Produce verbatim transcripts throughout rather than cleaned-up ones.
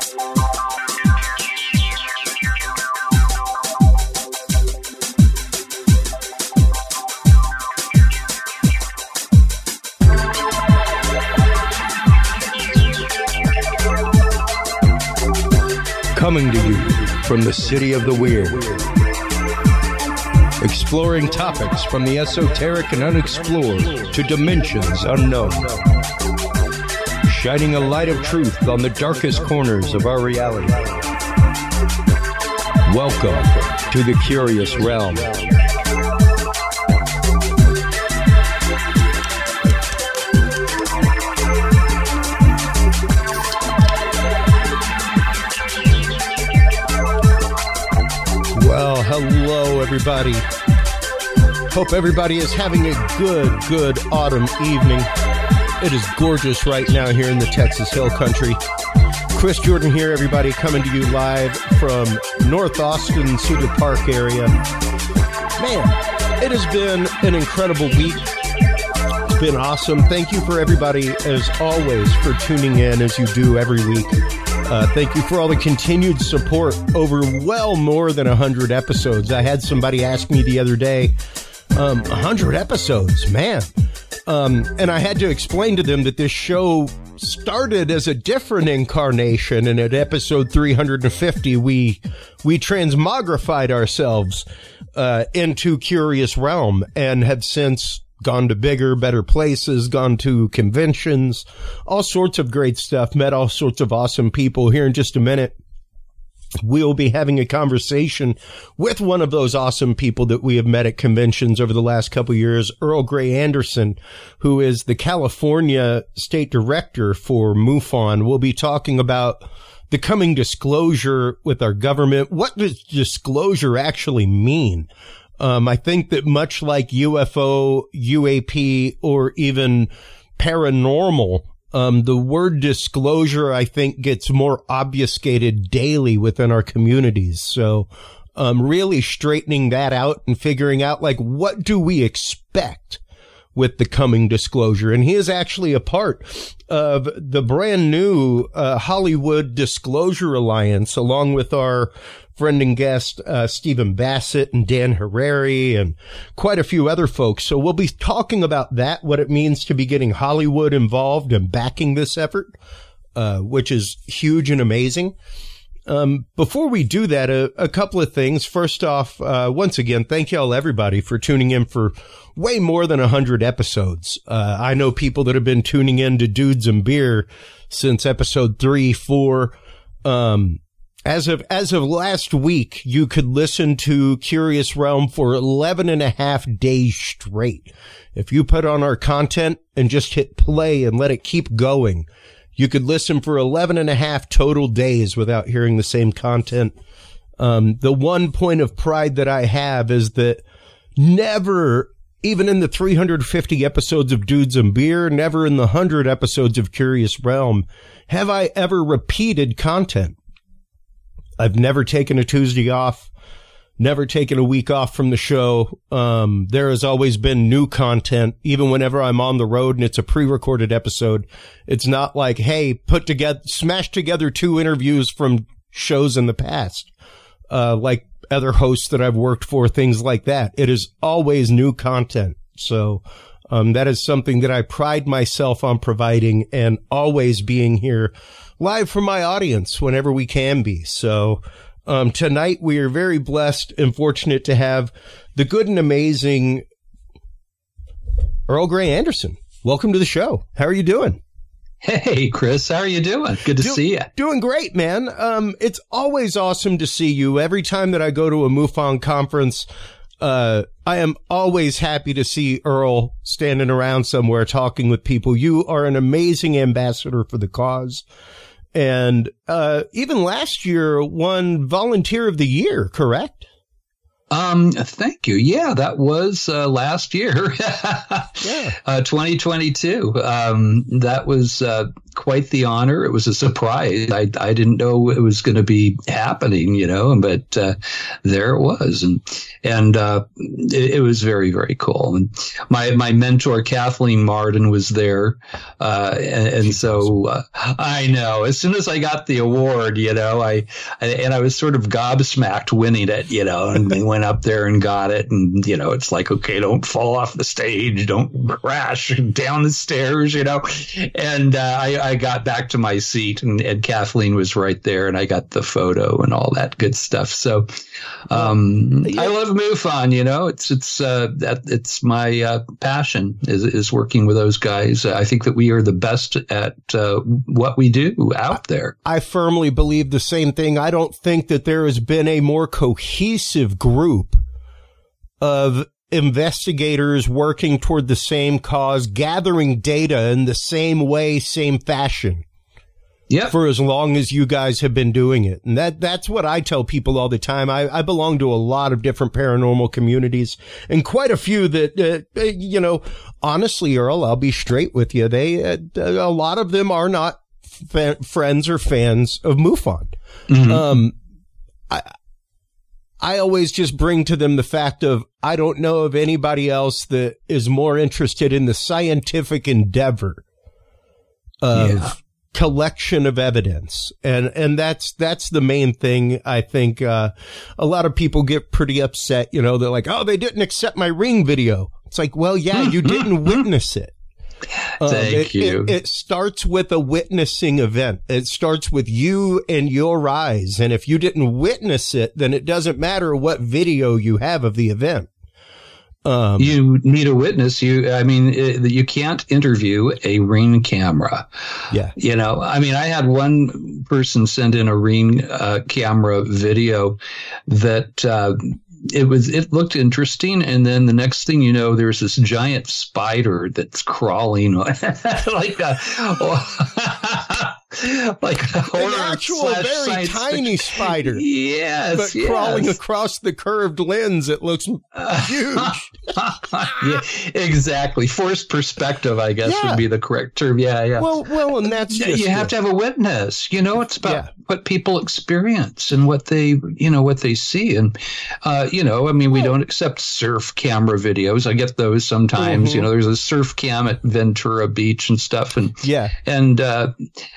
Coming to you from the city of the weird. Exploring topics from the esoteric and unexplored to dimensions unknown. Shining a light of truth on the darkest corners of our reality. Welcome to the Curious Realm. Well, hello, everybody. Hope everybody is having a good, good autumn evening. It is gorgeous right now here in the Texas Hill Country. Chris Jordan here, everybody, coming to you live from North Austin, Cedar Park area. Man, it has been an incredible week. It's been awesome. Thank you for everybody, as always, for tuning in as you do every week. Uh, thank you for all the continued support over well more than one hundred episodes. I had somebody ask me the other day, um, one hundred episodes, man. Um, and I had to explain to them that this show started as a different incarnation, and at episode three hundred fifty, we we transmogrified ourselves uh, into Curious Realm and have since gone to bigger, better places, gone to conventions, all sorts of great stuff, met all sorts of awesome people. Here in just a minute, we'll be having a conversation with one of those awesome people that we have met at conventions over the last couple of years, Earl Grey Anderson, who is the California State Director for MUFON. We'll be talking about the coming disclosure with our government. What does disclosure actually mean? Um, I think that much like U F O, U A P, or even paranormal, um, the word disclosure, I think, gets more obfuscated daily within our communities. So, um, really straightening that out and figuring out, like, what do we expect with the coming disclosure? And he is actually a part of the brand new uh, Hollywood Disclosure Alliance, along with our friend and guest, uh, Stephen Bassett and Dan Harari and quite a few other folks. So we'll be talking about that, what it means to be getting Hollywood involved and backing this effort, uh, which is huge and amazing. Um, before we do that, a, a couple of things. First off, uh, once again, thank y'all, everybody, for tuning in for way more than a hundred episodes. Uh, I know people that have been tuning in to Dudes and Beer since episode three, four, um, As of, as of last week, you could listen to Curious Realm for eleven and a half days straight. If you put on our content and just hit play and let it keep going, you could listen for eleven and a half total days without hearing the same content. Um, the one point of pride that I have is that never, even in the three hundred fifty episodes of Dudes and Beer, never in the one hundred episodes of Curious Realm, have I ever repeated content. I've never taken a Tuesday off, never taken a week off from the show. Um, there has always been new content, even whenever I'm on the road and it's a pre-recorded episode. It's not like, hey, put together, smash together two interviews from shows in the past, uh, like other hosts that I've worked for, things like that. It is always new content. So, um, that is something that I pride myself on providing, and always being here live for my audience whenever we can be. So, um, tonight we are very blessed and fortunate to have the good and amazing Earl Grey Anderson. Welcome to the show. How are you doing? Hey, Chris. How are you doing? Good to Do- see you. Doing great, man. Um, it's always awesome to see you. Every time that I go to a MUFON conference, uh, I am always happy to see Earl standing around somewhere talking with people. You are an amazing ambassador for the cause. And uh, even last year won Volunteer of the Year, correct? Um, thank you. Yeah, that was uh, last year, yeah, uh, twenty twenty-two. Um, that was uh, quite the honor. It was a surprise. I, I didn't know it was going to be happening, you know, but uh, there it was. And and uh, it, it was very, very cool. And my, my mentor, Kathleen Martin, was there. Uh, and, and so uh, I know as soon as I got the award, you know, I, I and I was sort of gobsmacked winning it, you know, and we went up there and got it. And, you know, it's like, okay, don't fall off the stage. Don't crash down the stairs, you know. And uh, I, I got back to my seat and, and Kathleen was right there and I got the photo and all that good stuff. So um, yeah. I love MUFON, you know, it's it's uh, that it's my uh, passion is, is working with those guys. I think that we are the best at uh, what we do out there. I firmly believe the same thing. I don't think that there has been a more cohesive group of investigators working toward the same cause, gathering data in the same way, same fashion. Yeah. For as long as you guys have been doing it. And that, that's what I tell people all the time. I, I belong to a lot of different paranormal communities and quite a few that, uh, you know, honestly, Earl, I'll be straight with you. They, uh, a lot of them are not f- friends or fans of MUFON. Mm-hmm. Um, I, I always just bring to them the fact of, I don't know of anybody else that is more interested in the scientific endeavor of yeah. collection of evidence. And, and that's, that's the main thing. I think, uh, a lot of people get pretty upset. You know, they're like, oh, they didn't accept my ring video. It's like, well, yeah, you didn't witness it. Um, Thank it, you. It, it starts with a witnessing event. It starts with you and your eyes. And if you didn't witness it, then it doesn't matter what video you have of the event. Um, you need a witness. You, I mean, it, you can't interview a Ring camera. Yeah. You know, I mean, I had one person send in a Ring uh, camera video that, uh, It was, it looked interesting. And then the next thing you know, there's this giant spider that's crawling like a, like a horror an actual very tiny fiction. Spider. Yes. But yes. crawling across the curved lens, it looks huge. Yeah, exactly. Forced perspective, I guess, yeah. would be the correct term. Yeah. Yeah. Well, well, and that's just you have it. to have a witness, you know, it's about yeah. what people experience and what they, you know, what they see. And, uh, you know, I mean, we don't accept surf camera videos. I get those sometimes. Mm-hmm. You know, there's a surf cam at Ventura Beach and stuff. And yeah, and uh,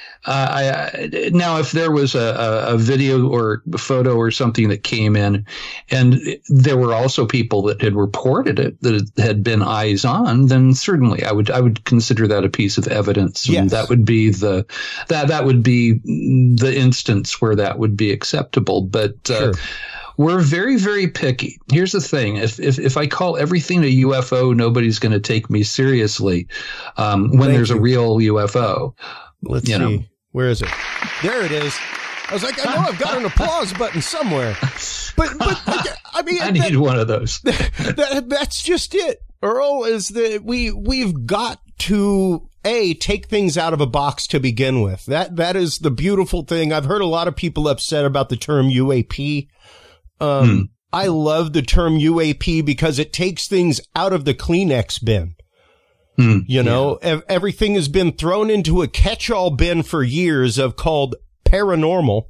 uh, I, now if there was a, a video or a photo or something that came in, and there were also people that had reported it that had been eyes on, then certainly I would I would consider that a piece of evidence. Yes. And that would be the that that would be the instance where that would be acceptable. But uh, sure. We're very, very picky. Here's the thing. If, if, if I call everything a U F O, nobody's going to take me seriously um, when Thank there's you. a real U F O. Let's you see. Know. Where is it? There it is. I was like, I know I've got an applause button somewhere. But, but I mean, I need that, one of those. that, that's just it, Earl, is that we, we've got to, A, take things out of a box to begin with. That, that is the beautiful thing. I've heard a lot of people upset about the term U A P. Um, hmm. I love the term U A P because it takes things out of the Kleenex bin. Hmm. You know, yeah. ev- everything has been thrown into a catch-all bin for years of called paranormal,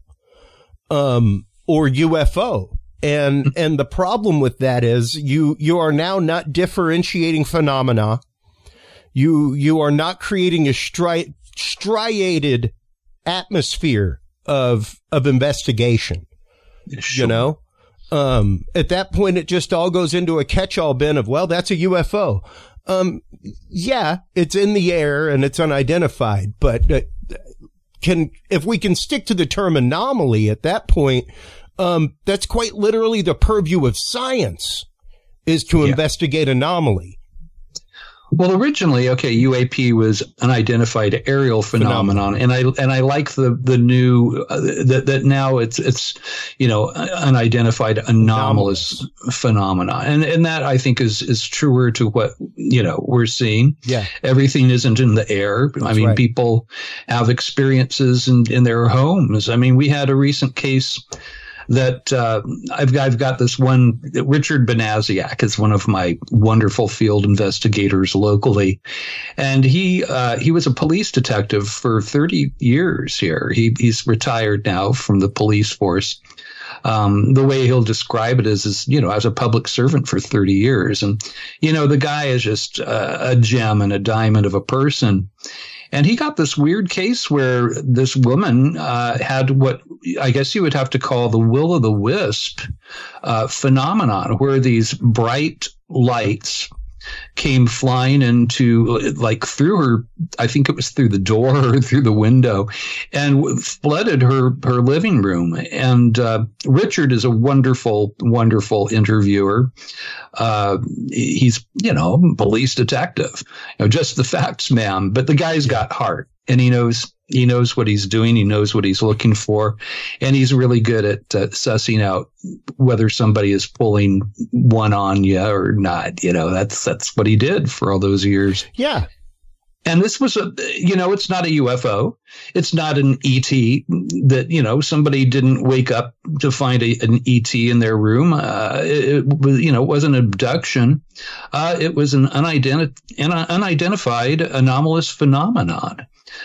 um, or U F O. And, and the problem with that is you, you are now not differentiating phenomena. You, you are not creating a stri- striated atmosphere of, of investigation, sure. you know? Um, at that point, it just all goes into a catch-all bin of, well, that's a U F O. Um, yeah, it's in the air and it's unidentified, but uh, can, if we can stick to the term anomaly at that point, um, that's quite literally the purview of science is to yeah. investigate anomaly. Well, originally, okay, U A P was unidentified aerial phenomenon, phenomenon. and I and I like the the new uh, that that now it's it's you know unidentified anomalous, anomalous. phenomena, and and that I think is is truer to what you know we're seeing. Yeah, everything isn't in the air. That's I mean, right. people have experiences in in their homes. I mean, we had a recent case. that uh, I've, I've got this one, Richard Banasiak is one of my wonderful field investigators locally. And he uh, he was a police detective for thirty years here. He, he's retired now from the police force. Um, the way he'll describe it is, is, you know, I was a public servant for thirty years. And, you know, the guy is just uh, a gem and a diamond of a person. And he got this weird case where this woman uh, had what I guess you would have to call the will-o'-the-wisp uh, phenomenon, where these bright lights came flying into, like, through her, I think it was through the door or through the window, and flooded her, her living room. And uh, Richard is a wonderful, wonderful interviewer. Uh, he's, you know, police detective, you know, just the facts, ma'am. But the guy's got heart, and he knows he knows what he's doing. He knows what he's looking for, and he's really good at uh, sussing out whether somebody is pulling one on you or not. You know, that's that's what he did for all those years. Yeah. And this was a, you know, it's not a U F O. It's not an E T that, you know, somebody didn't wake up to find a, an E T in their room. Uh, it, it was, you know, it wasn't an abduction. Uh, it was an unidenti- an unidentified anomalous phenomenon.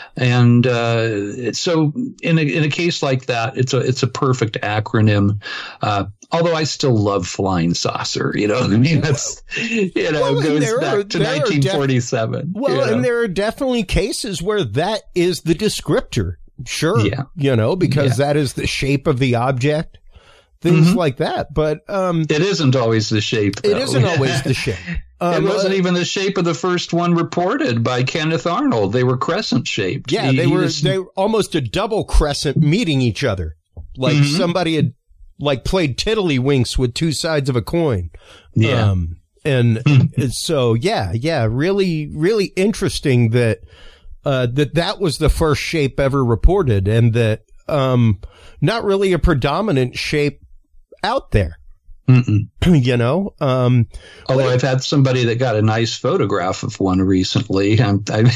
And uh, so in a, in a case like that, it's a it's a perfect acronym. Uh, although I still love flying saucer, you know, I mean, that's, you know, well, goes back are, to nineteen forty-seven. Def- well, you know? And there are definitely cases where that is the descriptor. Sure. Yeah. You know, because yeah. that is the shape of the object, things mm-hmm. like that. But um, it isn't always the shape, though. It isn't always the shape. Um, it wasn't uh, even the shape of the first one reported by Kenneth Arnold. They were crescent shaped. Yeah, he, they he were was, they were almost a double crescent meeting each other. Like mm-hmm. somebody had like played tiddlywinks with two sides of a coin. Yeah. Um, and so, yeah, yeah, really, really interesting that, uh, that that was the first shape ever reported, and that, um, not really a predominant shape out there. Mm-mm. You know, um, although I've had somebody that got a nice photograph of one recently. I'm, I'm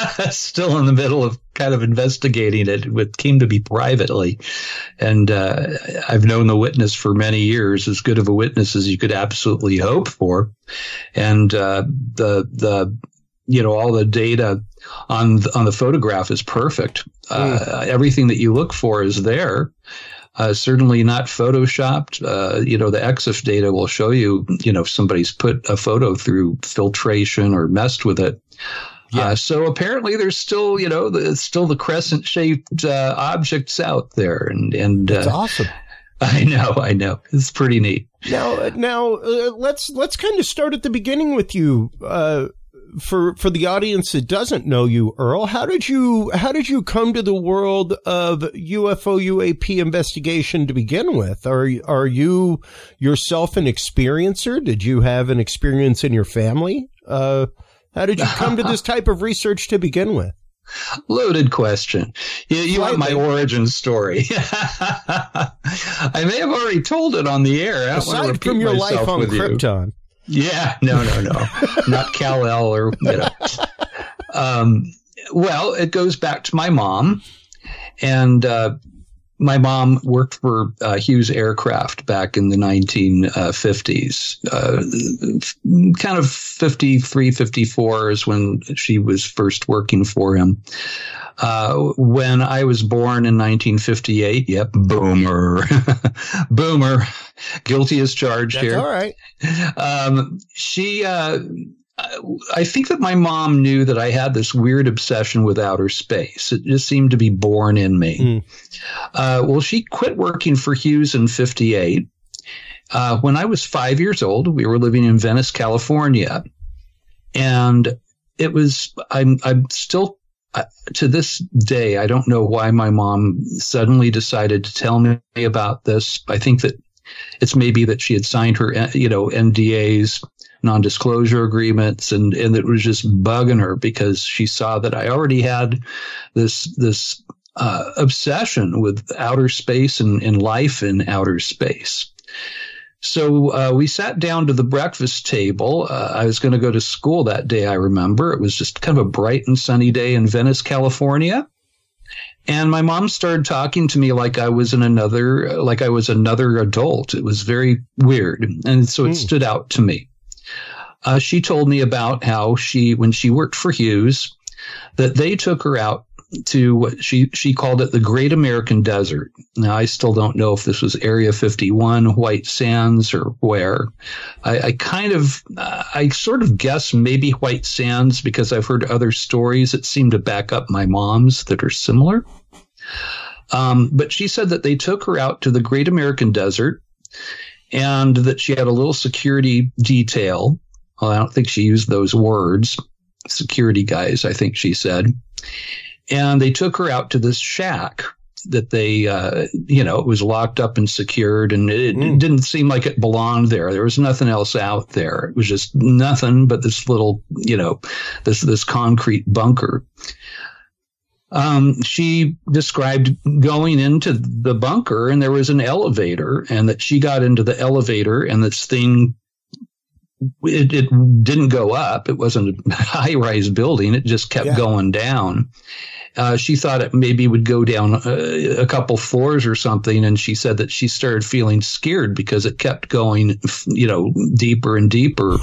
still in the middle of kind of investigating it. It came to me privately, and uh, I've known the witness for many years, as good of a witness as you could absolutely hope for. And uh, the the you know all the data on the, on the photograph is perfect. Uh, mm. Everything that you look for is there. Uh, certainly not photoshopped. Uh, you know, the E X I F data will show you, you know, if somebody's put a photo through filtration or messed with it. Yeah. Uh, so apparently there's still, you know, the, still the crescent shaped uh, objects out there. And, and That's uh, awesome. I know, I know. It's pretty neat. Now, now uh, let's, let's kind of start at the beginning with you. Uh, For for the audience that doesn't know you, Earl, how did you how did you come to the world of U F O U A P investigation to begin with? Are are you yourself an experiencer? Did you have an experience in your family? Uh, how did you come to this type of research to begin with? Loaded question. You, you want my origin story? I may have already told it on the air. I Aside from your life on Krypton. You. Yeah, no, no, no, not Kal-El or, you know. Um, well, it goes back to my mom, and uh, my mom worked for uh, Hughes Aircraft back in the nineteen fifties. Uh, kind of fifty-three, fifty-four is when she was first working for him. Uh, when I was born in nineteen fifty-eight, yep, boomer, boomer, guilty as charged That's here. All right. Um, she, uh, I think that my mom knew that I had this weird obsession with outer space. It just seemed to be born in me. Mm. Uh, well, she quit working for Hughes in fifty-eight. Uh, when I was five years old, we were living in Venice, California, and it was, I'm, I'm still, Uh, to this day, I don't know why my mom suddenly decided to tell me about this. I think that it's maybe that she had signed her, you know, N D As, non-disclosure agreements, and, and it was just bugging her because she saw that I already had this, this, uh, obsession with outer space and, and life in outer space. So uh, we sat down to the breakfast table. Uh, I was going to go to school that day, I remember. It was just kind of a bright and sunny day in Venice, California. And my mom started talking to me like I was in another, like I was another adult. It was very weird. And so it mm. stood out to me. Uh, she told me about how she, when she worked for Hughes, that they took her out to what she, she called it the Great American Desert. Now, I still don't know if this was Area fifty-one, White Sands, or where. I, I kind of, uh, I sort of guess maybe White Sands because I've heard other stories that seem to back up my mom's that are similar. Um, but she said that they took her out to the Great American Desert and that she had a little security detail. Well, I don't think she used those words. Security guys, I think she said. And they took her out to this shack that they, uh, you know, it was locked up and secured, and it, mm. it didn't seem like it belonged there. There was nothing else out there. It was just nothing but this little, you know, this, this concrete bunker. Um, she described going into the bunker, and there was an elevator, and that she got into the elevator, and this thing, it, it didn't go up. It wasn't a high-rise building. It just kept yeah. going down. Uh, she thought it maybe would go down a, a couple floors or something, and she said that she started feeling scared because it kept going, you know, deeper and deeper.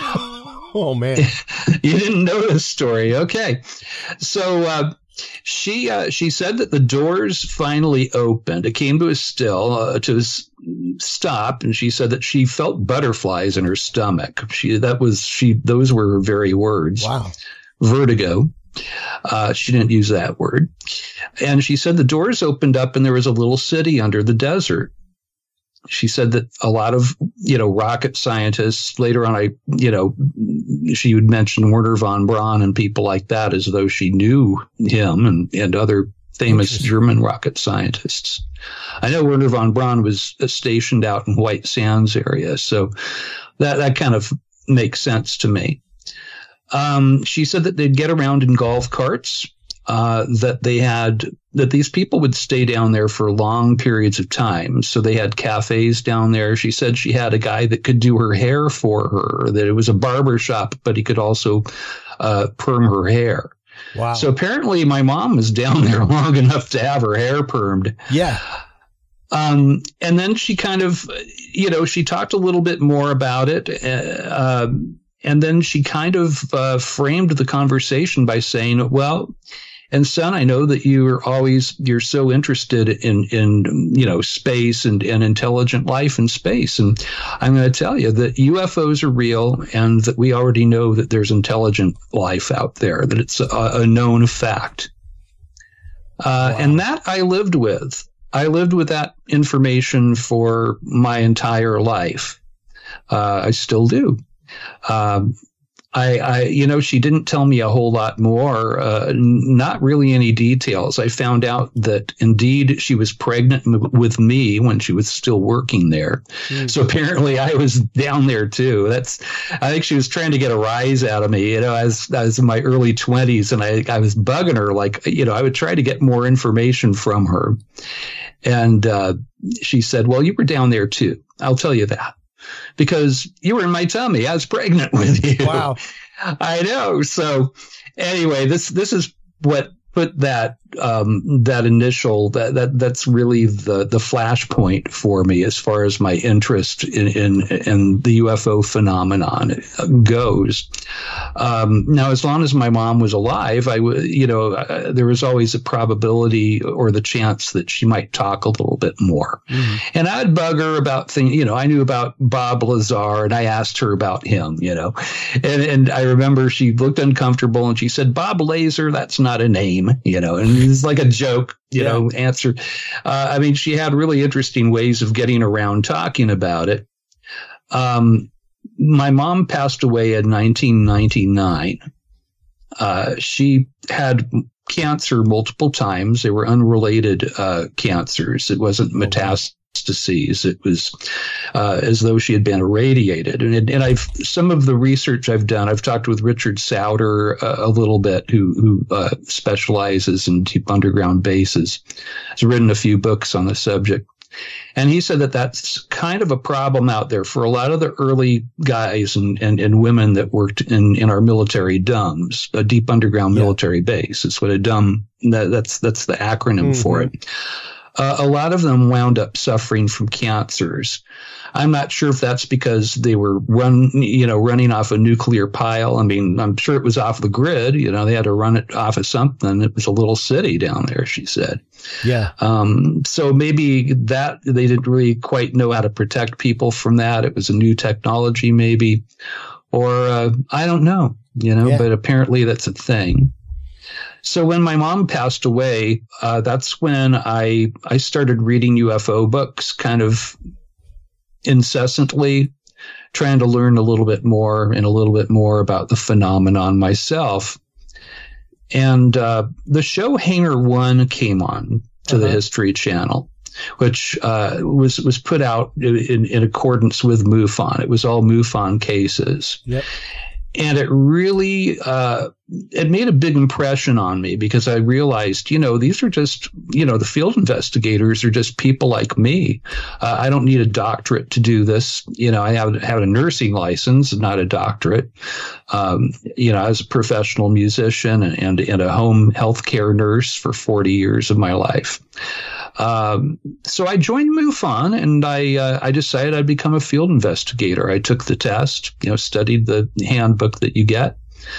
Oh, man. You didn't know this story. Okay. So uh, she uh, she said that the doors finally opened. It came to a still, uh, to a stop, and she said that she felt butterflies in her stomach. She that was she those were her very words. Wow. Vertigo. Uh, she didn't use that word. And she said the doors opened up and there was a little city under the desert. She said that a lot of, you know, rocket scientists, later on, I, you know, she would mention Wernher von Braun and people like that as though she knew him and, and other famous German rocket scientists. I know Wernher von Braun was stationed out in White Sands area, so that, that kind of makes sense to me. Um, she said that they'd get around in golf carts, uh, that they had, that these people would stay down there for long periods of time. So they had cafes down there. She said she had a guy that could do her hair for her, that it was a barber shop, but he could also, uh, perm her hair. Wow. So apparently my mom was down there long enough to have her hair permed. Yeah. Um, and then she kind of, you know, she talked a little bit more about it. Uh, And then she kind of uh, framed the conversation by saying, well, and son, I know that you are always, you're so interested in, in, you know, space and, and intelligent life in space. And I'm going to tell you that U F Os are real and that we already know that there's intelligent life out there, that it's a, a known fact. Uh, wow. And that I lived with. I lived with that information for my entire life. Uh, I still do. Um, I, I, you know, she didn't tell me a whole lot more, uh, not really any details. I found out that indeed she was pregnant m- with me when she was still working there. Mm. So apparently I was down there too. That's, I think she was trying to get a rise out of me. You know, I was, I was in my early twenties and I, I was bugging her. Like, you know, I would try to get more information from her. And, uh, she said, well, you were down there too. I'll tell you that. Because you were in my tummy. I was pregnant with you. Wow. I know. So anyway, this, this is what put that, um, that initial, that, that, that's really the, the flashpoint for me as far as my interest in, in, in the U F O phenomenon goes. Um, now, as long as my mom was alive, I would, you know, uh, there was always a probability or the chance that she might talk a little bit more. Mm-hmm. And I'd bug her about things, you know, I knew about Bob Lazar and I asked her about him, you know, and, and I remember she looked uncomfortable and she said, Bob Lazar, that's not a name, you know, and it's like a joke, you yeah. know, answer. Uh, I mean, she had really interesting ways of getting around talking about it. Um, my mom passed away in nineteen ninety-nine. Uh, she had cancer multiple times. They were unrelated uh, cancers. It wasn't metastasis. It was uh, as though she had been irradiated. And, and I've some of the research I've done, I've talked with Richard Sauter uh, a little bit, who, who uh, specializes in deep underground bases. He's written a few books on the subject. And he said that that's kind of a problem out there for a lot of the early guys and, and, and women that worked in, in our military D U M S, a deep underground yeah. military base. It's what a D U M, that, that's, that's the acronym mm-hmm. for it. Uh, a lot of them wound up suffering from cancers. I'm not sure if that's because they were run, you know, running off a nuclear pile. I mean, I'm sure it was off the grid. You know, they had to run it off of something. It was a little city down there, she said. Yeah. Um, so maybe that they didn't really quite know how to protect people from that. It was a new technology, maybe, or uh, I don't know, you know, yeah. but apparently that's a thing. So when my mom passed away, uh, that's when I I started reading U F O books kind of incessantly, trying to learn a little bit more and a little bit more about the phenomenon myself. And uh, the show Hangar One came on to uh-huh. the History Channel, which uh, was was put out in, in accordance with MUFON. It was all MUFON cases. Yep. And it really, uh, it made a big impression on me because I realized, you know, these are just, you know, the field investigators are just people like me. Uh, I don't need a doctorate to do this. You know, I have, have a nursing license, not a doctorate. Um, you know, I was a professional musician and, and, and a home healthcare nurse for forty years of my life. Um, so I joined MUFON and I, uh, I decided I'd become a field investigator. I took the test, you know, studied the handbook that you get.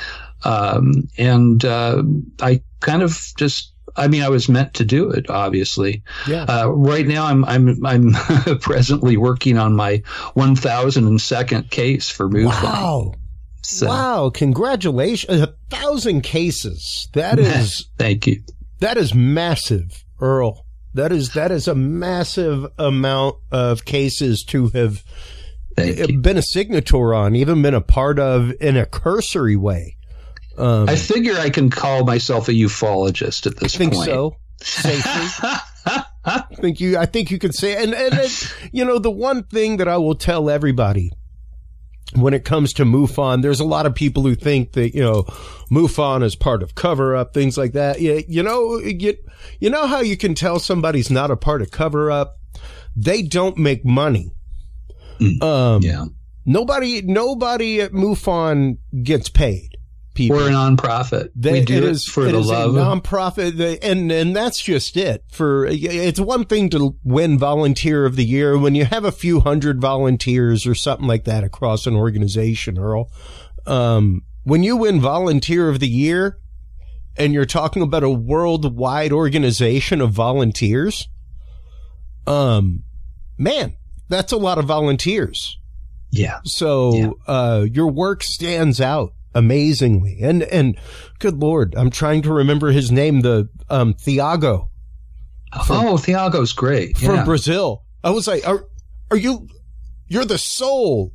Um, and, uh, I kind of just, I mean, I was meant to do it, obviously. Yeah. Uh, right now I'm, I'm, I'm presently working on my one thousand second case for MUFON. Wow. So. Wow. Congratulations. A thousand cases. That is, thank you. That is massive, Earl. That is that is a massive amount of cases to have been a signatory on, even been a part of in a cursory way. Um, I figure I can call myself a ufologist at this I think point. so. Safely. I think you. I think you can say. And and it, you know, the one thing that I will tell everybody when it comes to MUFON, there's a lot of people who think that, you know, MUFON is part of cover-up, things like that. You, you know, you, you know how you can tell somebody's not a part of cover-up? They don't make money. Mm, um, yeah. Nobody, nobody at MUFON gets paid. People. We're a nonprofit. They, we do it, it is, for it the is love. A nonprofit, and and that's just it. For it's one thing to win Volunteer of the Year when you have a few hundred volunteers or something like that across an organization, Earl. Um, when you win Volunteer of the Year, and you're talking about a worldwide organization of volunteers, um, man, that's a lot of volunteers. Yeah. So yeah. Uh, your work stands out amazingly. And, and good Lord, I'm trying to remember his name, the, um, Thiago. From, oh, Thiago's great. From yeah. Brazil. I was like, are, are you, you're the sole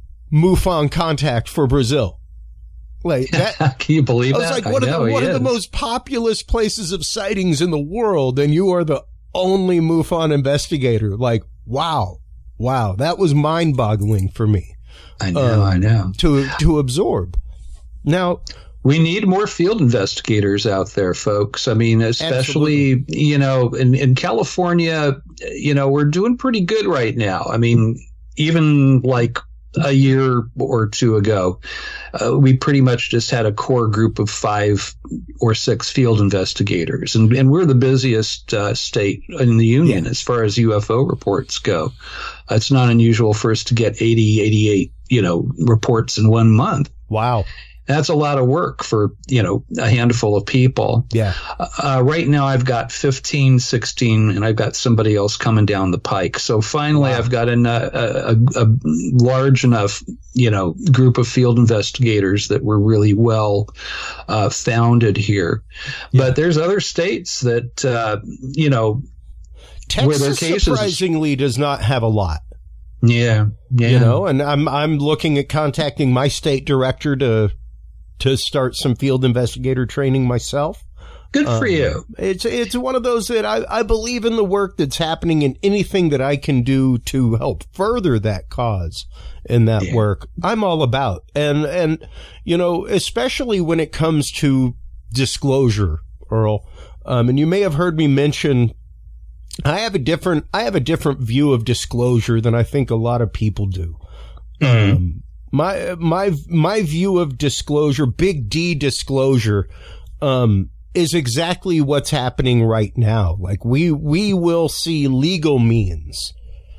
MUFON contact for Brazil. Like that. Can you believe that? I was like, one, I of, the, one of the most populous places of sightings in the world. And you are the only MUFON investigator. Like, wow. Wow. That was mind boggling for me. I know. Um, I know. To, to absorb. Now, we need more field investigators out there, folks. I mean, especially, absolutely. you know, in, in California, you know, we're doing pretty good right now. I mean, even like a year or two ago, uh, we pretty much just had a core group of five or six field investigators. And, and we're the busiest uh, state in the union yeah. as far as U F O reports go. Uh, it's not unusual for us to get eighty, eighty-eight, you know, reports in one month. Wow. That's a lot of work for, you know, a handful of people. Yeah. Uh, right now I've got fifteen, sixteen, and I've got somebody else coming down the pike. So finally wow. I've got an, a, a, a large enough, you know, group of field investigators that were really well uh, founded here. Yeah. But there's other states that, uh, you know, Texas where their cases surprisingly does not have a lot. Yeah. Yeah. You know, and I'm, I'm looking at contacting my state director to, to start some field investigator training myself. Good for um, you. It's it's one of those that I, I believe in the work that's happening and anything that I can do to help further that cause in that yeah. work, I'm all about. And, and, you know, especially when it comes to disclosure, Earl, um, and you may have heard me mention I have a different, I have a different view of disclosure than I think a lot of people do. Mm. Um, my, my, my view of disclosure, big D disclosure, um, is exactly what's happening right now. Like we, we will see legal means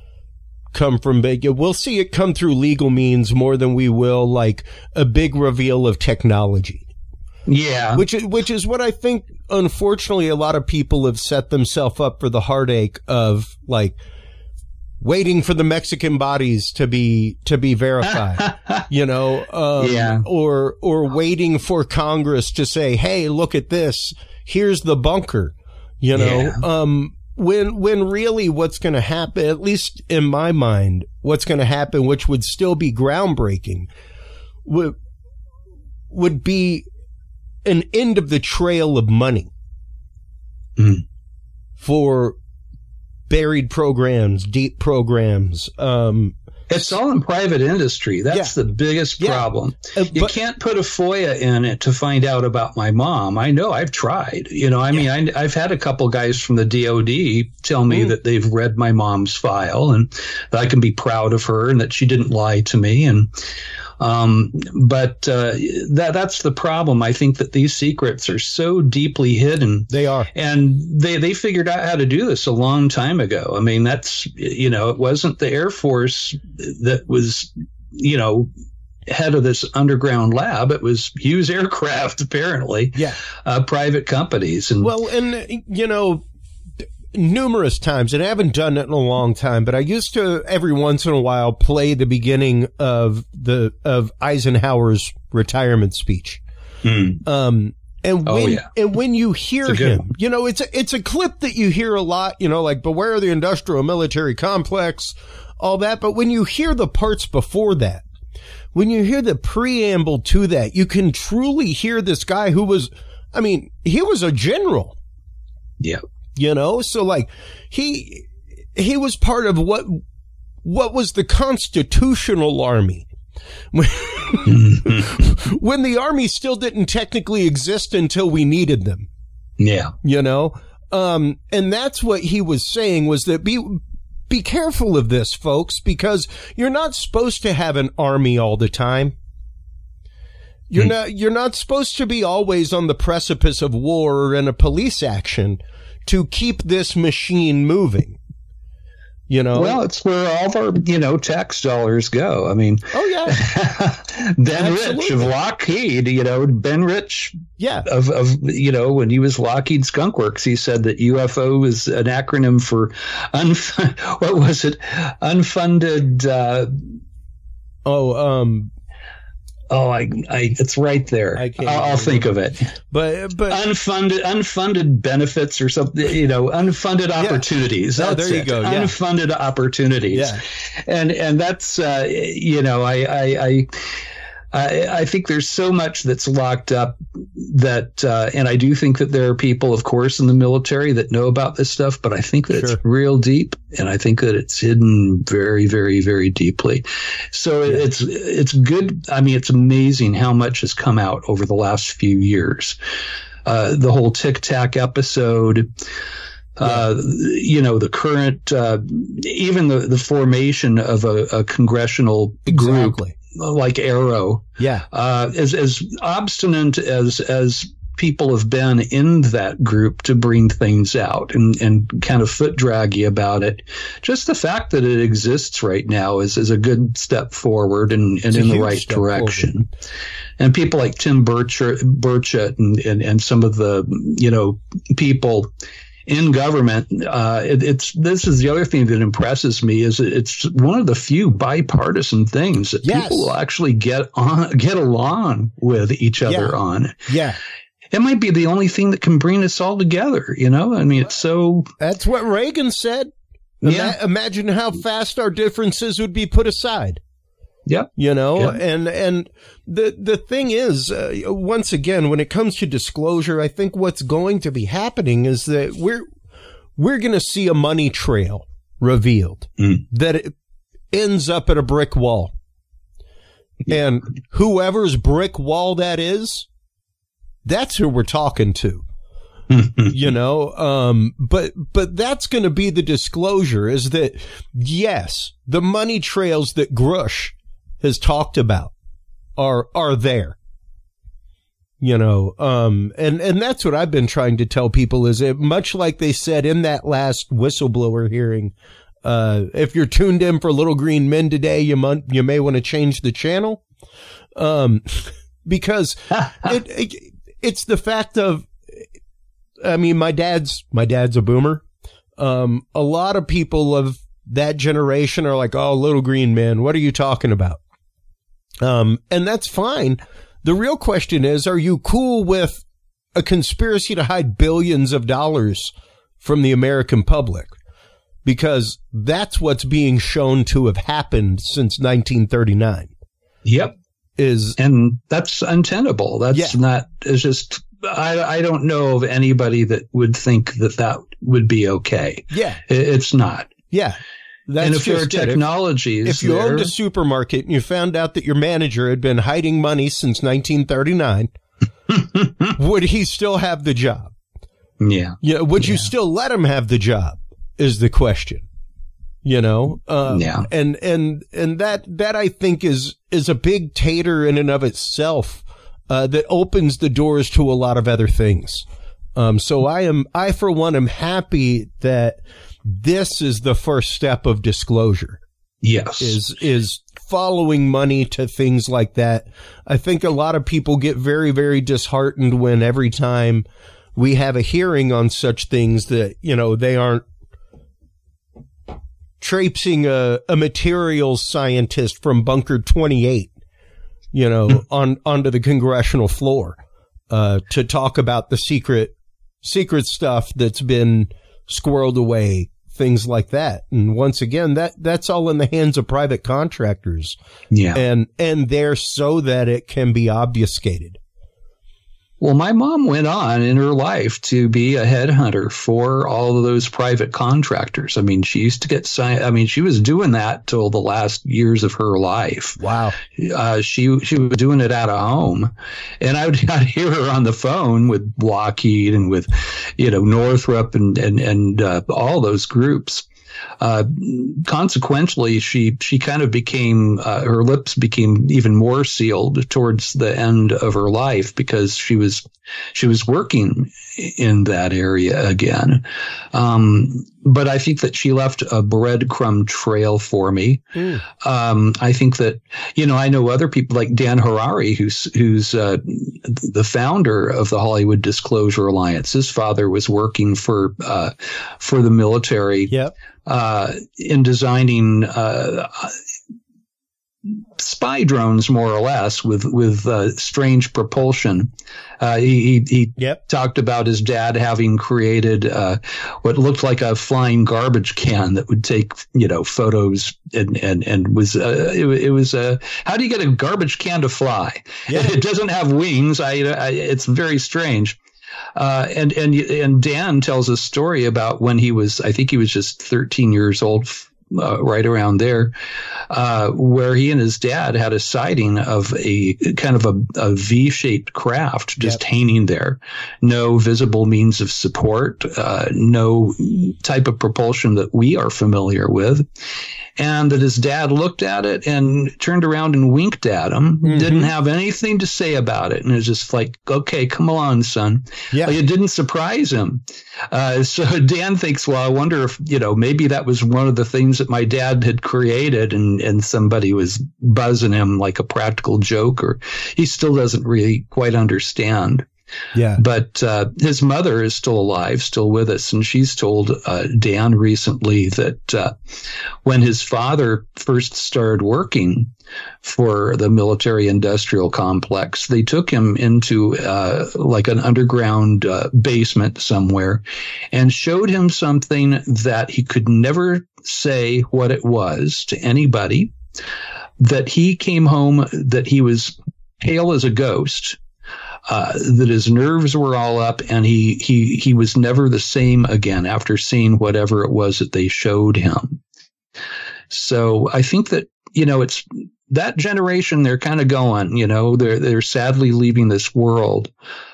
come from big, we'll see it come through legal means more than we will like a big reveal of technology. Yeah. Which is, which is what I think, unfortunately, a lot of people have set themselves up for the heartache of like waiting for the Mexican bodies to be, to be verified, you know, um, yeah. or, or waiting for Congress to say, hey, look at this. Here's the bunker, you know, yeah. um, when, when really what's going to happen, at least in my mind, what's going to happen, which would still be groundbreaking, would, would be an end of the trail of money mm. for buried programs, deep programs. Um, it's all in private industry. That's yeah. the biggest yeah. problem. Uh, you but, can't put a FOIA in it to find out about my mom. I know I've tried, you know, I yeah. mean, I, I've had a couple guys from the D O D tell me mm. that they've read my mom's file and that I can be proud of her and that she didn't lie to me. And, Um, but, uh, that, that's the problem. I think that these secrets are so deeply hidden. They are. And they, they figured out how to do this a long time ago. I mean, that's, you know, it wasn't the Air Force that was, you know, head of this underground lab. It was Hughes Aircraft, apparently. Yeah. Uh, private companies. And well, and, you know, numerous times, and I haven't done it in a long time, but I used to every once in a while play the beginning of the of Eisenhower's retirement speech. Mm. Um, and oh, when yeah. and when you hear him, one. you know, it's a, it's a clip that you hear a lot, you know, like beware the industrial military complex, all that. But when you hear the parts before that, when you hear the preamble to that, you can truly hear this guy who was, I mean, he was a general. Yeah. You know, so like he, he was part of what, what was the constitutional army when, when the army still didn't technically exist until we needed them. Yeah. You know, um, and that's what he was saying was that be, be careful of this, folks, because you're not supposed to have an army all the time. You're mm. not, you're not supposed to be always on the precipice of war and a police action to keep this machine moving, you know? Well, it's where all of our, you know, tax dollars go. I mean, oh, yeah. Ben Absolutely. Rich of Lockheed, you know, Ben Rich yeah. of, of, you know, when he was Lockheed Skunk Works, he said that U F O is an acronym for, unf- what was it? Unfunded. Uh, oh, um, Oh, I, I, it's right there. I can't I'll, I'll think of it. But, but unfunded, unfunded benefits or something, you know, unfunded opportunities. Yeah. Oh, that's there you it. go. Yeah. Unfunded opportunities. Yeah. And, and that's, uh, you know, I, I, I, I, I think there's so much that's locked up that, uh, and I do think that there are people, of course, in the military that know about this stuff, but I think that sure. it's real deep, and I think that it's hidden very, very, very deeply. So yeah. it's, it's good. I mean, it's amazing how much has come out over the last few years. Uh, the whole Tic Tac episode, Uh, you know, the current, uh, even the, the formation of a, a congressional group exactly. like Arrow. Yeah. Uh, as, as obstinate as, as people have been in that group to bring things out and, and kind of foot draggy about it. Just the fact that it exists right now is, is a good step forward and, and in the right direction. Forward. And people like Tim Burchett, Burchett and, and, and some of the, you know, people in government, uh, it, it's, this is the other thing that impresses me is it's one of the few bipartisan things that yes. people will actually get on, get along with each other yeah. on. Yeah. It might be the only thing that can bring us all together. You know, I mean, it's so. That's what Reagan said. Yeah. Ima- imagine how fast our differences would be put aside. Yep. You know, yep. and, and the, the thing is, uh, once again, when it comes to disclosure, I think what's going to be happening is that we're, we're going to see a money trail revealed mm. that it ends up at a brick wall. And whoever's brick wall that is, that's who we're talking to. you know, um, but, but that's going to be the disclosure, is that, yes, the money trails that Grush has talked about are, are there. You know, um, and, and that's what I've been trying to tell people, is it much like they said in that last whistleblower hearing, uh, if you're tuned in for Little Green Men today, you mun- you may want to change the channel. Um, because it, it, it's the fact of, I mean, my dad's, my dad's a boomer. Um, a lot of people of that generation are like, oh, Little Green Men, what are you talking about? Um, and that's fine. The real question is, are you cool with a conspiracy to hide billions of dollars from the American public? Because that's what's being shown to have happened since nineteen thirty-nine. Yep. Is and that's untenable. That's yeah. not, it's just, I, I don't know of anybody that would think that that would be okay. Yeah. It, it's not. Yeah. That's and if there are technologies, if, if you there, owned a supermarket and you found out that your manager had been hiding money since nineteen thirty-nine, would he still have the job? Yeah. Yeah. Would yeah. you still let him have the job? Is the question. You know? Um, yeah. And, and, and that, that I think is, is a big tater in and of itself, uh, that opens the doors to a lot of other things. Um, so I am, I for one am happy that this is the first step of disclosure. Yes. Is, is following money to things like that. I think a lot of people get very, very disheartened when every time we have a hearing on such things that, you know, they aren't traipsing a, a materials scientist from Bunker twenty-eight, you know, on, onto the congressional floor, uh, to talk about the secret, secret stuff that's been squirreled away, things like that. And once again, that, that's all in the hands of private contractors. Yeah. And, and there so that it can be obfuscated. Well, my mom went on in her life to be a headhunter for all of those private contractors. I mean, she used to get signed. I mean, she was doing that till the last years of her life. Wow. Uh, she, she was doing it out of home. And I would I'd hear her on the phone with Lockheed and with, you know, Northrop and, and, and, uh, all those groups. Uh, consequently, she, she kind of became, uh, her lips became even more sealed towards the end of her life because she was, she was working in that area again. Um, but I think that she left a breadcrumb trail for me. Mm. Um, I think that, you know, I know other people like Dan Harari, who's, who's, uh, the founder of the Hollywood Disclosure Alliance. His father was working for, uh, for the military. Yep. Uh, in designing, uh, spy drones, more or less, with, with, uh, strange propulsion. Uh, he, he, he yep. talked about his dad having created, uh, what looked like a flying garbage can that would take, you know, photos and, and, and was, uh, it, it was, uh, how do you get a garbage can to fly? Yeah. It doesn't have wings. I, I it's very strange. Uh, and, and, and Dan tells a story about when he was, I think he was just thirteen years old, uh, right around there, uh, where he and his dad had a sighting of a kind of a, a V-shaped craft just yep. hanging there. No visible means of support, uh, no type of propulsion that we are familiar with. And that his dad looked at it and turned around and winked at him, mm-hmm. didn't have anything to say about it. And it was just like, okay, come on, son. Yeah. Like, it didn't surprise him. Uh, so Dan thinks, well, I wonder if, you know, maybe that was one of the things that my dad had created and, and somebody was buzzing him like a practical joke, or he still doesn't really quite understand. Yeah. But uh, his mother is still alive, still with us, and she's told uh, Dan recently that uh, when his father first started working for the military industrial complex, they took him into uh, like an underground uh, basement somewhere and showed him something that he could never say what it was to anybody, that he came home, that he was pale as a ghost, Uh, that his nerves were all up, and he, he, he was never the same again after seeing whatever it was that they showed him. So I think that, you know, it's that generation, they're kind of going, you know, they're, they're sadly leaving this world.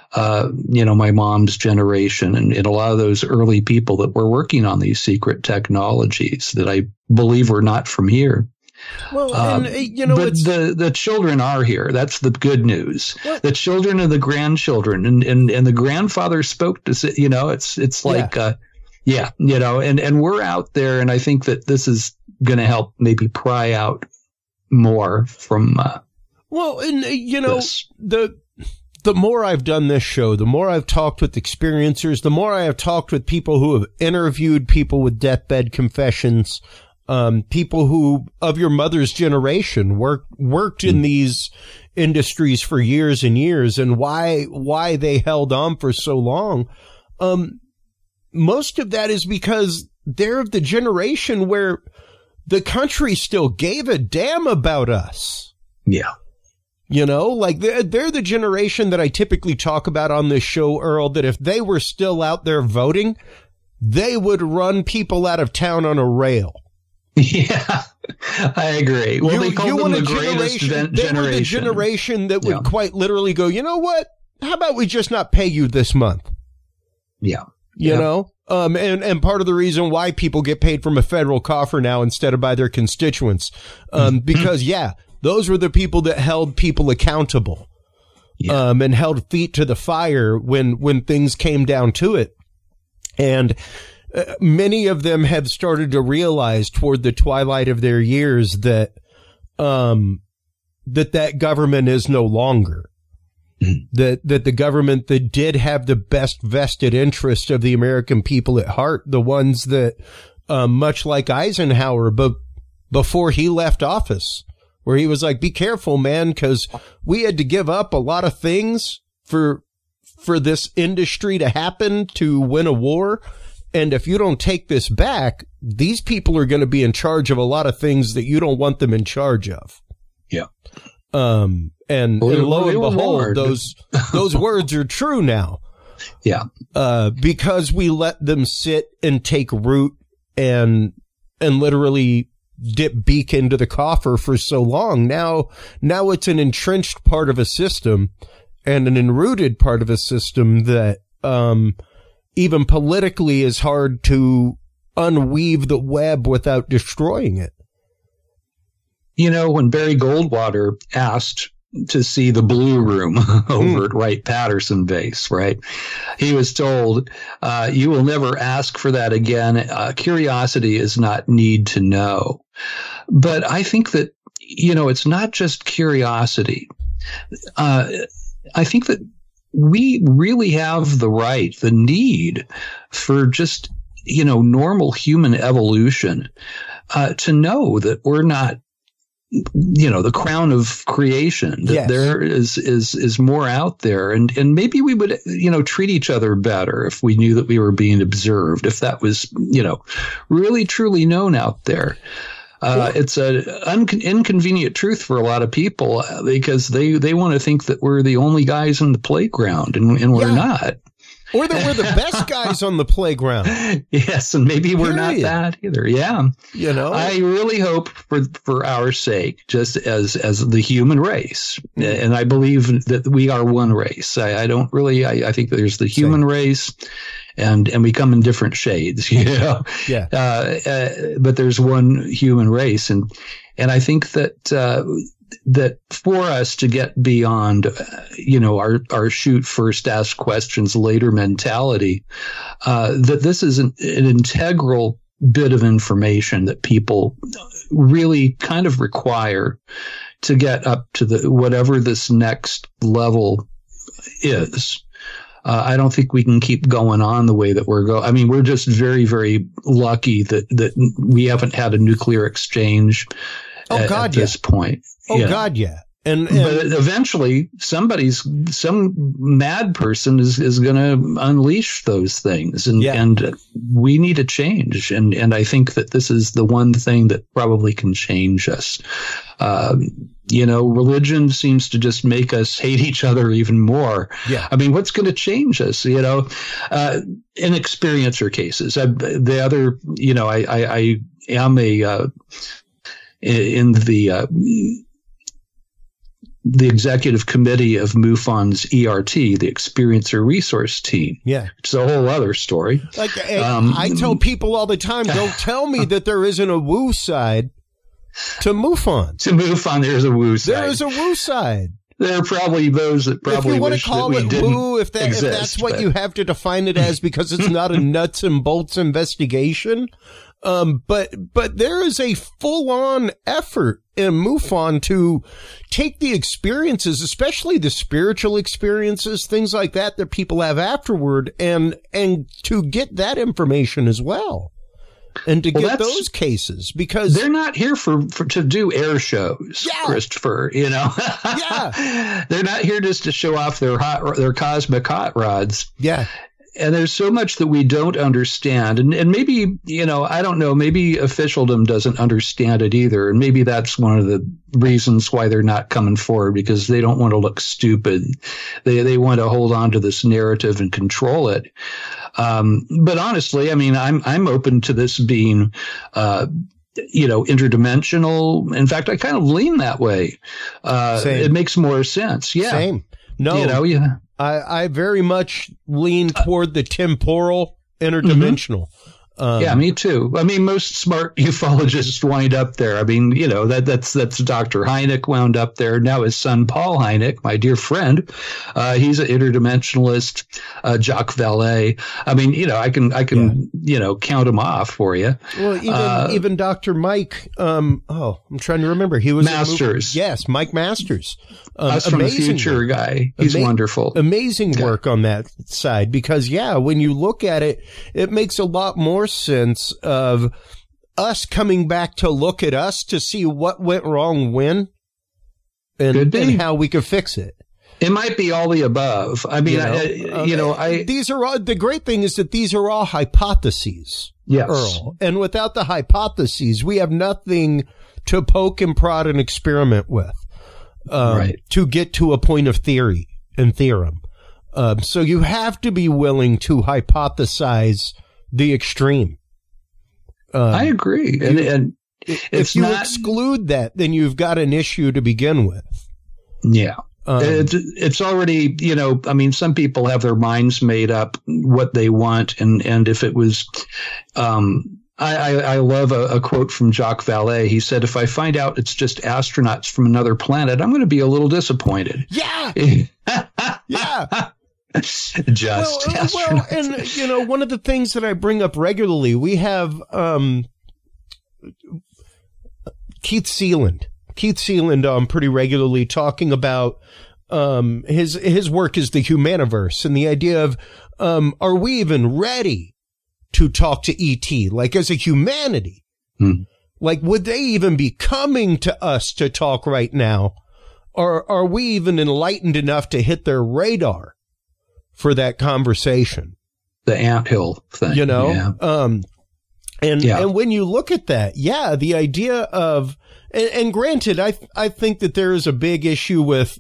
uh, you know, my mom's generation and, and a lot of those early people that were working on these secret technologies that I believe were not from here. Well, and, uh, you know, but it's, the, the children are here. That's the good news. What? The children and the grandchildren and, and, and the grandfather spoke to, you know, it's, it's like, yeah. uh, yeah, you know, and, and we're out there. And I think that this is going to help maybe pry out more from, uh, well, and, you know, this. the, the more I've done this show, the more I've talked with experiencers, the more I have talked with people who have interviewed people with deathbed confessions, um, people who of your mother's generation worked, worked in these industries for years and years, and why, why they held on for so long. Um, most of that is because they're of the generation where the country still gave a damn about us. Yeah. You know, like they're, they're the generation that I typically talk about on this show, Earl, that if they were still out there voting, they would run people out of town on a rail. Yeah, I agree. Well, you, they call them the greatest gen- they generation. Were the generation that would yeah. quite literally go, you know what? How about we just not pay you this month? Yeah. You yeah. know, um, and, and part of the reason why people get paid from a federal coffer now instead of by their constituents, um, because, yeah, those were the people that held people accountable, yeah. um, and held feet to the fire when, when things came down to it. And uh, many of them have started to realize toward the twilight of their years that, um, that that government is no longer. That, that the government that did have the best vested interest of the American people at heart, the ones that, um, much like Eisenhower, but before he left office, where he was like, be careful, man, because we had to give up a lot of things for, for this industry to happen to win a war. And if you don't take this back, these people are going to be in charge of a lot of things that you don't want them in charge of. Yeah. Um, and, well, and lo and behold, warned. those, those words are true now. Yeah. Uh, because we let them sit and take root and, and literally dip beak into the coffer for so long. Now, now it's an entrenched part of a system and an enrooted part of a system that, um, even politically is hard to unweave the web without destroying it. You know, when Barry Goldwater asked to see the Blue Room over mm. at Wright-Patterson Base, right? He was told, uh, you will never ask for that again. Uh, curiosity is not need to know. But I think that, you know, it's not just curiosity. Uh, I think that we really have the right, the need for just, you know, normal human evolution, uh, to know that we're not, you know, the crown of creation, that yes. there is, is, is more out there. And, and maybe we would, you know, treat each other better if we knew that we were being observed, if that was, you know, really truly known out there. Uh, yeah. It's an un- inconvenient truth for a lot of people because they, they want to think that we're the only guys in the playground, and, and we're yeah. not. Or that we're the best guys on the playground. Yes, and maybe we're Period. not that either. Yeah. You know, I really hope for for our sake, just as as the human race, mm. and I believe that we are one race. I, I don't really, I, I think there's the human Same. race, and and we come in different shades, you know. Yeah. Uh, uh, but there's one human race, and and I think that uh, that for us to get beyond, uh, you know, our, our shoot first, ask questions later mentality, uh, that this is an, an integral bit of information that people really kind of require to get up to the, whatever this next level is. Uh, I don't think we can keep going on the way that we're going. I mean, we're just very, very lucky that, that we haven't had a nuclear exchange oh, at, God, at yeah. this point. Oh, yeah. God, yeah. And, and but eventually somebody's, some mad person is, is going to unleash those things. And, yeah. and we need a change. And, and I think that this is the one thing that probably can change us. Um, you know, religion seems to just make us hate each other even more. Yeah. I mean, what's going to change us? You know, uh, in experiencer cases, I, the other, you know, I, I, I am a, uh, in the, uh, the executive committee of MUFON's E R T, the Experiencer Resource Team. Yeah. It's a whole other story. Like um, I tell people all the time, don't tell me that there isn't a woo side to MUFON. To MUFON, there's a woo side. There is a woo side. There are probably those that probably if you want wish to call that we it didn't woo, if, that, exist, if that's what but. you have to define it as, because it's not a nuts and bolts investigation. Um, but, but there is a full on effort in MUFON to take the experiences, especially the spiritual experiences, things like that, that people have afterward, and, and to get that information as well. And to well, get those cases, because they're not here for, for to do air shows, yeah. Christopher, you know, yeah, they're not here just to show off their hot, their cosmic hot rods. Yeah. And there's so much that we don't understand. And, and maybe, you know, I don't know, maybe officialdom doesn't understand it either. And maybe that's one of the reasons why they're not coming forward, because they don't want to look stupid. They, they want to hold on to this narrative and control it. Um, but honestly, I mean, I'm, I'm open to this being, uh, you know, interdimensional. In fact, I kind of lean that way. Uh, it makes more sense. Yeah. Same. No, you know, yeah. I, I very much lean toward the temporal, interdimensional. Mm-hmm. Um, yeah, me too. I mean, most smart ufologists wind up there. I mean, you know, that that's that's Doctor Hynek wound up there. Now his son, Paul Hynek, my dear friend, uh, he's an interdimensionalist. Uh, Jacques Vallée. I mean, you know, I can I can yeah. you know count them off for you. Well, even uh, even Doctor Mike. Um, oh, I'm trying to remember. He was Masters. Yes, Mike Masters. Um, Us from the Future work. guy. He's Ama- wonderful. Amazing yeah. work on that side, because yeah, when you look at it, it makes a lot more sense of us coming back to look at us to see what went wrong when, and, and how we could fix it. It might be all the above. I mean, you know, I, you uh, know, I these are all, the great thing is that these are all hypotheses, yes. Earl. And without the hypotheses, we have nothing to poke and prod and experiment with, um, right. to get to a point of theory and theorem. Um, so you have to be willing to hypothesize the extreme. Um, I agree. And, you, and if you not, exclude that, then you've got an issue to begin with. Yeah. Um, it's, it's already, you know, I mean, some people have their minds made up what they want. And, and if it was, um, I, I, I love a, a quote from Jacques Vallée. He said, if I find out it's just astronauts from another planet, I'm going to be a little disappointed. Yeah. yeah. Just well, well, and you know, one of the things that I bring up regularly, we have um, Keith Sealand. Keith Sealand on um, pretty regularly talking about um, his his work is the Humaniverse, and the idea of um, are we even ready to talk to E T, like as a humanity? Hmm. Like, would they even be coming to us to talk right now, or are we even enlightened enough to hit their radar for that conversation? The anthill thing, you know? Yeah. Um, and, yeah. and when you look at that, yeah, the idea of, and, and granted, I, I think that there is a big issue with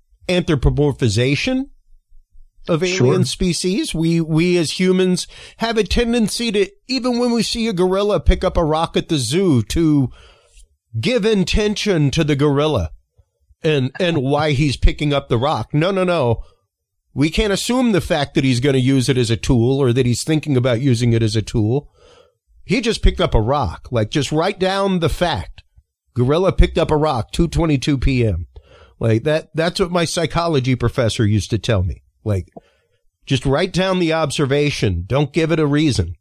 anthropomorphization of alien sure. species. We, we as humans have a tendency to, even when we see a gorilla pick up a rock at the zoo, to give intention to the gorilla and, and why he's picking up the rock. No, no, no. We can't assume the fact that he's going to use it as a tool or that he's thinking about using it as a tool. He just picked up a rock. Like, just write down the fact. Gorilla picked up a rock, two twenty-two p.m. Like, that, that's what my psychology professor used to tell me. Like, just write down the observation. Don't give it a reason.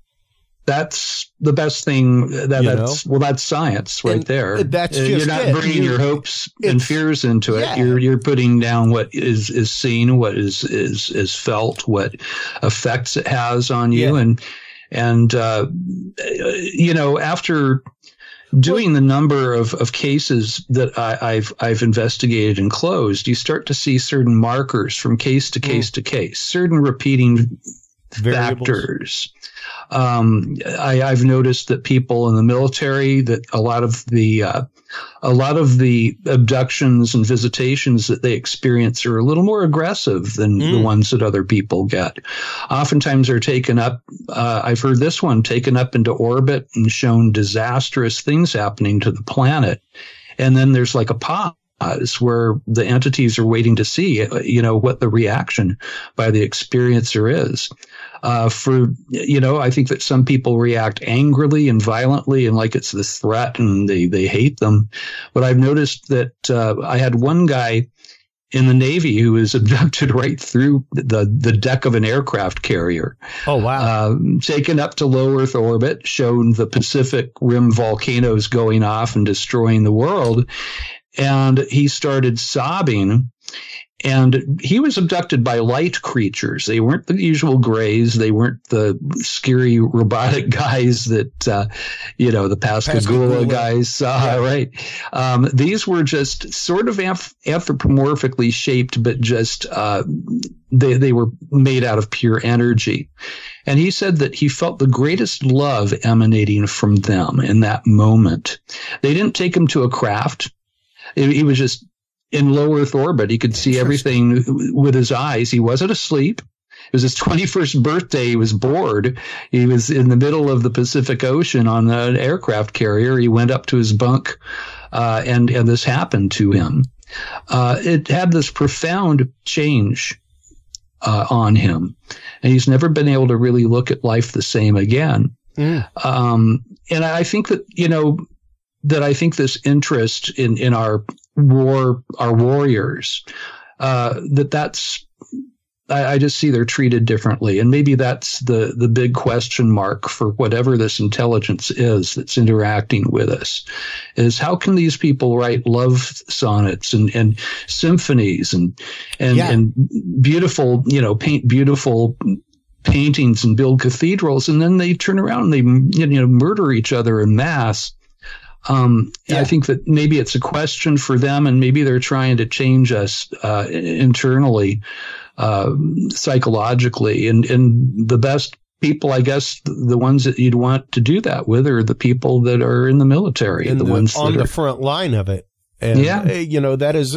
That's the best thing. That, that's, well, that's science right and there. That's uh, just You're not it. bringing you, your hopes and fears into it. Yeah. You're, you're putting down what is, is seen, what is, is, is felt, what effects it has on you. Yeah. And, and, uh, you know, after doing the number of, of cases that I, I've, I've investigated and closed, you start to see certain markers from case to case mm. to case, certain repeating Variables. factors. Um, I, I've noticed that people in the military, that a lot of the, uh, a lot of the abductions and visitations that they experience are a little more aggressive than mm. the ones that other people get. Oftentimes they're taken up, uh, I've heard this one taken up into orbit and shown disastrous things happening to the planet. And then there's like a pause. us, where the entities are waiting to see, you know, what the reaction by the experiencer is. Uh, for, you know, I think that some people react angrily and violently and like it's this threat and they, they hate them. But I've noticed that uh, I had one guy in the Navy who was abducted right through the, the deck of an aircraft carrier. Oh, wow. Uh, taken up to low Earth orbit, shown the Pacific Rim volcanoes going off and destroying the world. And he started sobbing. And he was abducted by light creatures. They weren't the usual grays. They weren't the scary robotic guys that, uh, you know, the Pascagoula guys saw, yeah. right? Um, these were just sort of anth- anthropomorphically shaped, but just uh, they, they were made out of pure energy. And he said that he felt the greatest love emanating from them in that moment. They didn't take him to a craft. He was just in low Earth orbit. He could see everything with his eyes. He wasn't asleep. It was his twenty-first birthday. He was bored. He was in the middle of the Pacific Ocean on an aircraft carrier. He went up to his bunk, uh, and, and this happened to him. Uh, it had this profound change uh, on him. And he's never been able to really look at life the same again. Mm. Um, and I think that, you know, that I think this interest in, in our war, our warriors, uh, that that's, I, I just see they're treated differently. And maybe that's the, the big question mark for whatever this intelligence is that's interacting with us, is how can these people write love sonnets and, and symphonies and, and, yeah. and beautiful, you know, paint beautiful paintings and build cathedrals. And then they turn around and they, you know, murder each other en masse. Um, yeah. I think that maybe it's a question for them, and maybe they're trying to change us uh, internally, uh, psychologically. And, and the best people, I guess, the ones that you'd want to do that with are the people that are in the military, in the, the ones on that the are, front line of it. And, yeah, you know, that is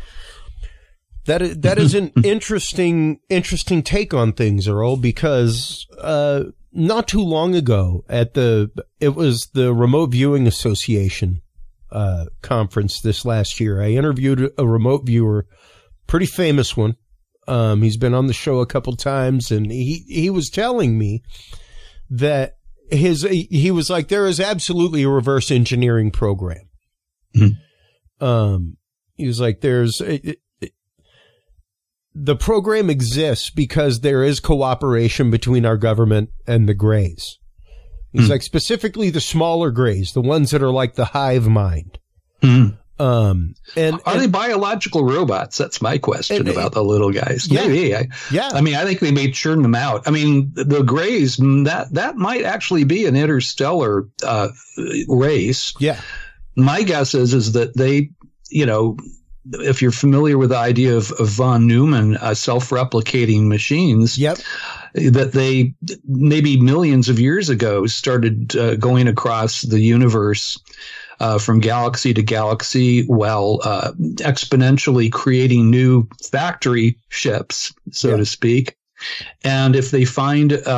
that is that is an interesting interesting take on things, Earl, because uh, not too long ago at the, it was the Remote Viewing Association uh, conference this last year. I interviewed a remote viewer, pretty famous one. Um, he's been on the show a couple times, and he, he was telling me that his, he was like, there is absolutely a reverse engineering program. Mm-hmm. Um, he was like, there's, it, the program exists because there is cooperation between our government and the Greys. He's mm. like, specifically the smaller Greys, the ones that are like the hive mind. Mm. Um, and are and, they biological robots? That's my question and, about the little guys. Yeah, Maybe. I, yeah. I mean, I think they may churn them out. I mean, the, the Greys, that, that might actually be an interstellar, uh, race. Yeah. My guess is, is that they, you know, if you're familiar with the idea of, of von Neumann, uh, self-replicating machines, yep. that they maybe millions of years ago started uh, going across the universe uh, from galaxy to galaxy, while uh, exponentially creating new factory ships, so yeah. to speak. And if they find uh,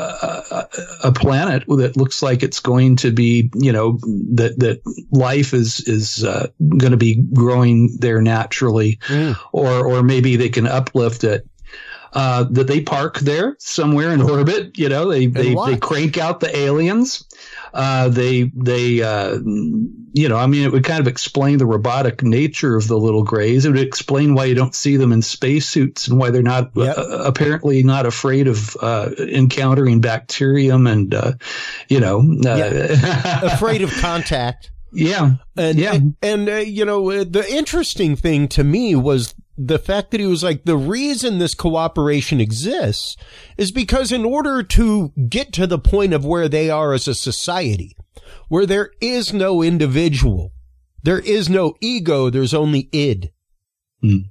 a, a planet that looks like it's going to be, you know, that that life is is uh, going to be growing there naturally, mm. or or maybe they can uplift it, uh, that they park there somewhere in orbit. You know, they they, they crank out the aliens. Uh, they they uh, you know, I mean, it would kind of explain the robotic nature of the little Greys. It would explain why you don't see them in spacesuits and why they're not yep. uh, apparently not afraid of uh, encountering bacterium and uh, you know, uh, yeah. afraid of contact. Yeah, and yeah, and, and uh, you know, the interesting thing to me was the fact that he was like, the reason this cooperation exists is because in order to get to the point of where they are as a society, where there is no individual, there is no ego, there's only id. Mm.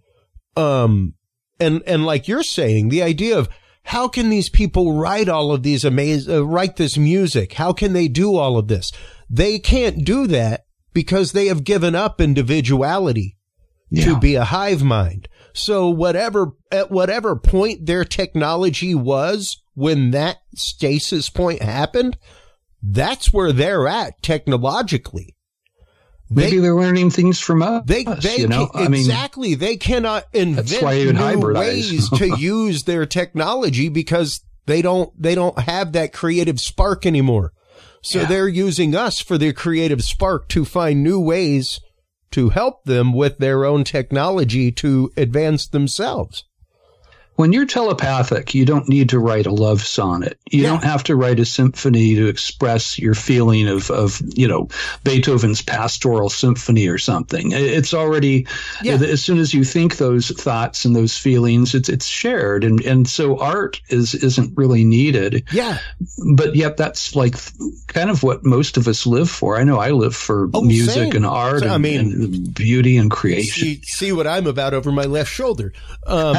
Um, and, and like you're saying, the idea of how can these people write all of these amazing, uh, write this music? How can they do all of this? They can't do that because they have given up individuality. Yeah. To be a hive mind. So whatever, at whatever point their technology was when that stasis point happened, that's where they're at technologically. Maybe they, they're learning things from us. They, they you know, can, I mean, exactly. They cannot invent new hybridize. ways to use their technology because they don't. They don't have that creative spark anymore. So yeah. they're using us for their creative spark to find new ways to help them with their own technology to advance themselves. When you're telepathic, you don't need to write a love sonnet. You yeah. don't have to write a symphony to express your feeling of, of, you know, Beethoven's Pastoral Symphony or something. It's already, yeah. as soon as you think those thoughts and those feelings, it's it's shared. And, and so art is, isn't really needed. Yeah. But yet that's like kind of what most of us live for. I know I live for oh, music same. and art so, and, I mean, and beauty and creation. See, see what I'm about over my left shoulder. Um,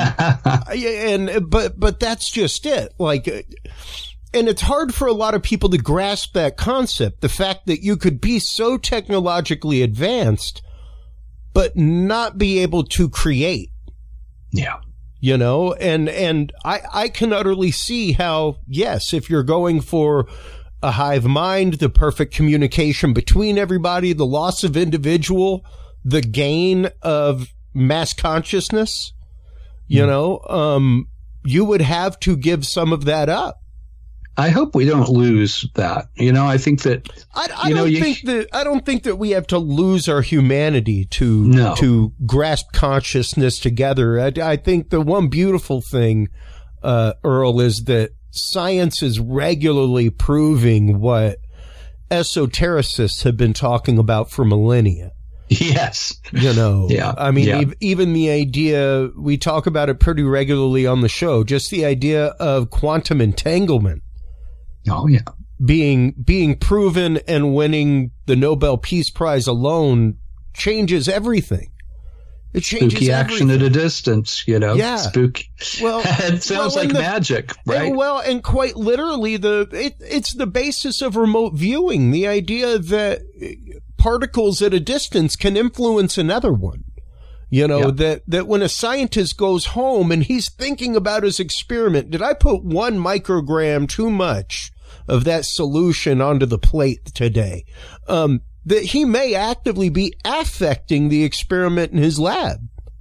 And, but, but that's just it. Like, and it's hard for a lot of people to grasp that concept. The fact that you could be so technologically advanced, but not be able to create. Yeah. You know, and, and I, I can utterly see how, yes, if you're going for a hive mind, the perfect communication between everybody, the loss of individual, the gain of mass consciousness, you know, um, you would have to give some of that up. I hope we don't lose that. You know, I think that I, I you know, don't you, think that I don't think that we have to lose our humanity to no. to grasp consciousness together. I, I think the one beautiful thing, uh, Earl, is that science is regularly proving what esotericists have been talking about for millennia. Yes. You know, yeah. I mean, yeah. ev- even the idea, we talk about it pretty regularly on the show, just the idea of quantum entanglement. Oh, yeah. Being, being proven and winning the Nobel Peace Prize alone changes everything. It changes Spooky action everything. at a distance, you know? Yeah. Spooky. Well, it sounds well, like the, magic, right? And, well, and quite literally, the it, it's the basis of remote viewing. The idea that particles at a distance can influence another one. You know, yeah. that, that when a scientist goes home and he's thinking about his experiment, did I put one microgram too much of that solution onto the plate today? Um, that he may actively be affecting the experiment in his lab.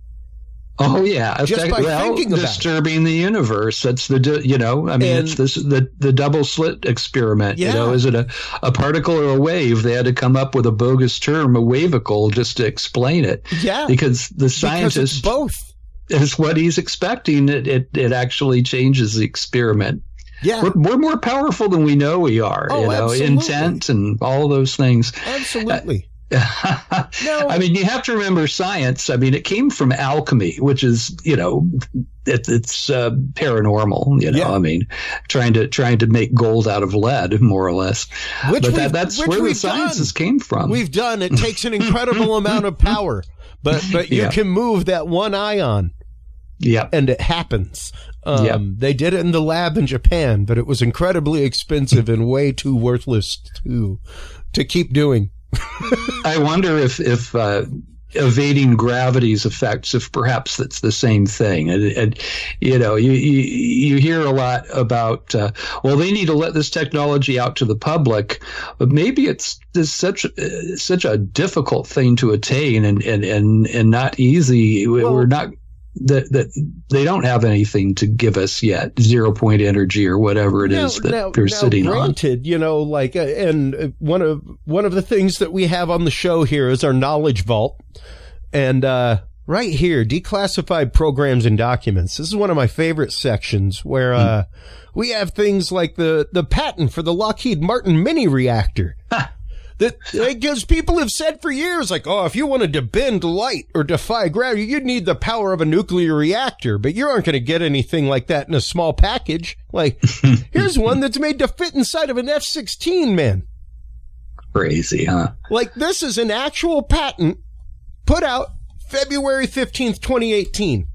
Oh yeah, just by well, thinking about disturbing it. the universe. That's the you know. I mean, and, it's this the the double slit experiment. Yeah. You know, is it a, a particle or a wave? They had to come up with a bogus term, a wavicle, just to explain it. Yeah, because the scientist because it's both is what he's expecting. It it it actually changes the experiment. Yeah, we're, we're more powerful than we know we are. Oh, you know, absolutely. Intent and all those things. Absolutely. Uh, no. I mean, you have to remember science. I mean, it came from alchemy, which is, you know, it, it's uh, paranormal. You know, yeah. I mean, trying to trying to make gold out of lead, more or less. Which but that, that's which where the sciences done. came from. We've done. It takes an incredible amount of power, but but you yeah. can move that one ion. Yeah, and it happens. Um, yep. They did it in the lab in Japan, but it was incredibly expensive and way too worthless to to keep doing. I wonder if if uh, evading gravity's effects, if perhaps that's the same thing. And, and you know, you, you you hear a lot about uh, well, they need to let this technology out to the public, but maybe it's, it's such uh, such a difficult thing to attain and and and, and not easy. Well, We're not. That that they don't have anything to give us yet, zero point energy or whatever it now, is that now, they're now sitting granted, on. You know, like, uh, and one of one of the things that we have on the show here is our knowledge vault, and uh, right here, declassified programs and documents. This is one of my favorite sections where uh, mm. we have things like the the patent for the Lockheed Martin mini reactor. That, because people have said for years, like, oh, if you wanted to bend light or defy gravity, you'd need the power of a nuclear reactor, but you aren't going to get anything like that in a small package. Like, here's one that's made to fit inside of an F sixteen, man. Crazy, huh? Like, this is an actual patent put out February fifteenth, twenty eighteen.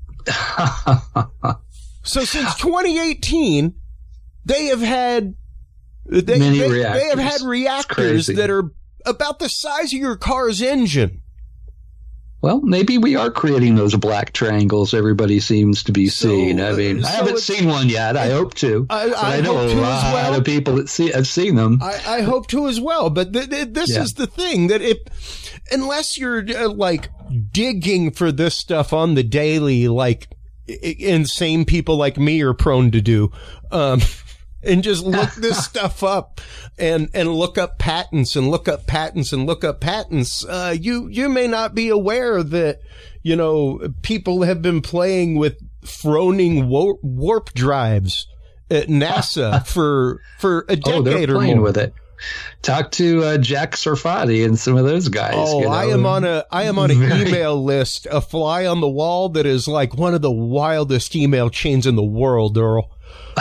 So since twenty eighteen, they have had They, they, they have had reactors that are about the size of your car's engine. well, maybe we are creating those black triangles everybody seems to be so, seeing. I mean, so I haven't seen one yet. I, I hope to. I, I, I know a lot well. of people that see have seen them. I, I hope to as well. But th- th- this yeah. is the thing, that if unless you're uh, like digging for this stuff on the daily, like I- insane people like me are prone to do, um, and just look this stuff up and, and look up patents and look up patents and look up patents. Uh, you, you may not be aware that, you know, people have been playing with Froning warp, warp drives at NASA for, for a decade oh, they're or playing more. with it. Talk to uh, Jack Sarfati and some of those guys. Oh, you know? I am on a I am on an Very... email list, a fly on the wall that is like one of the wildest email chains in the world, Earl.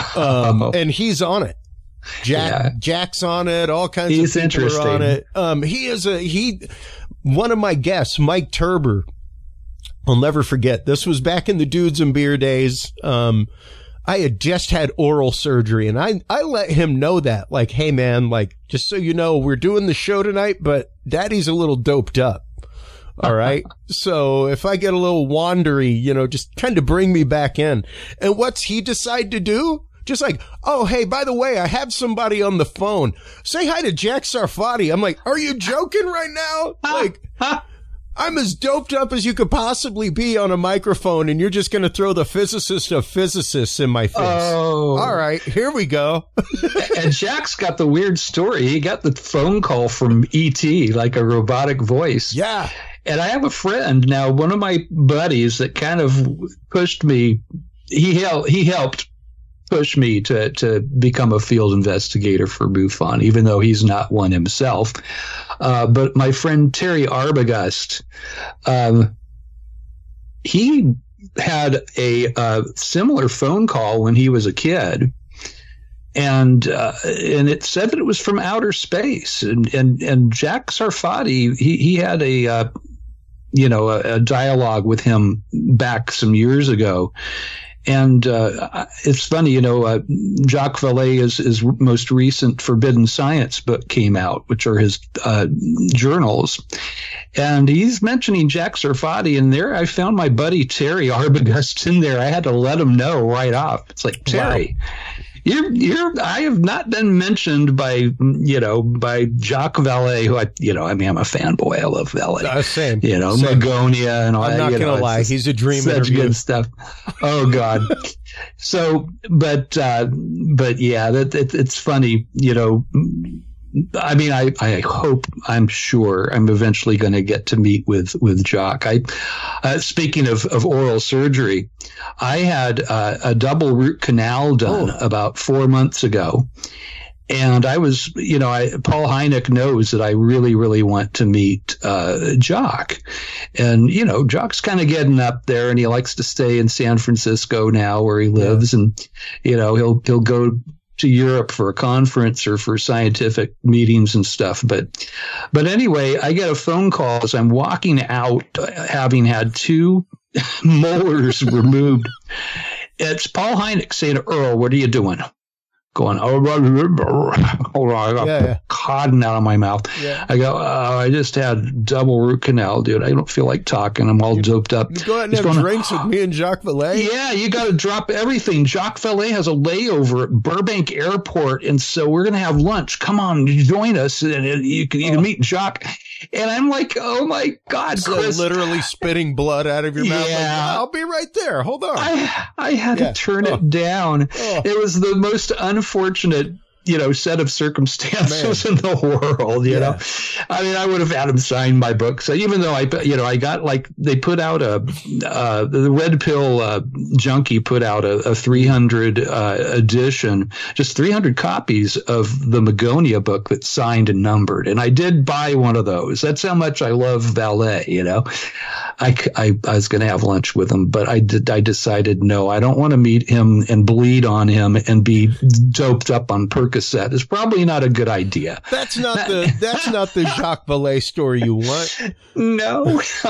Um, oh. And he's on it. Jack yeah. Jack's on it. All kinds he's of people are on it. Um, he is a he. One of my guests, Mike Turber. I'll never forget. This was back in the Dudes and Beer days. Um, I had just had oral surgery, and I, I let him know that, like, hey, man, like, just so you know, we're doing the show tonight, but Daddy's a little doped up. All right. So if I get a little wandery, you know, just kind of bring me back in. And what's he decide to do? Just like, oh, hey, by the way, I have somebody on the phone. Say hi to Jack Sarfati. I'm like, are you joking right now? Like, I'm as doped up as you could possibly be on a microphone, and you're just going to throw the physicist of physicists in my face. Oh. All right, here we go. And Jack's got the weird story. He got the phone call from E T, like a robotic voice. Yeah. And I have a friend now, one of my buddies that kind of pushed me. He helped, he helped push me to, to become a field investigator for MUFON, even though he's not one himself. Uh, but my friend Terry Arbogast, um, he had a uh, similar phone call when he was a kid. And uh, and it said that it was from outer space. And and, and Jack Sarfati, he, he had a, uh, you know, a, a dialogue with him back some years ago. And uh, it's funny, you know, uh, Jacques Vallée, his most recent Forbidden Science book came out, which are his uh, journals. And he's mentioning Jack Sarfati, and there I found my buddy Terry Arbogast in there. I had to let him know right off. It's like, Terry, wow. You're, you're, I have not been mentioned by, you know, by Jacques Vallée, who I, you know, I mean, I'm a fanboy. I love Vallée. Uh, same. You know, same. Magonia and all I'm that. I'm not going to lie. He's a dream such interview. Good stuff. Oh, God. So, but, uh, but yeah, that, it, it's funny, you know. I mean, I, I hope, I'm sure I'm eventually going to get to meet with, with Jock. I, uh, speaking of, of oral surgery, I had uh, a double root canal done oh. about four months ago. And I was, you know, I, Paul Hynek knows that I really, really want to meet uh, Jock. And, you know, Jock's kind of getting up there, and he likes to stay in San Francisco now where he lives. Yeah. And, you know, he'll he'll go to Europe for a conference or for scientific meetings and stuff. But, but anyway, I get a phone call as I'm walking out, having had two molars removed. It's Paul Hynek saying, Earl, what are you doing? Going, oh, hold on, I got yeah, yeah. cotton out of my mouth. Yeah. I go, oh, I just had double root canal, dude. I don't feel like talking. I'm all you, doped up. You go out and He's have going, drinks with me and Jacques Vallée? Yeah, you got to drop everything. Jacques Vallée has a layover at Burbank Airport, and so we're going to have lunch. Come on, join us, and you can, you can meet Jacques. And I'm like, oh, my God, so Chris. literally spitting blood out of your mouth. Yeah. Like, I'll be right there. Hold on. I, I had yeah. to turn oh. it down. Oh. It was the most unfortunate, you know, set of circumstances Man. in the world, you yeah. know. I mean, I would have had him sign my book. So even though I, you know, I got like, they put out a, uh, the Red Pill uh, Junkie put out a, a three hundred uh, edition, just three hundred copies of the Magonia book that's signed and numbered. And I did buy one of those. That's how much I love Vallée, you know. I, I, I was going to have lunch with him, but I did, I decided, no, I don't want to meet him and bleed on him and be doped up on Percocet. It's probably not a good idea. That's not the, that's not the Jacques Vallée story you want. No.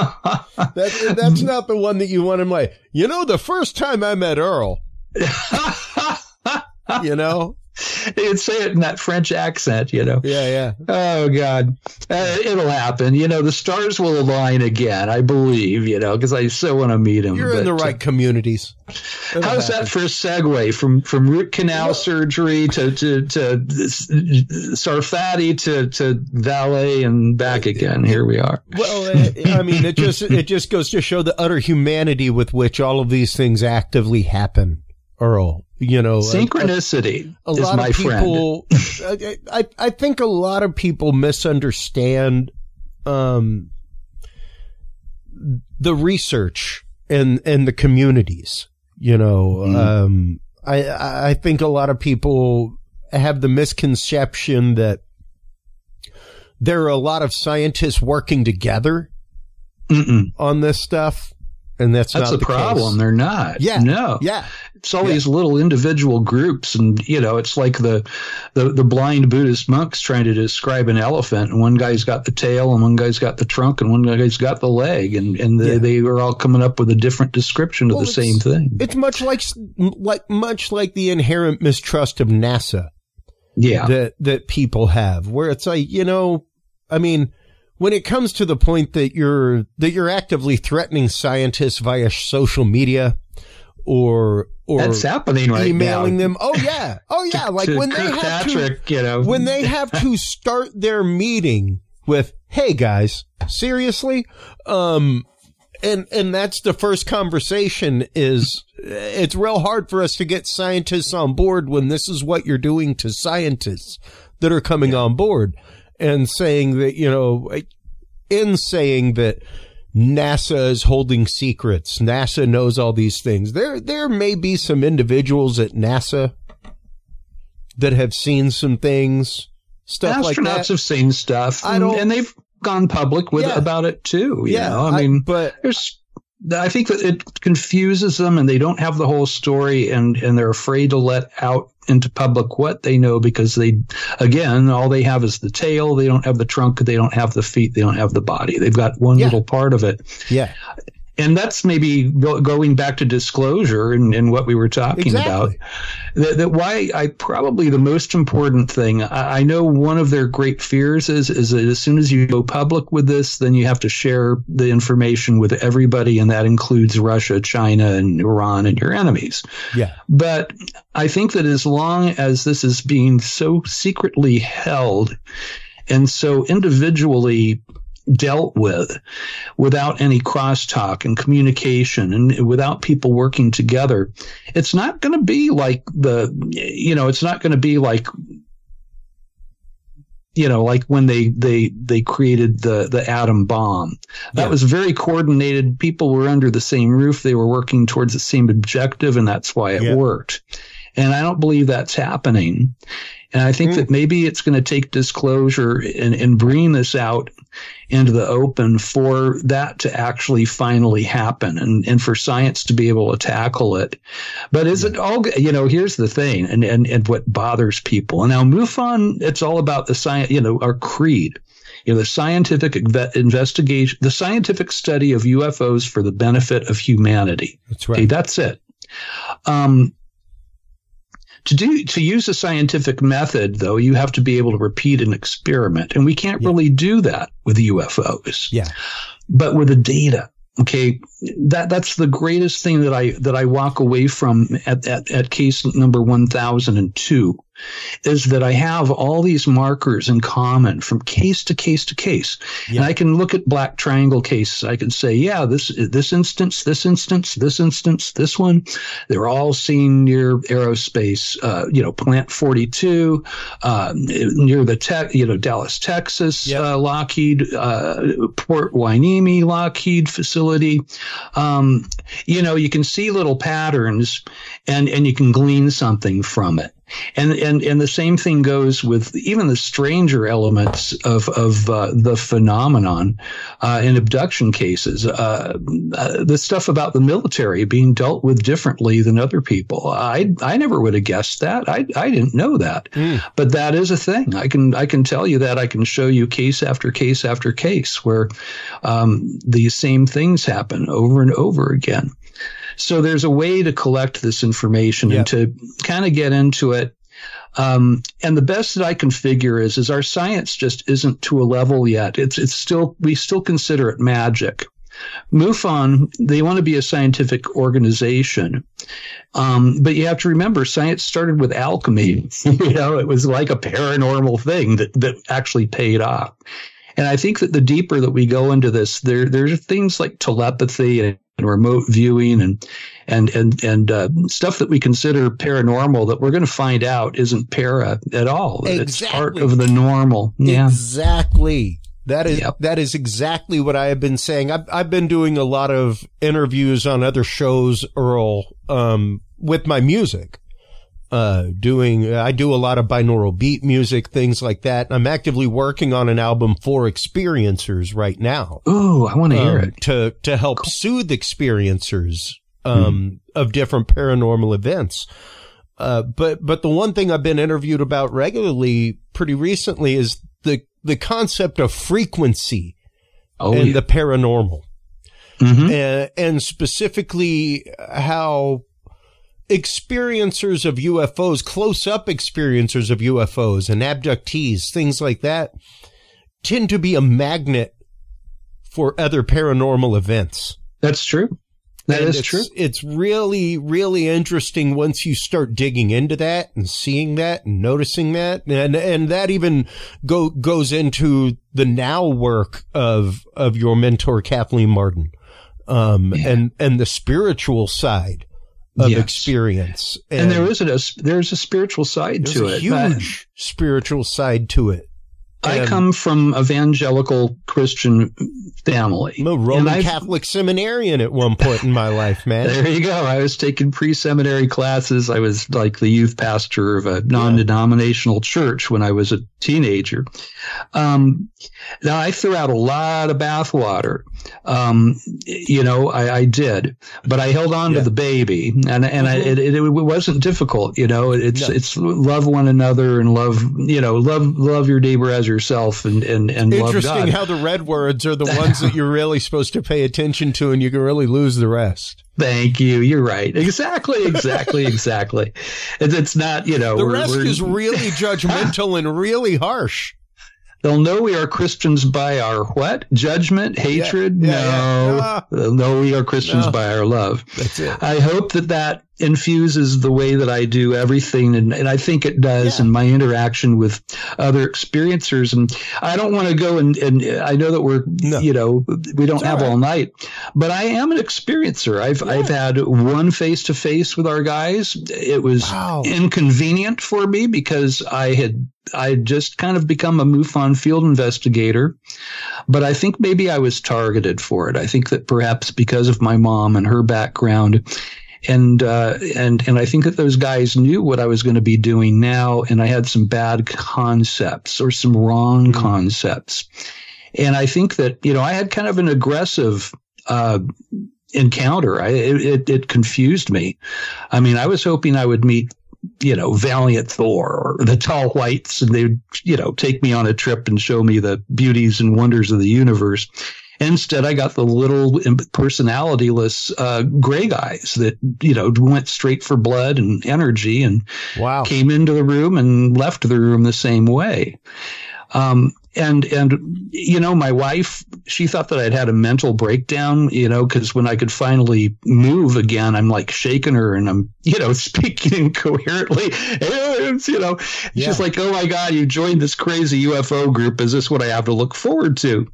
that, that's not the one that you want him like, you know, the first time I met Earl, you know, You'd say it in that French accent, you know. Yeah, yeah. Oh, God. Uh, it'll happen. You know, the stars will align again, I believe, you know, because I so want to meet him. You're but, in the right uh, communities. It'll how's happen. that for a segue from, from root canal well, surgery to, to, to Sarfati to, to valet and back again? Here we are. Well, I mean, it just it just goes to show the utter humanity with which all of these things actively happen, Earl. You know, synchronicity a, a, a is lot my of people, friend. I, I think a lot of people misunderstand um, the research and and the communities. You know, mm. um, I I think a lot of people have the misconception that there are a lot of scientists working together Mm-mm. on this stuff. And that's, that's not the, the problem. Case. They're not. Yeah. No. Yeah. It's all yeah. these little individual groups. And, you know, it's like the, the, the blind Buddhist monks trying to describe an elephant. And one guy's got the tail and one guy's got the trunk and one guy's got the leg. And, and they, yeah. they were all coming up with a different description of well, the same thing. It's much like, like, much like the inherent mistrust of NASA. Yeah. That, that people have, where it's like, you know, I mean, when it comes to the point that you're that you're actively threatening scientists via social media or or that's happening right emailing now. them, oh yeah, oh yeah, to, like to when they have Patrick, to, you know, when they have to start their meeting with, "Hey guys, seriously," um, and and that's the first conversation. Is it's real hard for us to get scientists on board when this is what you're doing to scientists that are coming yeah. on board. And saying that, you know, in saying that NASA is holding secrets, NASA knows all these things. There, there may be some individuals at NASA that have seen some things, stuff Astronauts like that. Astronauts have seen stuff, I don't, and they've gone public with yeah, about it too. You yeah, know? I mean, I, but there's. I think that it confuses them and they don't have the whole story and, and they're afraid to let out into public what they know because they, again, all they have is the tail. They don't have the trunk. They don't have the feet. They don't have the body. They've got one yeah. little part of it. Yeah. And that's maybe go, going back to disclosure and, and what we were talking exactly. about. That, that why I probably the most important thing, I, I know one of their great fears is, is that as soon as you go public with this, then you have to share the information with everybody. And that includes Russia, China, and Iran and your enemies. Yeah. But I think that as long as this is being so secretly held and so individually dealt with without any crosstalk and communication and without people working together, it's not going to be like the, you know, it's not going to be like, you know, like when they, they, they created the, the atom bomb. That yeah. was very coordinated. People were under the same roof. They were working towards the same objective, and that's why it yeah. worked. And I don't believe that's happening. And I think mm. that maybe it's going to take disclosure and, and bringing this out into the open for that to actually finally happen and, and for science to be able to tackle it. But is yeah. it all, you know, here's the thing and, and, and what bothers people. And now MUFON, it's all about the science, you know, our creed. You know, the scientific investigation, the scientific study of U F Os for the benefit of humanity. That's right. Okay, that's it. Um, To do to use a scientific method, though, you have to be able to repeat an experiment, and we can't yeah. really do that with U F Os. Yeah, but with the data, okay, that that's the greatest thing that I that I walk away from at at, at case number one thousand two. Is that I have all these markers in common from case to case to case. Yeah. And I can look at black triangle cases. I can say, yeah, this this instance, this instance, this instance, this one, they're all seen near aerospace, uh, you know, Plant forty-two, uh, near the tech, you know, Dallas, Texas, yeah. uh, Lockheed, uh, Port Hueneme, Lockheed facility. Um, you know, you can see little patterns and, and you can glean something from it. And, and, and the same thing goes with even the stranger elements of, of, uh, the phenomenon, uh, in abduction cases, uh, uh, the stuff about the military being dealt with differently than other people. I, I never would have guessed that. I, I didn't know that, mm. but that is a thing. I can, I can tell you that. I can show you case after case after case where, um, these same things happen over and over again. So there's a way to collect this information yep. and to kind of get into it Um, and the best that I can figure is, is our science just isn't to a level yet. It's, it's still, we still consider it magic. MUFON, they want to be a scientific organization. Um, but you have to remember, science started with alchemy. You know, it was like a paranormal thing that, that actually paid off. And I think that the deeper that we go into this, there, there's things like telepathy and, and remote viewing and, and, and, and, uh, stuff that we consider paranormal that we're going to find out isn't para at all. Exactly. It's part of the normal. Yeah. Exactly. That is, yep. that is exactly what I have been saying. I've, I've been doing a lot of interviews on other shows, Earl, um, with my music. Uh, doing, I do a lot of binaural beat music, things like that. I'm actively working on an album for experiencers right now. Ooh, I want to um, hear it. To, to help cool. soothe experiencers, um, mm. of different paranormal events. Uh, but, but the one thing I've been interviewed about regularly pretty recently is the, the concept of frequency oh, and yeah. the paranormal. Mm-hmm. And, and specifically how experiencers of U F Os, close-up experiencers of U F Os and abductees, things like that, tend to be a magnet for other paranormal events. That's true. That and is it's, true. It's really, really interesting once you start digging into that and seeing that and noticing that. And, and that even go, goes into the now work of, of your mentor, Kathleen Martin, um, yeah. and, and the spiritual side of yes. experience. And, and there is a, there's a spiritual side to a it. Huge but spiritual side to it. I And come from evangelical Christian family. I'm a Roman Catholic seminarian at one point in my life, man. There you go. I was taking pre-seminary classes. I was like the youth pastor of a non-denominational yeah. church when I was a teenager. Um, now, I threw out a lot of bathwater. Um, you know, I, I did, but I held on yeah. to the baby, and and mm-hmm. I, it, it, it wasn't difficult. You know, it's no. it's love one another and love, you know, love love your neighbor as yourself, and and and love God. Interesting how the red words are the ones that you're really supposed to pay attention to, and you can really lose the rest. Thank you. You're right. Exactly. Exactly. exactly. It's, it's not, you know, the we're, rest we're, is really judgmental and really harsh. They'll know we are Christians by our what? Judgment? Hatred? Yeah, yeah, no. yeah. They'll know we are Christians no. by our love. That's it. I hope that that infuses the way that I do everything, and, and I think it does yeah. in my interaction with other experiencers. And I don't want to go and, and I know that we're, no. you know, we don't it's have all, all right. night, but I am an experiencer. I've, yeah. I've had one face to face with our guys. It was wow. inconvenient for me because I had, I had just kind of become a MUFON field investigator, but I think maybe I was targeted for it. I think that perhaps because of my mom and her background, and uh, and and I think that those guys knew what I was going to be doing now, and I had some bad concepts or some wrong mm-hmm. concepts, and I think that, you know, I had kind of an aggressive uh, encounter. I, it, it confused me. I mean, I was hoping I would meet, you know, Valiant Thor or the Tall Whites, and they'd, you know, take me on a trip and show me the beauties and wonders of the universe. Instead, I got the little personalityless uh, gray guys that, you know, went straight for blood and energy and wow. came into the room and left the room the same way. Um, and, and, you know, my wife, she thought that I'd had a mental breakdown, you know, because when I could finally move again, I'm like shaking her and I'm, you know, speaking incoherently. You know, yeah. she's like, oh my God, you joined this crazy U F O group. Is this what I have to look forward to?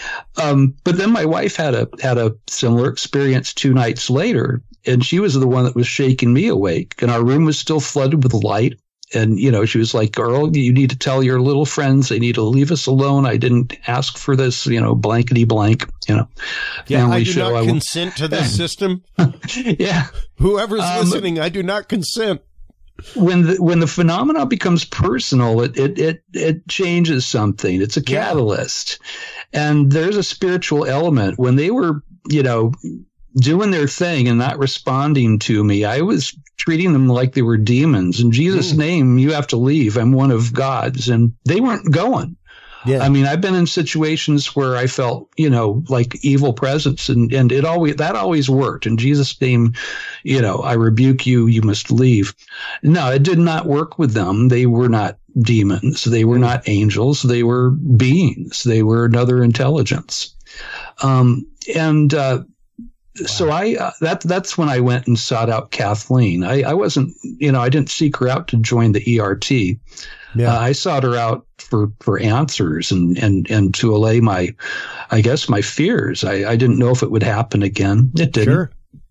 Um, but then my wife had a had a similar experience two nights later, and she was the one that was shaking me awake. And our room was still flooded with light. And, you know, she was like, Earl, you need to tell your little friends they need to leave us alone. I didn't ask for this, you know, blankety blank, you know. Yeah, I do show. not I consent to this system. yeah. Whoever's um, listening, I do not consent. When the when the phenomenon becomes personal, it it it, it changes something. It's a catalyst. Yeah. And there's a spiritual element. When they were, you know, doing their thing and not responding to me, I was treating them like they were demons. In Jesus' mm. name, you have to leave. I'm one of God's. And they weren't going. Yeah. I mean, I've been in situations where I felt, you know, like evil presence, and, and it always, that always worked. In Jesus' name, you know, I rebuke you, you must leave. No, it did not work with them. They were not demons. They were not angels. They were beings. They were another intelligence. Um, and, uh, Wow. So I uh, that that's when I went and sought out Kathleen. I, I wasn't, you know, I didn't seek her out to join the E R T. Yeah. Uh, I sought her out for, for answers and, and, and to allay my, I guess, my fears. I, I didn't know if it would happen again. It didn't. Sure.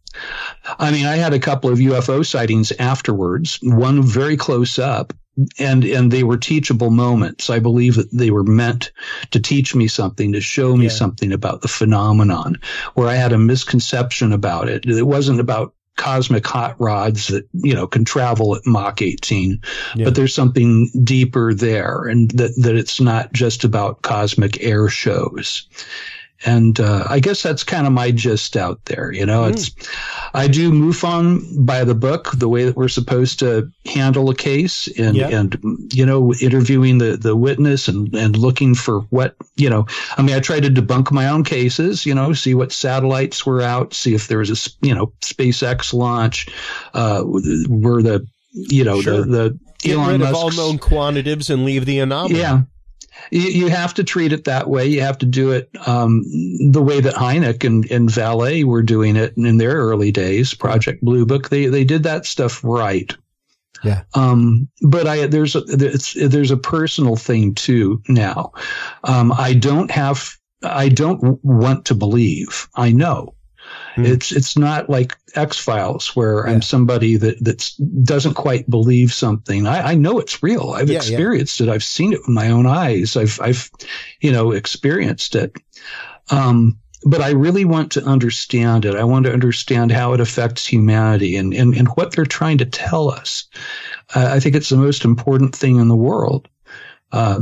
I mean, I had a couple of U F O sightings afterwards, one very close up. And and they were teachable moments. I believe that they were meant to teach me something, to show me yeah. something about the phenomenon, where I had a misconception about it. It wasn't about cosmic hot rods that, you know, can travel at Mach eighteen, yeah. but there's something deeper there, and that, that it's not just about cosmic air shows. And uh, I guess that's kind of my gist out there. You know, mm. it's I do MUFON by the book, the way that we're supposed to handle a case, and yeah. and you know, interviewing the, the witness and, and looking for what, you know, I mean, I tried to debunk my own cases, you know, see what satellites were out, see if there was a, you know, SpaceX launch, uh, were the, you know, sure. the, the Elon Get rid Musk's, of all known quantitatives and leave the anomaly. Yeah. You, you have to treat it that way. You have to do it um, the way that Hynek and, and Vallée were doing it in their early days. Project Blue Book, they they did that stuff right. Yeah. Um, but I there's a it's, there's a personal thing too now. Um, I don't have I don't want to believe. I know. Mm. It's it's not like X-Files where yeah. I'm somebody that that's doesn't quite believe something. I, I know it's real. I've yeah, experienced yeah. it. I've seen it with my own eyes. I've I've you know experienced it. Um, but I really want to understand it. I want to understand how it affects humanity and and, and what they're trying to tell us. Uh, I think it's the most important thing in the world. Uh,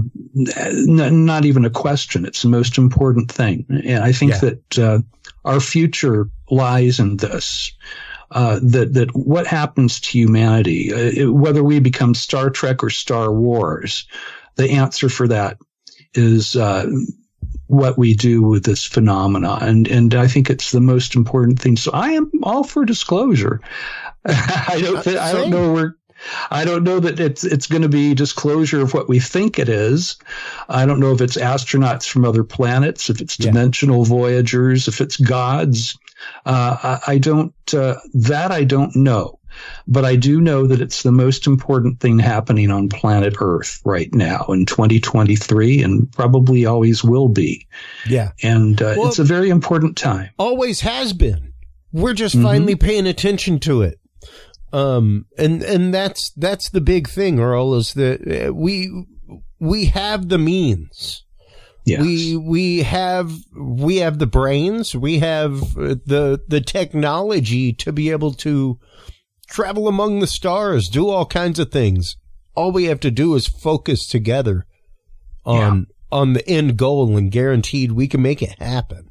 n- not even a question. It's the most important thing. And I think yeah. that, uh, our future lies in this, uh, that, that what happens to humanity, uh, it, whether we become Star Trek or Star Wars, the answer for that is, uh, what we do with this phenomena. And, and I think it's the most important thing. So I am all for disclosure. I don't, th- I don't know where, I don't know that it's it's going to be disclosure of what we think it is. I don't know if it's astronauts from other planets, if it's dimensional yeah. voyagers, if it's gods. Uh, I, I don't uh, that I don't know, but I do know that it's the most important thing happening on planet Earth right now in twenty twenty-three, and probably always will be. Yeah, and uh, well, it's a very important time. Always has been. We're just mm-hmm. finally paying attention to it. Um, and, and that's, that's the big thing, Earl, is that we, we have the means. Yes. We, we have, we have the brains, we have the, the technology to be able to travel among the stars, do all kinds of things. All we have to do is focus together on, yeah. on the end goal, and guaranteed we can make it happen.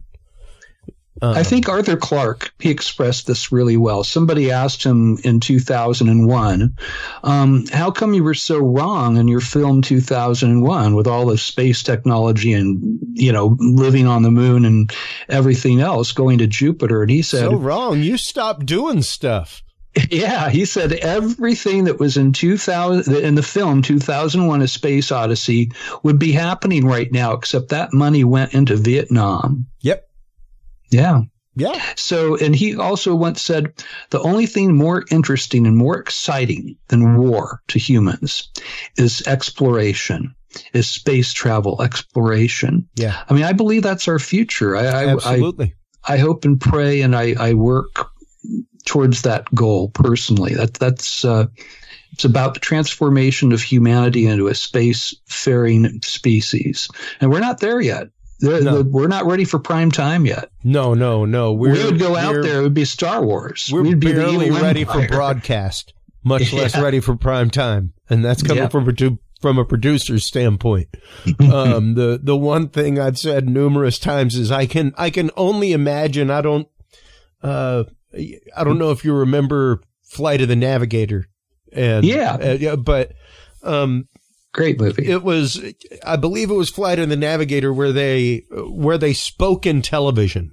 Uh, I think Arthur Clarke, he expressed this really well. Somebody asked him in two thousand one, um, how come you were so wrong in your film two thousand one with all the space technology and, you know, living on the moon and everything else, going to Jupiter? And he said, so wrong. You stopped doing stuff. Yeah, he said everything that was in two thousand in the film two thousand one: A Space Odyssey would be happening right now, except that money went into Vietnam. Yep. Yeah. Yeah. So, and he also once said, the only thing more interesting and more exciting than war to humans is exploration, is space travel, exploration. Yeah. I mean, I believe that's our future. I, I, Absolutely. I, I hope and pray, and I, I work towards that goal personally. That, that's, uh, it's about the transformation of humanity into a space-faring species. And we're not there yet. No. We're not ready for prime time yet. No, no, no. We're, we would go out there. It would be Star Wars. We're We'd be barely ready for broadcast, much yeah. less ready for prime time. And that's coming yeah. from, a, from a producer's standpoint. um, the, the one thing I've said numerous times is I can, I can only imagine. I don't, uh, I don't know if you remember Flight of the Navigator. And, yeah. Uh, yeah, but, um, Great movie. It was, I believe it was Flight of the Navigator where they, where they spoke in television.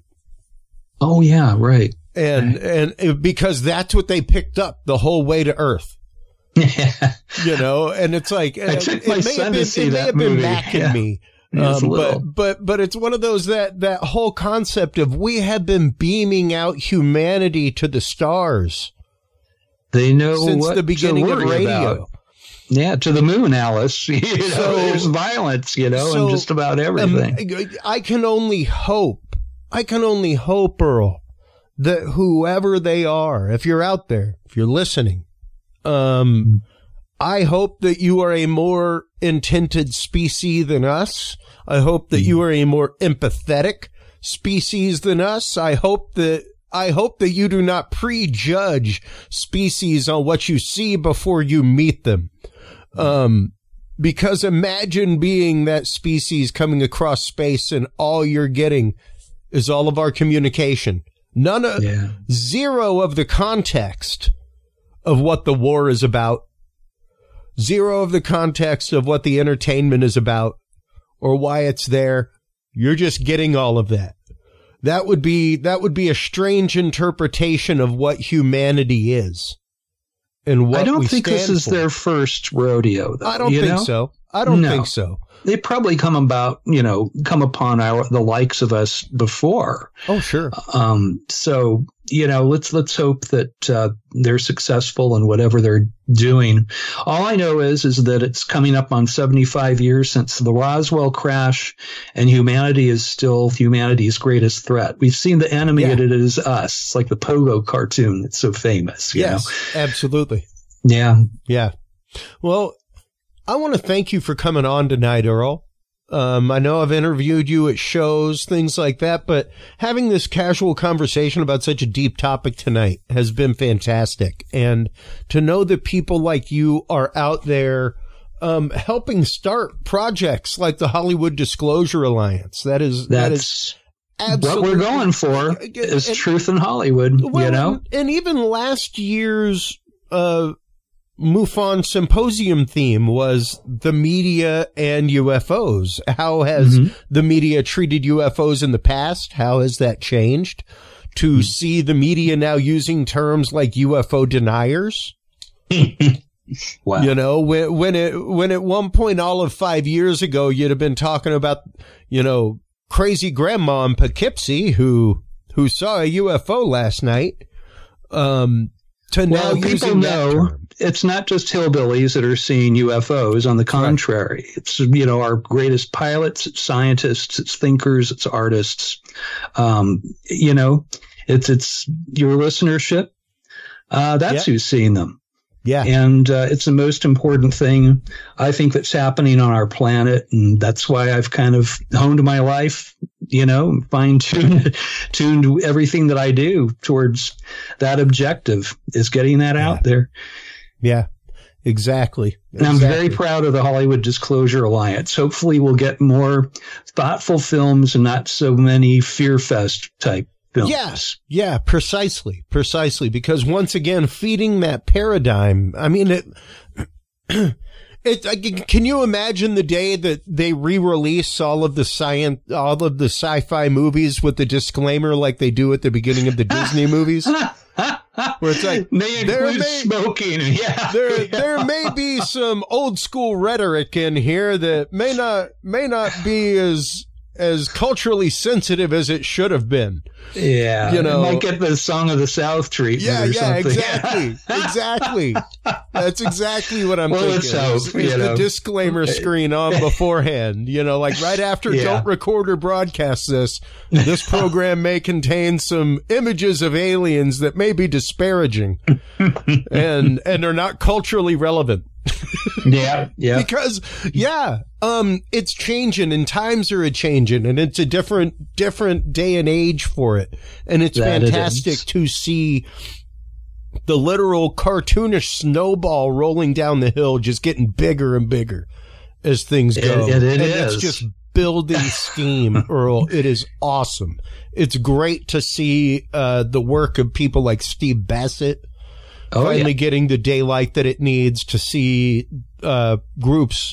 Oh yeah, right. And, right. and it, because that's what they picked up the whole way to Earth. Yeah. You know, and it's like, I took my it may son have been, to see it may that have been movie. back in Yeah. me. It's Um, a little. but, but, but it's one of those that, that whole concept of we have been beaming out humanity to the stars. They know since what the beginning to of worry radio. About. Yeah, to the moon, Alice. You know, So- there's violence, you know, so, and just about everything. Um, I can only hope, I can only hope, Earl, that whoever they are, if you're out there, if you're listening, um, I hope that you are a more intended species than us. I hope that you are a more empathetic species than us. I hope that I hope that you do not prejudge species on what you see before you meet them. Um, because imagine being that species coming across space and all you're getting is all of our communication. None of, Yeah. zero of the context of what the war is about. Zero of the context of what the entertainment is about or why it's there. You're just getting all of that. That would be, that would be a strange interpretation of what humanity is. And what I don't we think this stand is for. their first rodeo, though. I don't you think know? so. I don't No. think so. They probably come about, you know, come upon our the likes of us before. Oh, sure. Um, so, you know, let's let's hope that uh, they're successful in whatever they're doing. All I know is is that it's coming up on seventy-five years since the Roswell crash, and humanity is still humanity's greatest threat. We've seen the enemy, Yeah. and it is us. It's like the Pogo cartoon that's so famous. You Yes, know? absolutely. Yeah. Yeah. Well, I want to thank you for coming on tonight, Earl. Um, I know I've interviewed you at shows, things like that, but having this casual conversation about such a deep topic tonight has been fantastic. And to know that people like you are out there, um, helping start projects like the Hollywood Disclosure Alliance. That is, that is That's absolutely what we're going for is And- truth in Hollywood, Well, you know? and, and even last year's, uh, MUFON symposium theme was the media and U F Os. How has Mhm. the media treated U F Os in the past? How has that changed? To see the media now using terms like U F O deniers. Wow. You know, when, when it, when at one point all of five years ago, you'd have been talking about, you know, crazy grandma in Poughkeepsie who, who saw a U F O last night. Um, to now Well, people using that know term. it's not just hillbillies that are seeing U F Os. On the contrary, it's, you know, our greatest pilots, it's scientists, it's thinkers, it's artists. Um, you know, it's, it's your listenership. Uh, that's Yeah. who's seeing them. Yeah. And uh, it's the most important thing I think that's happening on our planet. And that's why I've kind of honed my life, you know, fine tuned, tuned everything that I do towards that objective, is getting that Yeah. out there. Yeah, exactly. And I'm very Exactly. proud of the Hollywood Disclosure Alliance. Hopefully we'll get more thoughtful films and not so many Fear Fest type films. Yes. Yeah, precisely. Precisely. Because once again, feeding that paradigm, I mean, it, it, I- can you imagine the day that they re-release all of the science, all of the sci-fi movies with the disclaimer like they do at the beginning of the Disney movies? Where it's like, They there include may- smoking. Yeah. there, Yeah. there may be some old school rhetoric in here that may not, may not be as, as culturally sensitive as it should have been. Yeah, You know- it might get the Song of the South treatment. Yeah, or yeah, something. exactly, exactly. That's exactly what I'm Well, thinking. let's hope, is, is you the know. disclaimer screen on beforehand? You know, like right after Yeah. "Don't record or broadcast this." This program may contain some images of aliens that may be disparaging and and are not culturally relevant. Yeah, yeah. Because, yeah, um, it's changing and times are a changing and it's a different, different day and age for it. And it's That it fantastic is. to see the literal cartoonish snowball rolling down the hill, just getting bigger and bigger as things go. It- it- it and it's is. just building steam, Earl. It is awesome. It's great to see, uh, the work of people like Steve Bassett. Oh, Finally yeah. getting the daylight that it needs, to see uh, groups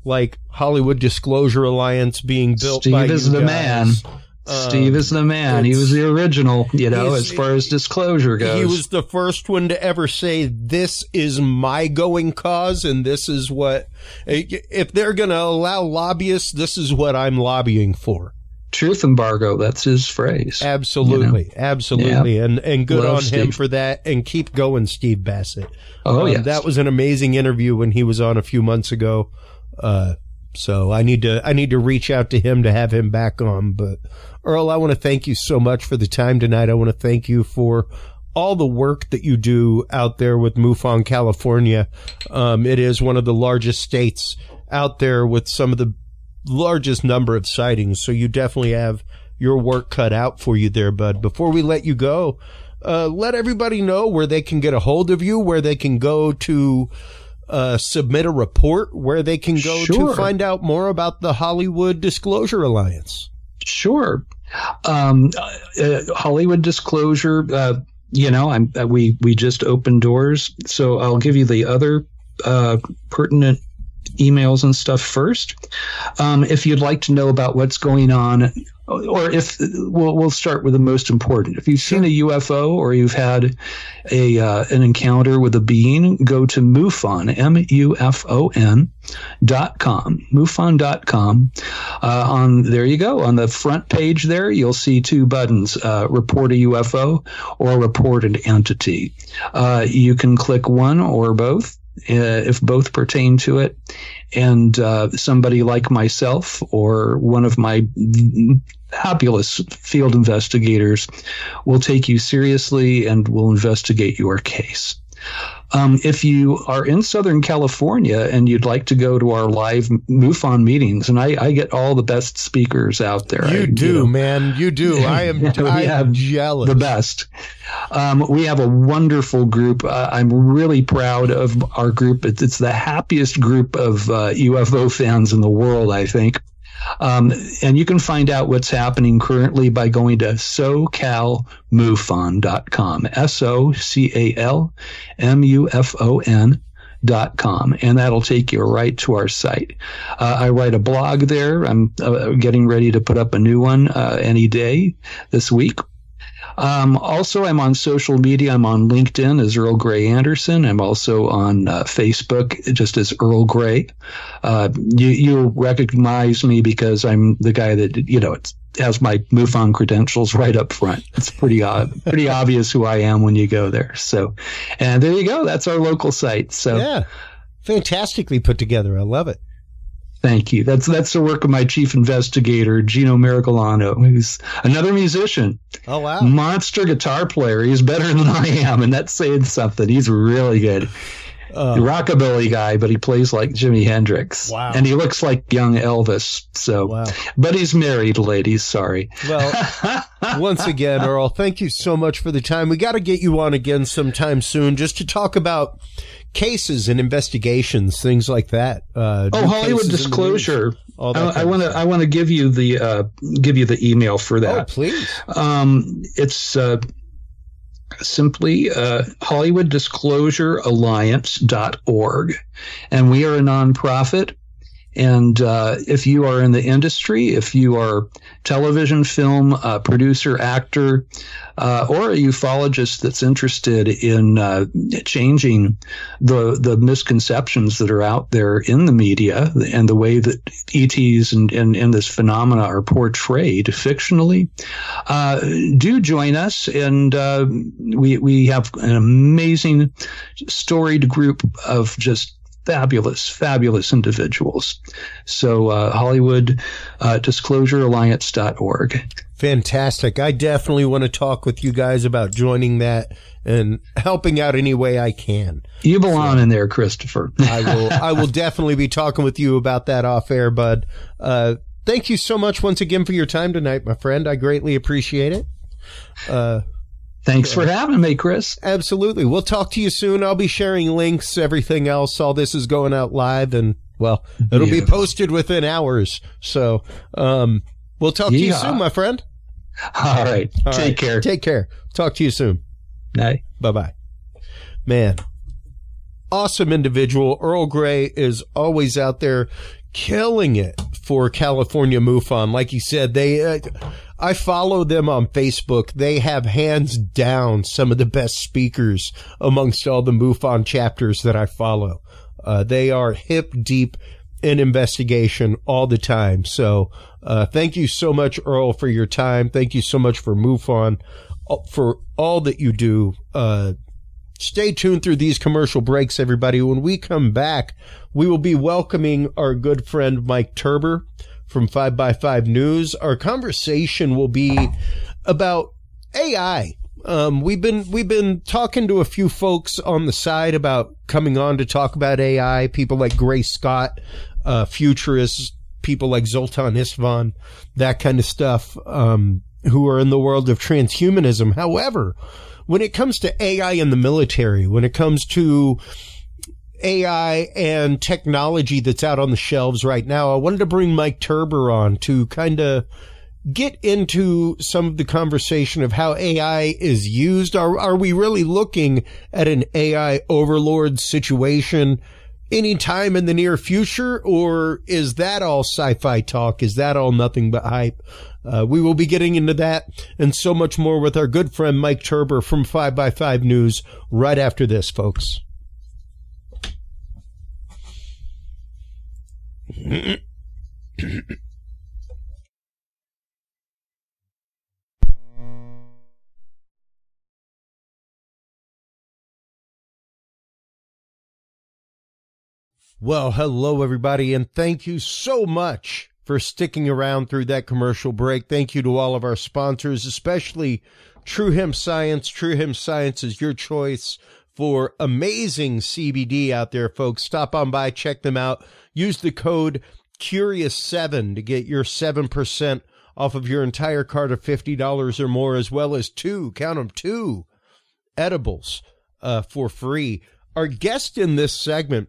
like Hollywood Disclosure Alliance being built Steve by is you the guys. man. Um, Steve is the man. He was the original, you know, He's- as far as disclosure goes. He was the first one to ever say, this is my going cause, and this is what, if they're going to allow lobbyists, this is what I'm lobbying for. Truth embargo, that's his phrase. Absolutely, you know? absolutely. Yeah. And and good Love on Steve. him for that, and keep going, Steve Bassett. Oh, um, yes. That was an amazing interview when he was on a few months ago. Uh, so I need to I need to reach out to him to have him back on. But Earl, I want to thank you so much for the time tonight. I want to thank you for all the work that you do out there with MUFON California. Um, it is one of the largest states out there with some of the largest number of sightings. So you definitely have your work cut out for you there, bud. Before we let you go, uh, let everybody know where they can get a hold of you, where they can go to uh, submit a report, where they can go Sure. to find out more about the Hollywood Disclosure Alliance. Sure. Um, uh, Hollywood Disclosure, uh, you know, I'm, uh, we, we just opened doors. So I'll give you the other uh, pertinent emails and stuff first. Um, if you'd like to know about what's going on, or if we'll, we'll start with the most important. If you've seen a U F O or you've had a uh, an encounter with a being, go to MUFON, M U F O N dot com, MUFON dot com. Uh, on there you go. On the front page there, you'll see two buttons: uh, report a U F O or report an entity. Uh, you can click one or both. Uh, if both pertain to it, and uh, somebody like myself or one of my fabulous field investigators will take you seriously and will investigate your case. Um, if you are in Southern California and you'd like to go to our live MUFON meetings, and I, I get all the best speakers out there. You I, do, you know, man. You do. I am, Yeah, we I am have jealous. the best. Um, we have a wonderful group. Uh, I'm really proud of our group. It's, it's the happiest group of uh, U F O fans in the world, I think. Um, and you can find out what's happening currently by going to so cal mufon dot com, S O C A L M U F O N dot com, and that'll take you right to our site. Uh, I write a blog there. I'm uh, getting ready to put up a new one uh, any day this week. Um, also, I'm on social media. I'm on LinkedIn as Earl Grey Anderson. I'm also on uh, Facebook just as Earl Grey. Uh, you, you'll recognize me because I'm the guy that, you know, it's, has my MUFON credentials right up front. It's pretty uh, pretty obvious who I am when you go there. So, and there you go. That's our local site. So, Yeah. Fantastically put together. I love it. thank you. That's that's the work of my chief investigator, Gino Miracolano, who's another musician. Oh, wow. Monster guitar player. He's better than I am, and that's saying something. He's really good. Uh, Rockabilly guy, but he plays like Jimi Hendrix. Wow. And he looks like young Elvis. So, Wow. but he's married, ladies. Sorry. Well, once again, Earl, thank you so much for the time. We got to get you on again sometime soon just to talk about cases and investigations, things like that. Uh, Oh, new Hollywood cases in the Disclosure. news, all that I, I kind of want to. stuff. I want to give you the uh, give you the email for Oh, that. please. Um, it's uh, simply uh, Hollywood Disclosure Alliance dot org, and we are a nonprofit. And uh, if you are in the industry, if you are television, film uh, producer, actor, uh, or a ufologist that's interested in uh, changing the the misconceptions that are out there in the media and the way that E Ts and, and, and this phenomena are portrayed fictionally, uh, do join us. And uh, we we have an amazing storied group of just fabulous, fabulous individuals. So uh, Hollywood uh, Disclosure Alliance dot org. Fantastic. I definitely want to talk with you guys about joining that and helping out any way I can. You belong so, in there, Christopher. I will I will definitely be talking with you about that off air, bud. Uh, thank you so much once again for your time tonight, my friend. I greatly appreciate it. Uh, Thanks for having me, Chris. Absolutely. We'll talk to you soon. I'll be sharing links, everything else. All this is going out live, and, well, it'll yeah. be posted within hours. So um, we'll talk Yeehaw. to you soon, my friend. All right. All Take right. care. Take care. Talk to you soon. Bye. Bye-bye. Man, awesome individual. Earl Grey is always out there killing it for California MUFON. Like you said, they, uh, I follow them on Facebook. They have hands down some of the best speakers amongst all the MUFON chapters that I follow. Uh, they are hip deep in investigation all the time. So, uh, thank you so much, Earl, for your time. Thank you so much for MUFON, for all that you do. Uh, stay tuned through these commercial breaks, everybody. When we come back, we will be welcoming our good friend Mike Turber from five by five News. Our conversation will be about A I. Um, we've been, we've been talking to a few folks on the side about coming on to talk about A I, people like Gray Scott, uh, futurists, people like Zoltan Istvan, that kind of stuff, um, who are in the world of transhumanism. However, when it comes to A I in the military, when it comes to A I and technology that's out on the shelves right now, I wanted to bring Mike Turber on to kind of get into some of the conversation of how A I is used. Are, are we really looking at an A I overlord situation anytime in the near future, or is that all sci-fi talk? Is that all nothing but hype? Uh, we will be getting into that and so much more with our good friend Mike Turber from five by five News right after this, folks. Well, hello, everybody, and thank you so much for sticking around through that commercial break. Thank you to all of our sponsors, especially True Hemp Science. True Hemp Science is your choice for amazing C B D out there, folks. Stop on by, check them out. Use the code Curious seven to get your seven percent off of your entire cart of fifty dollars or more, as well as two, count them, two edibles uh, for free. Our guest in this segment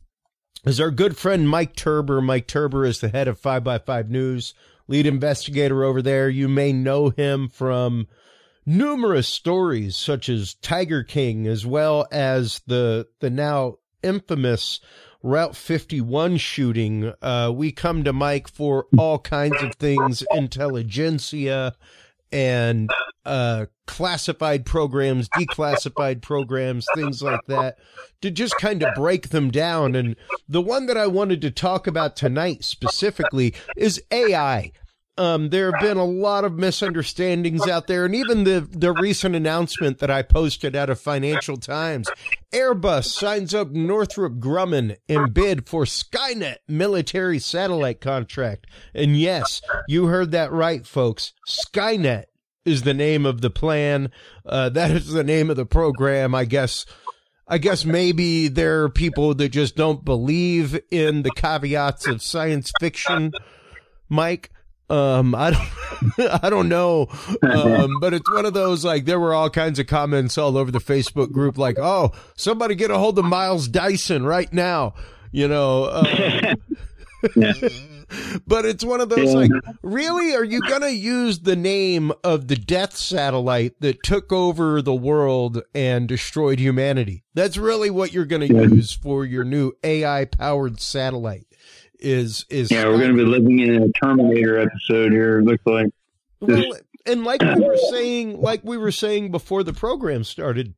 is our good friend Mike Turber. Mike Turber is the head of five by five News, lead investigator over there. You may know him from numerous stories such as Tiger King, as well as the the now infamous Route fifty-one shooting. Uh, we come to Mike for all kinds of things, intelligentsia and uh, classified programs, declassified programs, things like that, to just kind of break them down. And the one that I wanted to talk about tonight specifically is A I. Um, there have been a lot of misunderstandings out there, and even the, the recent announcement that I posted out of Financial Times. Airbus signs up Northrop Grumman in bid for Skynet military satellite contract. And yes, you heard that right, folks. Skynet is the name of the plan. Uh, that is the name of the program. I guess, I guess maybe there are people that just don't believe in the caveats of science fiction, Mike. Um, I don't, I don't know. Um, but it's one of those, like, there were all kinds of comments all over the Facebook group, like, oh, somebody get a hold of Miles Dyson right now, you know, um, yeah. But it's one of those, like, really, are you going to use the name of the death satellite that took over the world and destroyed humanity? That's really what you're going to yeah. use for your new A I powered satellite. Is is yeah, we're going to be living in a Terminator episode here. It looks like. Well, and like we were saying, like we were saying before the program started,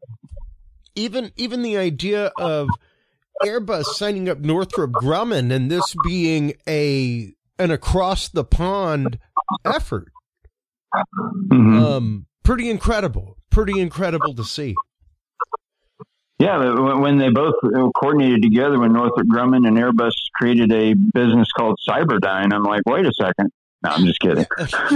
even even the idea of Airbus signing up Northrop Grumman and this being a an across the pond effort, mm-hmm. um, pretty incredible, pretty incredible to see. Yeah, when they both coordinated together, when Northrop Grumman and Airbus created a business called Cyberdyne, I'm like, wait a second. No, I'm just kidding.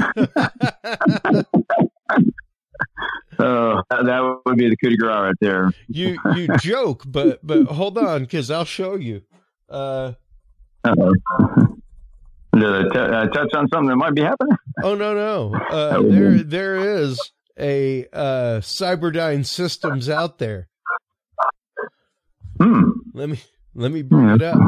So that would be the coup de grace right there. You you joke, but but hold on, because I'll show you. Uh, Uh-oh. Did I t- uh, touch on something that might be happening? Oh no no, uh, there there is a uh, Cyberdyne Systems out there. Hmm. Let me let me bring yeah. it up.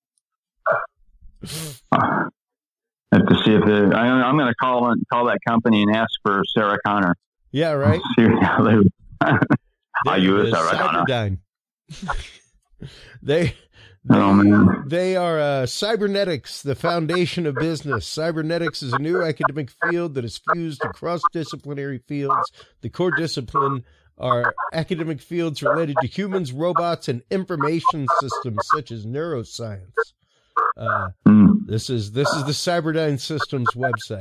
I have to see if they, I, I'm going to call call that company and ask for Sarah Connor. Yeah, right. See how they. I use it is, Sarah Connor. Cyberdyne. they Oh, man. They are uh, cybernetics, the foundation of business. Cybernetics is a new academic field that is fused to cross-disciplinary fields. The core discipline are academic fields related to humans, robots, and information systems such as neuroscience. Uh, mm. This is this is the Cyberdyne Systems website.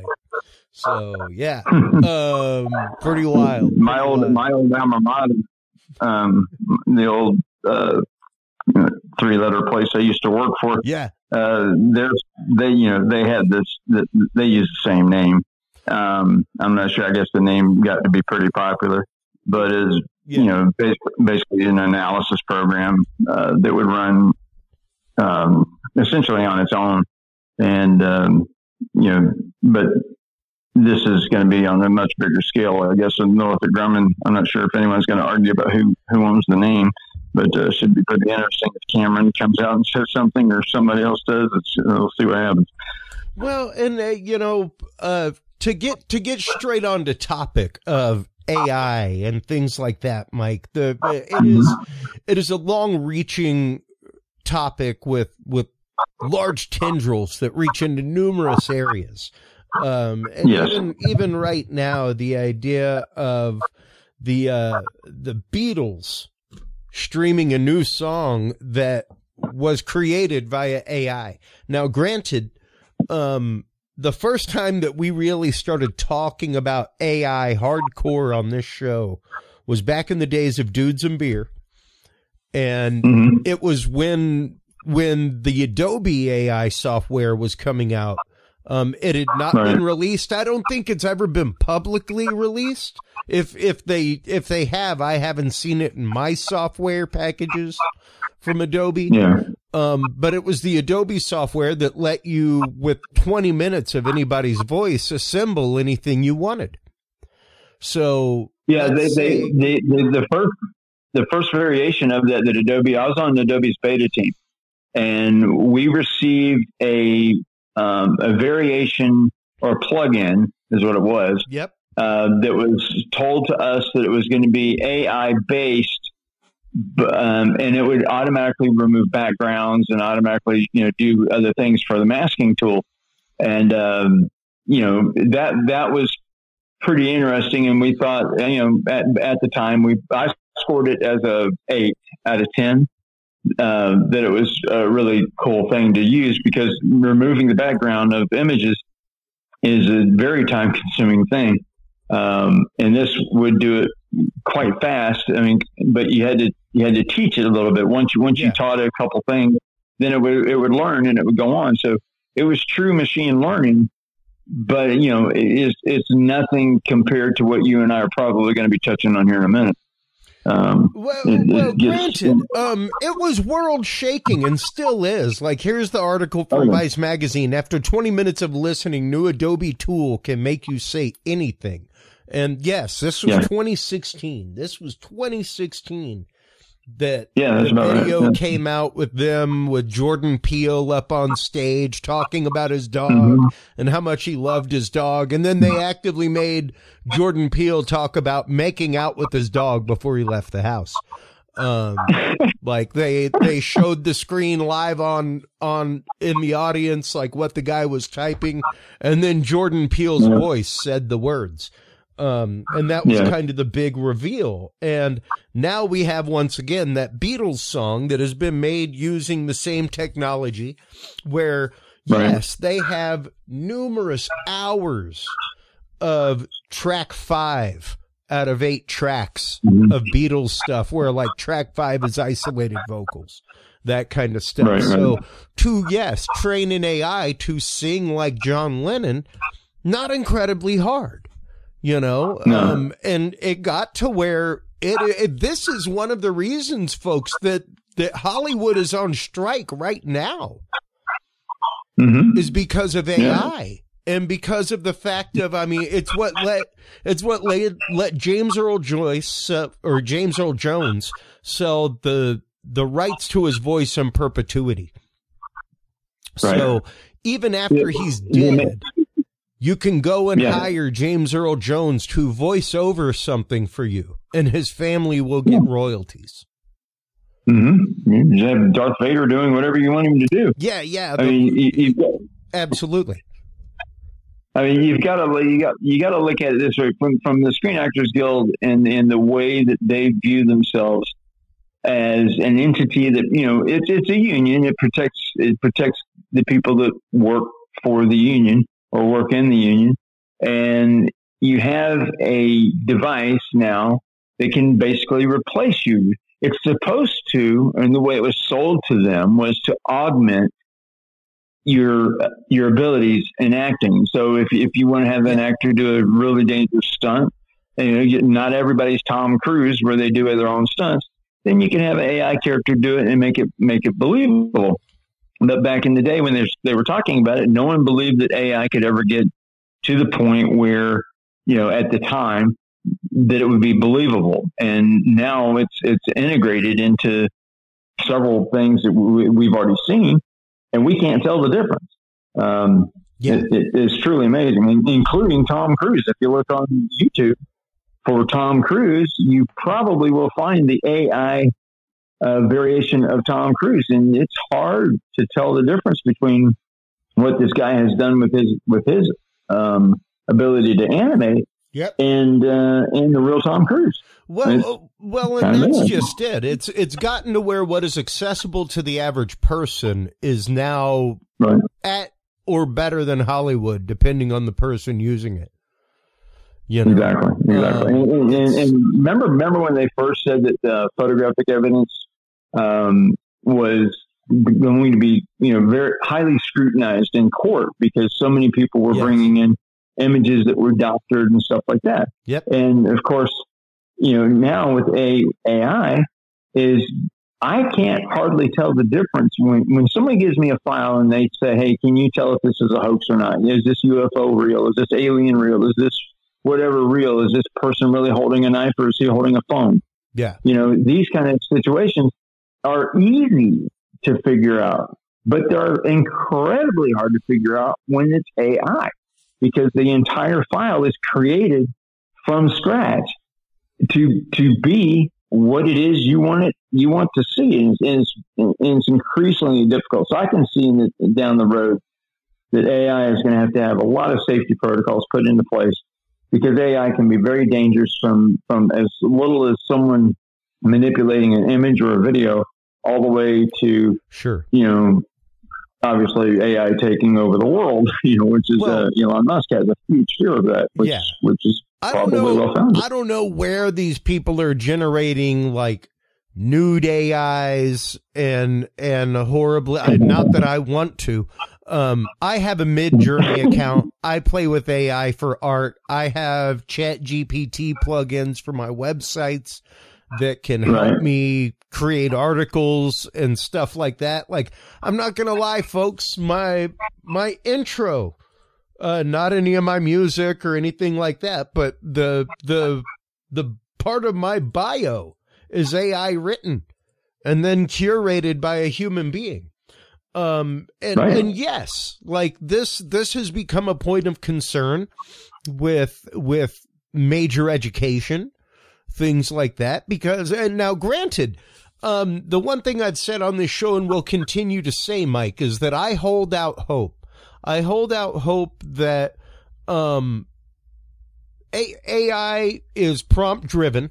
So yeah, um, pretty wild. My pretty old wild. my old alma mater, um, the old uh, three letter place I used to work for. Yeah, uh, there's they you know they had this they used the same name. Um, I'm not sure. I guess the name got to be pretty popular, but is yeah. you know basically, basically an analysis program uh, that would run um, essentially on its own, and um, you know, but this is going to be on a much bigger scale, I guess. In Northrop Grumman, I'm not sure if anyone's going to argue about who who owns the name, but uh, should be pretty interesting if Cameron comes out and says something, or somebody else does. It's, we'll see what happens. Well, and uh, you know, uh, to get to get straight on the topic of A I and things like that, Mike, the it is it is a long-reaching topic with with large tendrils that reach into numerous areas. Um, and yes. even even right now, the idea of the uh, the Beatles streaming a new song that was created via A I. Now, granted, um, the first time that we really started talking about A I hardcore on this show was back in the days of Dudes and Beer, and mm-hmm. it was when when the Adobe A I software was coming out. Um, it had not right. been released. I don't think it's ever been publicly released. If if they if they have, I haven't seen it in my software packages from Adobe. Yeah. Um, but it was the Adobe software that let you, with twenty minutes of anybody's voice, assemble anything you wanted. So yeah, they, say, they, they, they the first the first variation of that that Adobe. I was on Adobe's beta team, and we received a Um, a variation or plug-in is what it was. Yep. Uh, that was told to us that it was going to be A I based, um, and it would automatically remove backgrounds and automatically, you know, do other things for the masking tool. And um, you know, that that was pretty interesting. And we thought, you know, at, at the time, we I scored it as a eight out of ten. Uh, that it was a really cool thing to use, because removing the background of images is a very time consuming thing. Um, and this would do it quite fast. I mean, but you had to, you had to teach it a little bit. Once you, once yeah. you taught it a couple things, then it would, it would learn and it would go on. So it was true machine learning, but you know, it is, it's nothing compared to what you and I are probably going to be touching on here in a minute. Um, well, it, well it gets, granted, um, it was world shaking and still is. Like, here's the article from oh, yeah. Vice Magazine. After twenty minutes of listening, new Adobe tool can make you say anything. And yes, this was yeah. twenty sixteen. This was twenty sixteen that yeah, the video right. yeah. came out with them, with Jordan Peele up on stage talking about his dog mm-hmm. and how much he loved his dog. And then they actively made Jordan Peele talk about making out with his dog before he left the house. Um, like they, they showed the screen live on, on in the audience, like what the guy was typing. And then Jordan Peele's yeah. voice said the words. Um, and that was yeah. kind of the big reveal. And now we have, once again, that Beatles song that has been made using the same technology, where, right. yes, they have numerous hours of track five out of eight tracks mm-hmm. of Beatles stuff, where like track five is isolated vocals, that kind of stuff. Right, so right. to, yes, train an A I to sing like John Lennon, not incredibly hard. You know, no. um, and it got to where it, it, this is one of the reasons, folks, that, that Hollywood is on strike right now mm-hmm. is because of A I yeah. and because of the fact of, I mean, it's what let, it's what let, let James Earl Joyce uh, or James Earl Jones sell the, the rights to his voice in perpetuity. Right. So even after yeah. he's dead, you can go and yeah. hire James Earl Jones to voice over something for you, and his family will get yeah. royalties. Mm-hmm. You just have Darth Vader doing whatever you want him to do. Yeah, yeah. I mean, you, you've got, absolutely. I mean, you've got to you got you got to look at it this way from from the Screen Actors Guild and and the way that they view themselves as an entity that, you know, it's it's a union. It protects it protects the people that work for the union or work in the union, and you have a device now that can basically replace you. It's supposed to, and the way it was sold to them was to augment your your abilities in acting. So if if you want to have an actor do a really dangerous stunt, and you know, not everybody's Tom Cruise where they do their own stunts, then you can have an A I character do it and make it make it believable. But back in the day when they were talking about it, no one believed that A I could ever get to the point where, you know, at the time that it would be believable. And now it's it's integrated into several things that we, we've already seen, and we can't tell the difference. Um, yeah. it, it, it's truly amazing, including Tom Cruise. If you look on YouTube for Tom Cruise, you probably will find the A I uh, variation of Tom Cruise, and it's hard to tell the difference between what this guy has done with his with his um, ability to animate. Yep. And uh, and the real Tom Cruise. Well, well, and that's just it. It's it's gotten to where what is accessible to the average person is now right. at or better than Hollywood, depending on the person using it. You know? Exactly, exactly. Um, and, and, and remember, remember when they first said that uh, photographic evidence um, was going to be, you know, very highly scrutinized in court because so many people were yes. bringing in images that were doctored and stuff like that. Yep. And of course, you know, now with A I is I can't hardly tell the difference when, when somebody gives me a file and they say, hey, can you tell if this is a hoax or not? Is this U F O real? Is this alien real? Is this whatever real? Is this person really holding a knife or is he holding a phone? Yeah. You know, these kind of situations are easy to figure out, but they're incredibly hard to figure out when it's A I. Because the entire file is created from scratch to to be what it is you want it you want to see, and it's, and it's increasingly difficult. So I can see in the, down the road that A I is going to have to have a lot of safety protocols put into place because A I can be very dangerous from from as little as someone manipulating an image or a video all the way to sure you know. Obviously, A I taking over the world, you know, which is well, uh, Elon Musk has a huge fear of that, which, yeah. which is probably well founded. I don't know where these people are generating like nude A Is and and horribly. Not that I want to. Um, I have a Midjourney account. I play with A I for art. I have Chat G P T plugins for my websites that can help right. me create articles and stuff like that. Like, I'm not going to lie, folks, my, my intro, uh, not any of my music or anything like that, but the, the, the part of my bio is A I written and then curated by a human being. Um, and, right. and yes, like this, this has become a point of concern with, with major education, things like that, because, and now granted, um, the one thing I've said on this show and will continue to say, Mike, is that I hold out hope. I hold out hope that, um, A- AI is prompt driven.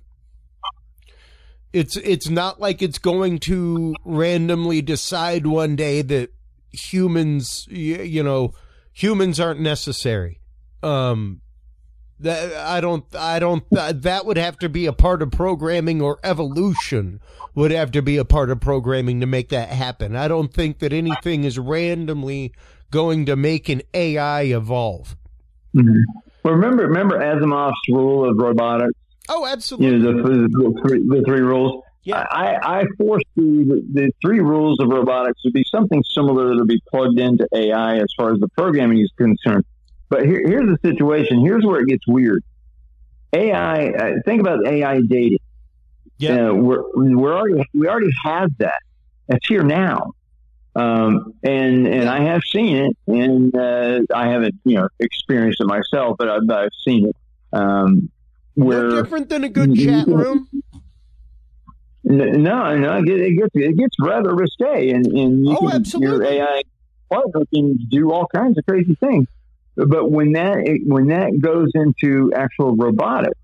It's, it's not like it's going to randomly decide one day that humans, you, you know, humans aren't necessary. Um, That I don't, I don't, that would have to be a part of programming, or evolution would have to be a part of programming to make that happen. I don't think that anything is randomly going to make an A I evolve. Mm-hmm. Well, remember, remember Asimov's rule of robotics? Oh, absolutely. You know, the, the, the, three, the three rules. Yeah. I, I foresee the, the three rules of robotics would be something similar that would be plugged into A I as far as the programming is concerned. But here, here's the situation. Here's where it gets weird. A I. Uh, think about A I dating. Yeah, uh, we're we're already we already have that. That's here now, um, and and I have seen it, and uh, I haven't you know experienced it myself, but I've, I've seen it. Um, where no different than a good chat room. No, no, it gets it gets rather risque, and, and you oh, can, absolutely. your A I partner can do all kinds of crazy things. But when that when that goes into actual robotics,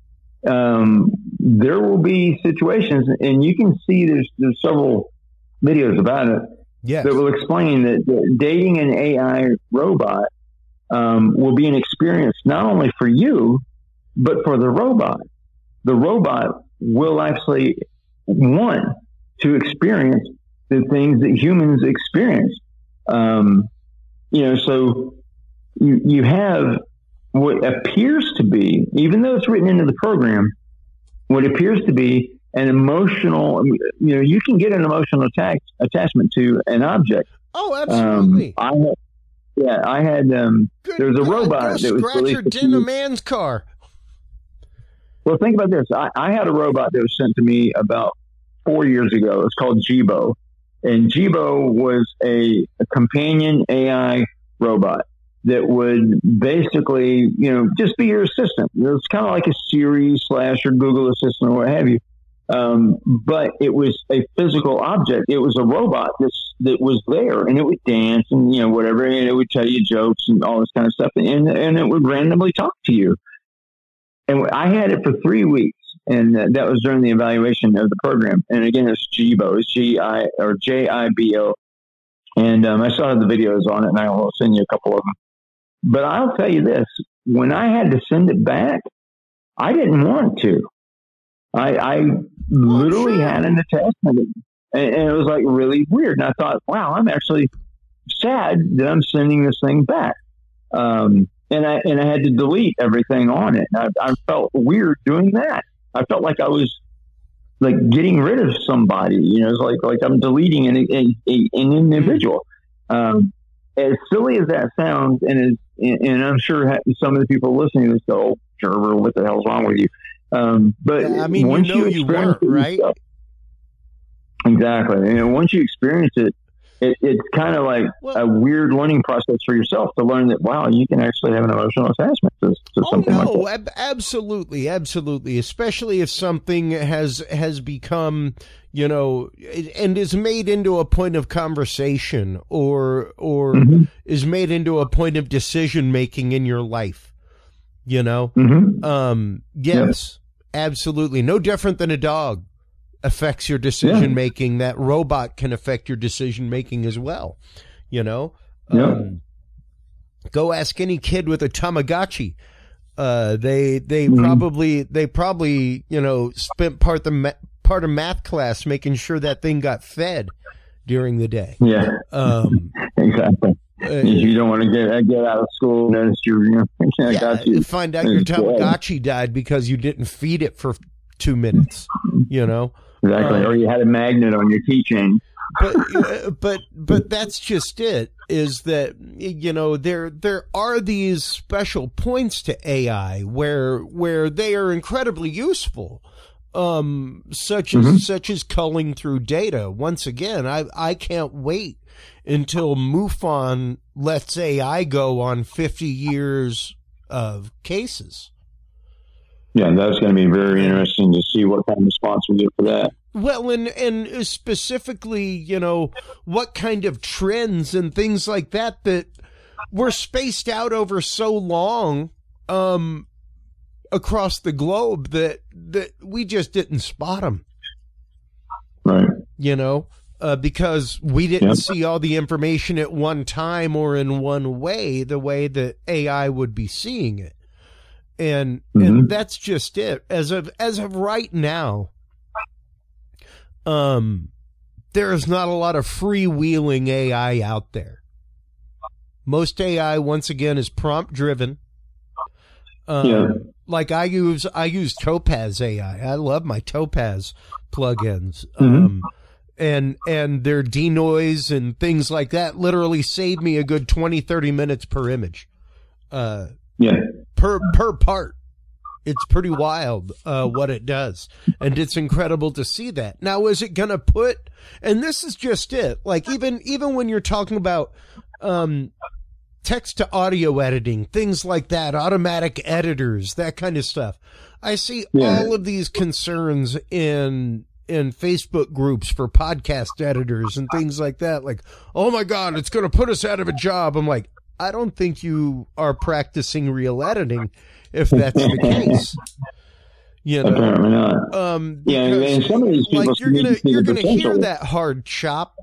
um, there will be situations, and you can see there's there's several videos about it yes. that will explain that, that dating an A I robot um, will be an experience not only for you, but for the robot. The robot will actually want to experience the things that humans experience. Um, you know, so you, you have what appears to be, even though it's written into the program, what appears to be an emotional, you know, you can get an emotional attach, attachment to an object. Oh, absolutely. Um, I had, yeah, I had, um, Good there was a God, robot go that was scratch released your a dent a few- man's car. Well, think about this. I, I had a robot that was sent to me about four years ago. It's called Jibo. And Jibo was a, a companion A I robot that would basically, you know, just be your assistant. It's kind of like a Siri slash or Google Assistant or what have you. Um, but it was a physical object. It was a robot that's, that was there, and it would dance and, you know, whatever, and it would tell you jokes and all this kind of stuff. And, and it would randomly talk to you. And I had it for three weeks, and that was during the evaluation of the program. And again, it's Jibo, it's G I or J I B O. And um, I still have the videos on it, and I will send you a couple of them. But I'll tell you this: when I had to send it back, I didn't want to. I, I literally sure. had an attachment, and, and it was like really weird. And I thought, wow, I'm actually sad that I'm sending this thing back. Um, And I and I had to delete everything on it. And I, I felt weird doing that. I felt like I was like getting rid of somebody. You know, it's like like I'm deleting an a, a, an individual. Um, as silly as that sounds, and as and I'm sure some of the people listening to this go, "Oh, Gerber, what the hell's wrong with you?" Um, but Yeah, I mean, once you know you, you weren't, it right? yourself, exactly. And once you experience it. It, it's kind of like well, a weird learning process for yourself to learn that, wow, you can actually have an emotional attachment to, to oh, something no, like that. Ab- absolutely, absolutely. Especially if something has has become, you know, and is made into a point of conversation or or Mm-hmm. is made into a point of decision making in your life. You know, Mm-hmm. um, yes, yeah. absolutely. No different than a dog affects your decision making. Yeah. That robot can affect your decision making as well. You know, yeah. um, go ask any kid with a Tamagotchi. Uh, they they mm-hmm. probably they probably you know spent part the ma- part of math class making sure that thing got fed during the day. Yeah, um, exactly. Uh, you don't want to get get out of school and notice you, you know, yeah, got you. Find out your Tamagotchi died because you didn't feed it for two minutes. You know. Exactly, um, or you had a magnet on your keychain. But uh, but but that's just it. Is that, you know, there there are these special points to A I where where they are incredibly useful, um, such as mm-hmm. such as culling through data. Once again, I I can't wait until MUFON lets A I go on fifty years of cases. Yeah, that's going to be very interesting to see what kind of response we get for that. Well, and and specifically, you know, what kind of trends and things like that that were spaced out over so long um, across the globe that that we just didn't spot them. Right. You know, uh, because we didn't yep. see all the information at one time or in one way, the way that A I would be seeing it. And mm-hmm. and that's just it. As of as of right now, um, there is not a lot of freewheeling A I out there. Most A I, once again, is prompt driven. Um, yeah. Like I use I use Topaz A I. I love my Topaz plugins. Mm-hmm. Um, and and their denoise and things like that literally save me a good twenty, thirty minutes per image. Uh, yeah. Per per part. It's pretty wild uh, what it does. And it's incredible to see that. Now, is it going to put, and this is just it, like even even when you're talking about um, text to audio editing, things like that, automatic editors, that kind of stuff. I see yeah. all of these concerns in in Facebook groups for podcast editors and things like that. Like, oh my God, it's going to put us out of a job. I'm like, I don't think you are practicing real editing if that's the case. You know, apparently not. Um, yeah, and some of these people like you're gonna you're gonna hear that hard chop.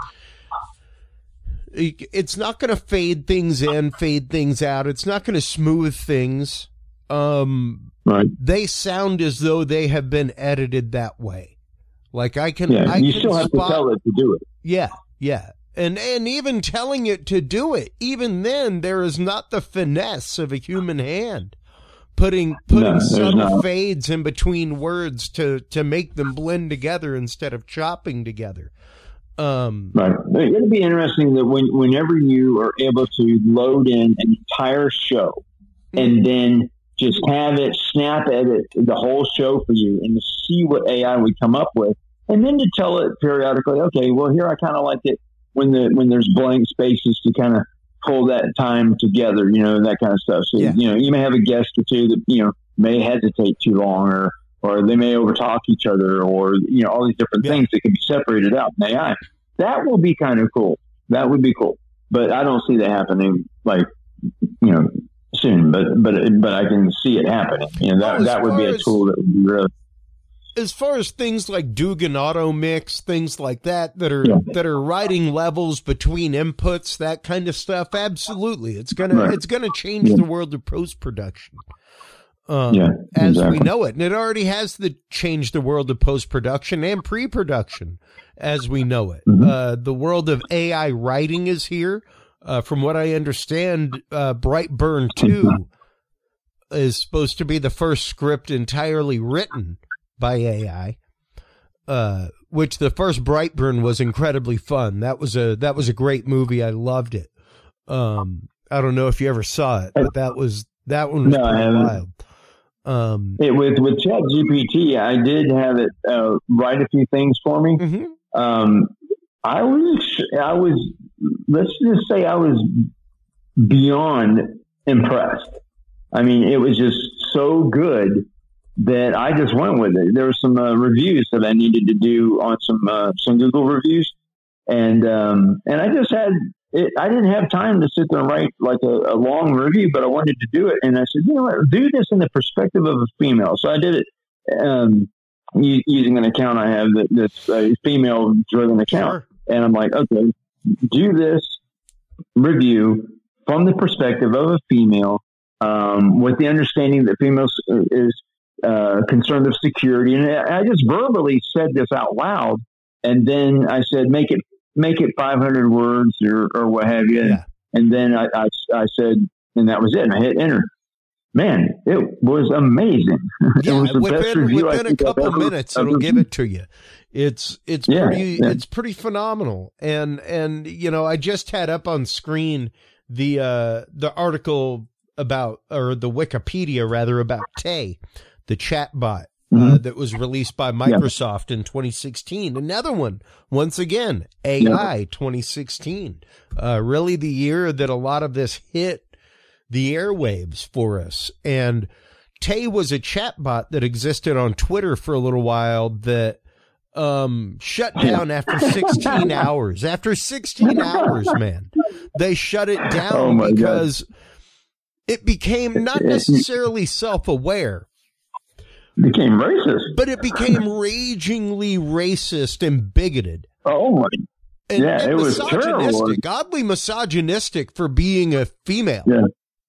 It's not going to fade things in, fade things out. It's not going to smooth things. Um, right. They sound as though they have been edited that way. Like I can, yeah, I you can still have spot, to tell it to do it. Yeah, yeah. And and even telling it to do it, even then, there is not the finesse of a human hand putting putting no, subtle not. fades in between words to to make them blend together instead of chopping together. Um, right. It'll be interesting that when whenever you are able to load in an entire show mm-hmm. and then just have it snap edit the whole show for you and to see what A I would come up with, and then to tell it periodically, okay, well here I kind of like it when the when there's blank spaces to kind of pull that time together, you know, that kind of stuff. So, yeah. you know, you may have a guest or two that, you know, may hesitate too long or, or they may overtalk each other or, you know, all these different yeah. things that can be separated out in A I. That will be kind of cool. That would be cool. But I don't see that happening like, you know, soon, but, but, but I can see it happening. You know, that, well, that would be a tool that would be really. As far as things like Dugan Auto Mix, things like that, that are yeah. that are writing levels between inputs, that kind of stuff, absolutely, it's gonna right. it's gonna change yeah. the world of post production, um, yeah, as exactly. we know it, and it already has the changed the world of post production and pre production as we know it. Mm-hmm. Uh, the world of A I writing is here. Uh, from what I understand, uh, Brightburn two is supposed to be the first script entirely written by A I, uh, which the first Brightburn was incredibly fun. That was a that was a great movie. I loved it. Um, I don't know if you ever saw it, but that was that one was no, pretty wild. Um, it, with with ChatGPT, I did have it uh, write a few things for me. Mm-hmm. Um, I was I was let's just say I was beyond impressed. I mean, it was just so good that I just went with it. There were some uh, reviews that I needed to do on some uh, some Google reviews, and um, and I just had it. I didn't have time to sit there and write like a, a long review, but I wanted to do it, and I said, you know what, do this in the perspective of a female. So I did it um, using an account I have that, that's a female-driven account, sure. and I'm like, okay, do this review from the perspective of a female, um, with the understanding that females is Uh, concerned of security, and I just verbally said this out loud, and then I said, "Make it, make it five hundred words or, or what have you." Yeah. And then I, I, I said, and that was it. And I hit enter. Man, it was amazing. Yeah, it was the within, best review within a couple ever, minutes, it'll give it to you. It's it's yeah, pretty yeah. it's pretty phenomenal. And and you know, I just had up on screen the uh, the article about, or the Wikipedia rather, about Tay, the chatbot uh, mm-hmm. that was released by Microsoft yeah. in twenty sixteen. Another one, once again, A I yeah. twenty sixteen. Uh, really the year that a lot of this hit the airwaves for us. And Tay was a chatbot that existed on Twitter for a little while that um, shut down after sixteen hours. After sixteen hours, man, they shut it down oh because God. It became not necessarily self-aware. Became racist, but it became ragingly racist and bigoted. Oh my! And, yeah, and it was terrible. Oddly misogynistic for being a female. Yeah,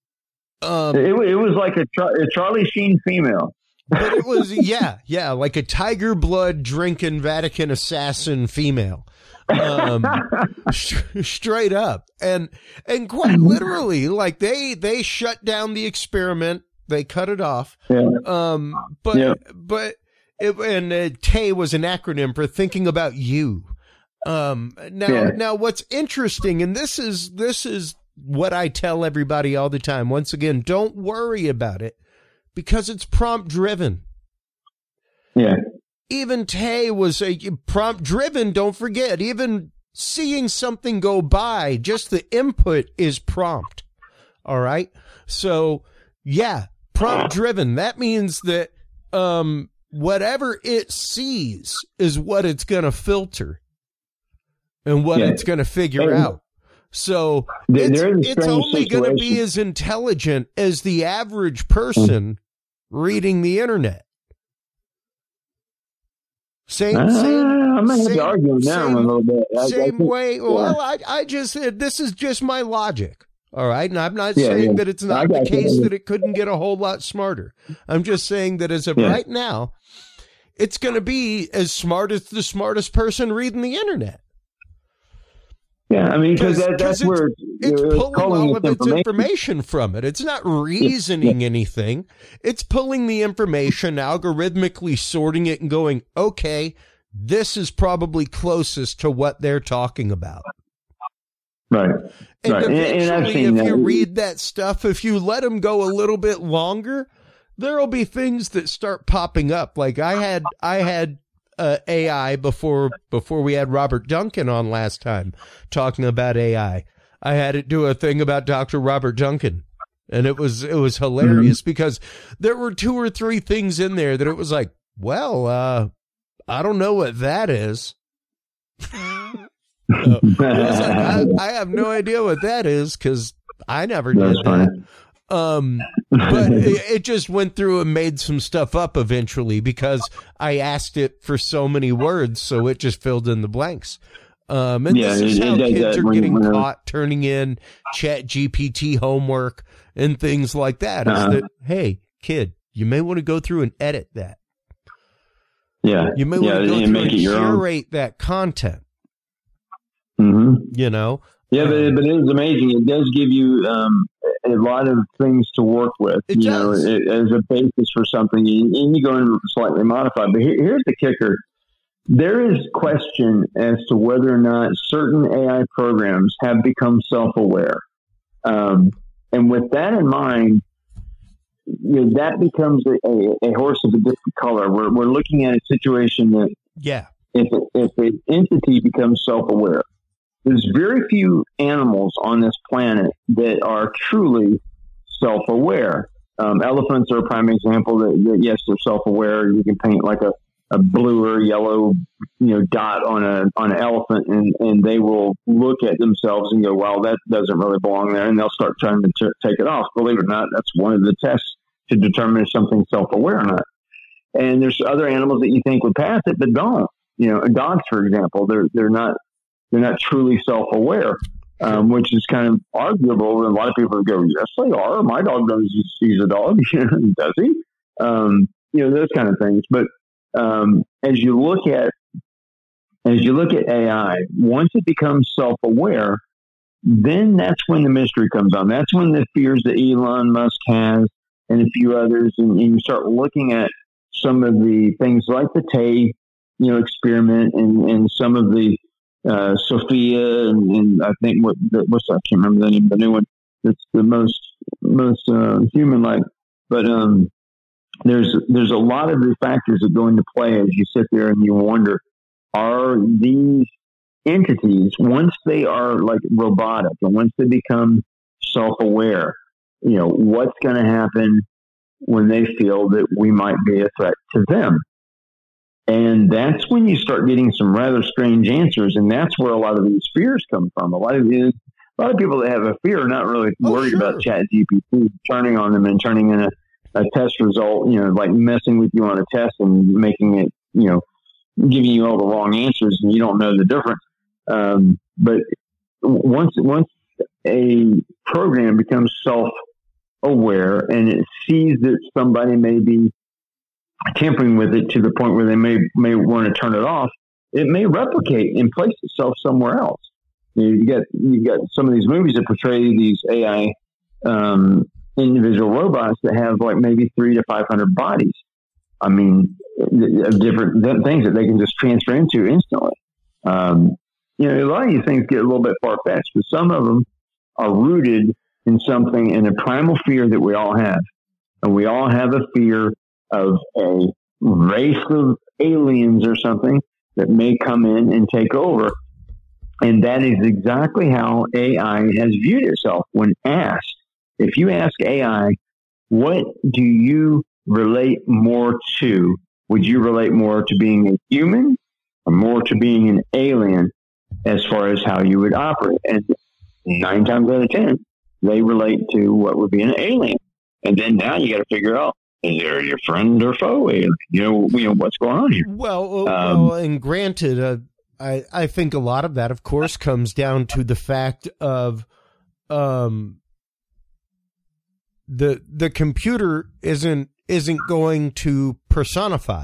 um, it, it was like a, a Charlie Sheen female. But it was yeah, yeah, like a tiger blood drinking Vatican assassin female, um, sh- straight up, and and quite literally, like they they shut down the experiment. They cut it off. Yeah. Um, but, yeah. but, it, and uh, Tay was an acronym for thinking about you. Um, now, yeah. now what's interesting, and this is, this is what I tell everybody all the time. Once again, don't worry about it because it's prompt driven. Yeah. Even Tay was a prompt driven. Don't forget, even seeing something go by, just the input is prompt. All right. So yeah. Prompt driven. That means that um, whatever it sees is what it's going to filter and what yeah. it's going to figure and out. So it's, it's only going to be as intelligent as the average person mm-hmm. reading the internet. Same, uh, same, I'm going to argue on that one a little bit. I, same I think, way. Yeah. Well, I, I just said this is just my logic. All right. And I'm not yeah, saying yeah. that it's not the case you. that it couldn't get a whole lot smarter. I'm just saying that as of yeah. right now, it's going to be as smart as the smartest person reading the internet. Yeah, I mean, because that, that's it's, where it's pulling all of its information. information from it. It's not reasoning yeah. anything. It's pulling the information, algorithmically sorting it and going, okay, this is probably closest to what they're talking about. Right. And right. eventually, and, and if that. you read that stuff, if you let them go a little bit longer, there'll be things that start popping up. Like I had, I had, Uh, A I before before we had Robert Duncan on last time talking about A I. I had it do a thing about Doctor Robert Duncan, and it was it was hilarious mm-hmm. because there were two or three things in there that it was like, well, uh, I don't know what that is. uh, it was like, I, I have no idea what that is because I never did That's that. Funny. Um, but it, it just went through and made some stuff up eventually because I asked it for so many words, so it just filled in the blanks. Um, and yeah, this is it, how it kids are when, getting when, caught turning in Chat G P T homework and things like that. Is uh-huh. that, hey, kid, you may want to go through and edit that. Yeah. You may yeah, want to go and through make and it your curate own. that content. Mm-hmm. You know? Yeah, um, but, it, but it is amazing. It does give you um, a lot of things to work with, it you does. know, it, as a basis for something. And you go and slightly modify. But here, here's the kicker. There is question as to whether or not certain A I programs have become self-aware. Um, and with that in mind, you know, that becomes a, a, a horse of a different color. We're, we're looking at a situation that yeah. if, if an entity becomes self-aware, there's very few animals on this planet that are truly self-aware. Um, elephants are a prime example that, that, yes, they're self-aware. You can paint like a, a blue or yellow, you know, dot on a on an elephant, and, and they will look at themselves and go, "Well, that doesn't really belong there," and they'll start trying to t- take it off. Believe it or not, that's one of the tests to determine if something's self-aware or not. And there's other animals that you think would pass it, but don't. You know, dogs, for example, they're they're not. They're not truly self-aware, um, which is kind of arguable. And a lot of people go, yes, they are. My dog knows he's a dog. Does he? Um, you know, those kind of things. But um, as you look at as you look at A I, once it becomes self-aware, then that's when the mystery comes on. That's when the fears that Elon Musk has and a few others, and, and you start looking at some of the things like the Tay, you know, experiment and, and some of the Uh, Sophia and, and I think what the, what's I can't remember the name of the new one. It's the most most uh, human-like. But um, there's there's a lot of the factors that go into play as you sit there and you wonder: are these entities, once they are like robotic and once they become self-aware, you know, what's going to happen when they feel that we might be a threat to them? And that's when you start getting some rather strange answers, and that's where a lot of these fears come from. A lot of these, a lot of people that have a fear are not really oh, worried sure. about Chat G P T turning on them and turning in a, a test result, you know, like messing with you on a test and making it, you know, giving you all the wrong answers, and you don't know the difference. Um, but once once a program becomes self-aware and it sees that somebody may be tampering with it to the point where they may may want to turn it off, it may replicate and place itself somewhere else. You, know, you get you got some of these movies that portray these A I um, individual robots that have like maybe three to five hundred bodies. I mean, different things that they can just transfer into instantly. Um, you know, a lot of these things get a little bit far fetched, but some of them are rooted in something, in a primal fear that we all have, and we all have a fear of a race of aliens or something that may come in and take over. And that is exactly how A I has viewed itself when asked. If you ask A I, what do you relate more to, would you relate more to being a human or more to being an alien as far as how you would operate? And nine times out of ten, they relate to what would be an alien. And then now you got to figure out, is there your friend or foe alien? You know, you know what's going on here. Well, uh, Um, well and granted, uh, I, I think a lot of that, of course, comes down to the fact of um, the the computer isn't isn't going to personify.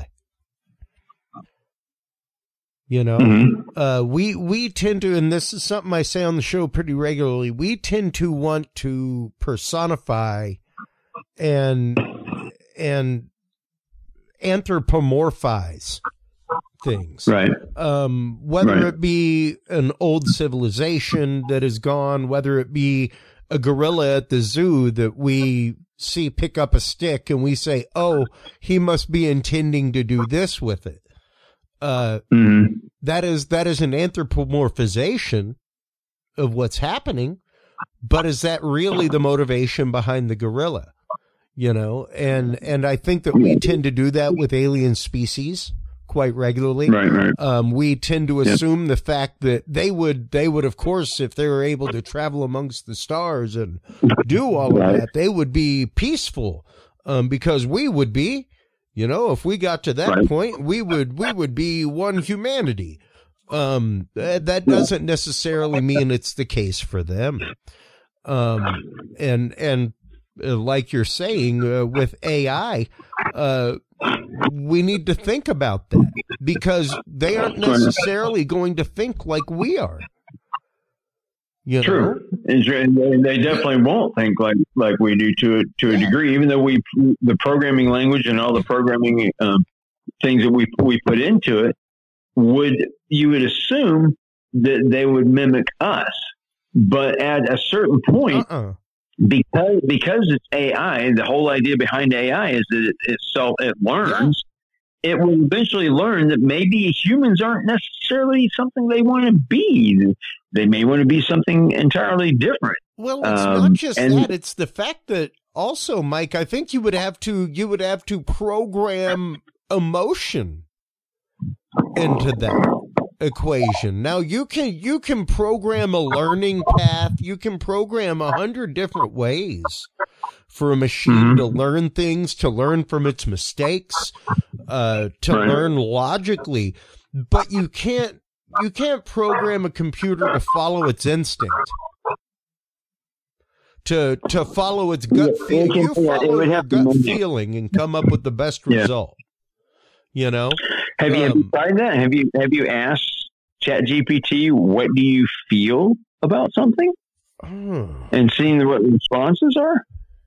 You know, Mm-hmm. uh, we we tend to, and this is something I say on the show pretty regularly, we tend to want to personify and and anthropomorphize things. Right. Um, whether Right. it be an old civilization that is gone, whether it be a gorilla at the zoo that we see pick up a stick and we say, oh, he must be intending to do this with it. Uh, Mm-hmm. that is, that is an anthropomorphization of what's happening, but is that really the motivation behind the gorilla? You know, and, and I think that we tend to do that with alien species quite regularly. Right, right. Um, we tend to Yeah. assume the fact that they would, they would, of course, if they were able to travel amongst the stars and do all Right. of that, they would be peaceful, um, because we would be, you know, if we got to that Right. point, we would, we would be one humanity. Um, that, that doesn't necessarily mean it's the case for them. Um, and, and, uh, like you're saying, uh, with A I, uh, we need to think about that because they aren't necessarily going to think like we are. You know? True. And they they definitely won't think like, like we do to a, to a Yeah. degree, even though we, the programming language and all the programming um, things that we, we put into it, would, you would assume that they would mimic us. But at a certain point, Uh-uh. because because it's A I, the whole idea behind A I is that it, it self it learns. It will eventually learn that maybe humans aren't necessarily something they want to be. They may want to be something entirely different. Well, it's Um, not just and- that; it's the fact that also, Mike, I think you would have to you would have to program emotion into that equation. Now you can you can program a learning path. You can program a hundred different ways for a machine Mhm. to learn things, to learn from its mistakes, uh, to Right. learn logically. But you can't you can't program a computer to follow its instinct. To to follow its gut Yeah, feeling. it can- You yeah, it follow would your have to gut mimic. feeling and come up with the best Yeah. result. You know? Have you, have you Um, tried that? Have you have you asked ChatGPT what do you feel about something Oh. and seeing what the responses are?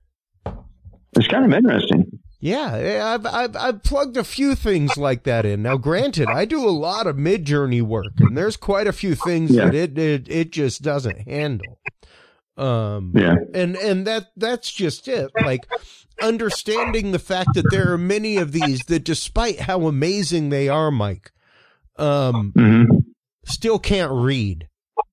It's kind of interesting. Yeah, I've, I've I've plugged a few things like that in. Now, granted, I do a lot of Midjourney work, and there's quite a few things Yeah. that it, it it just doesn't handle. Um, Yeah. and and that that's just it. Like understanding the fact that there are many of these that, despite how amazing they are, Mike, um, Mm-hmm. still can't read.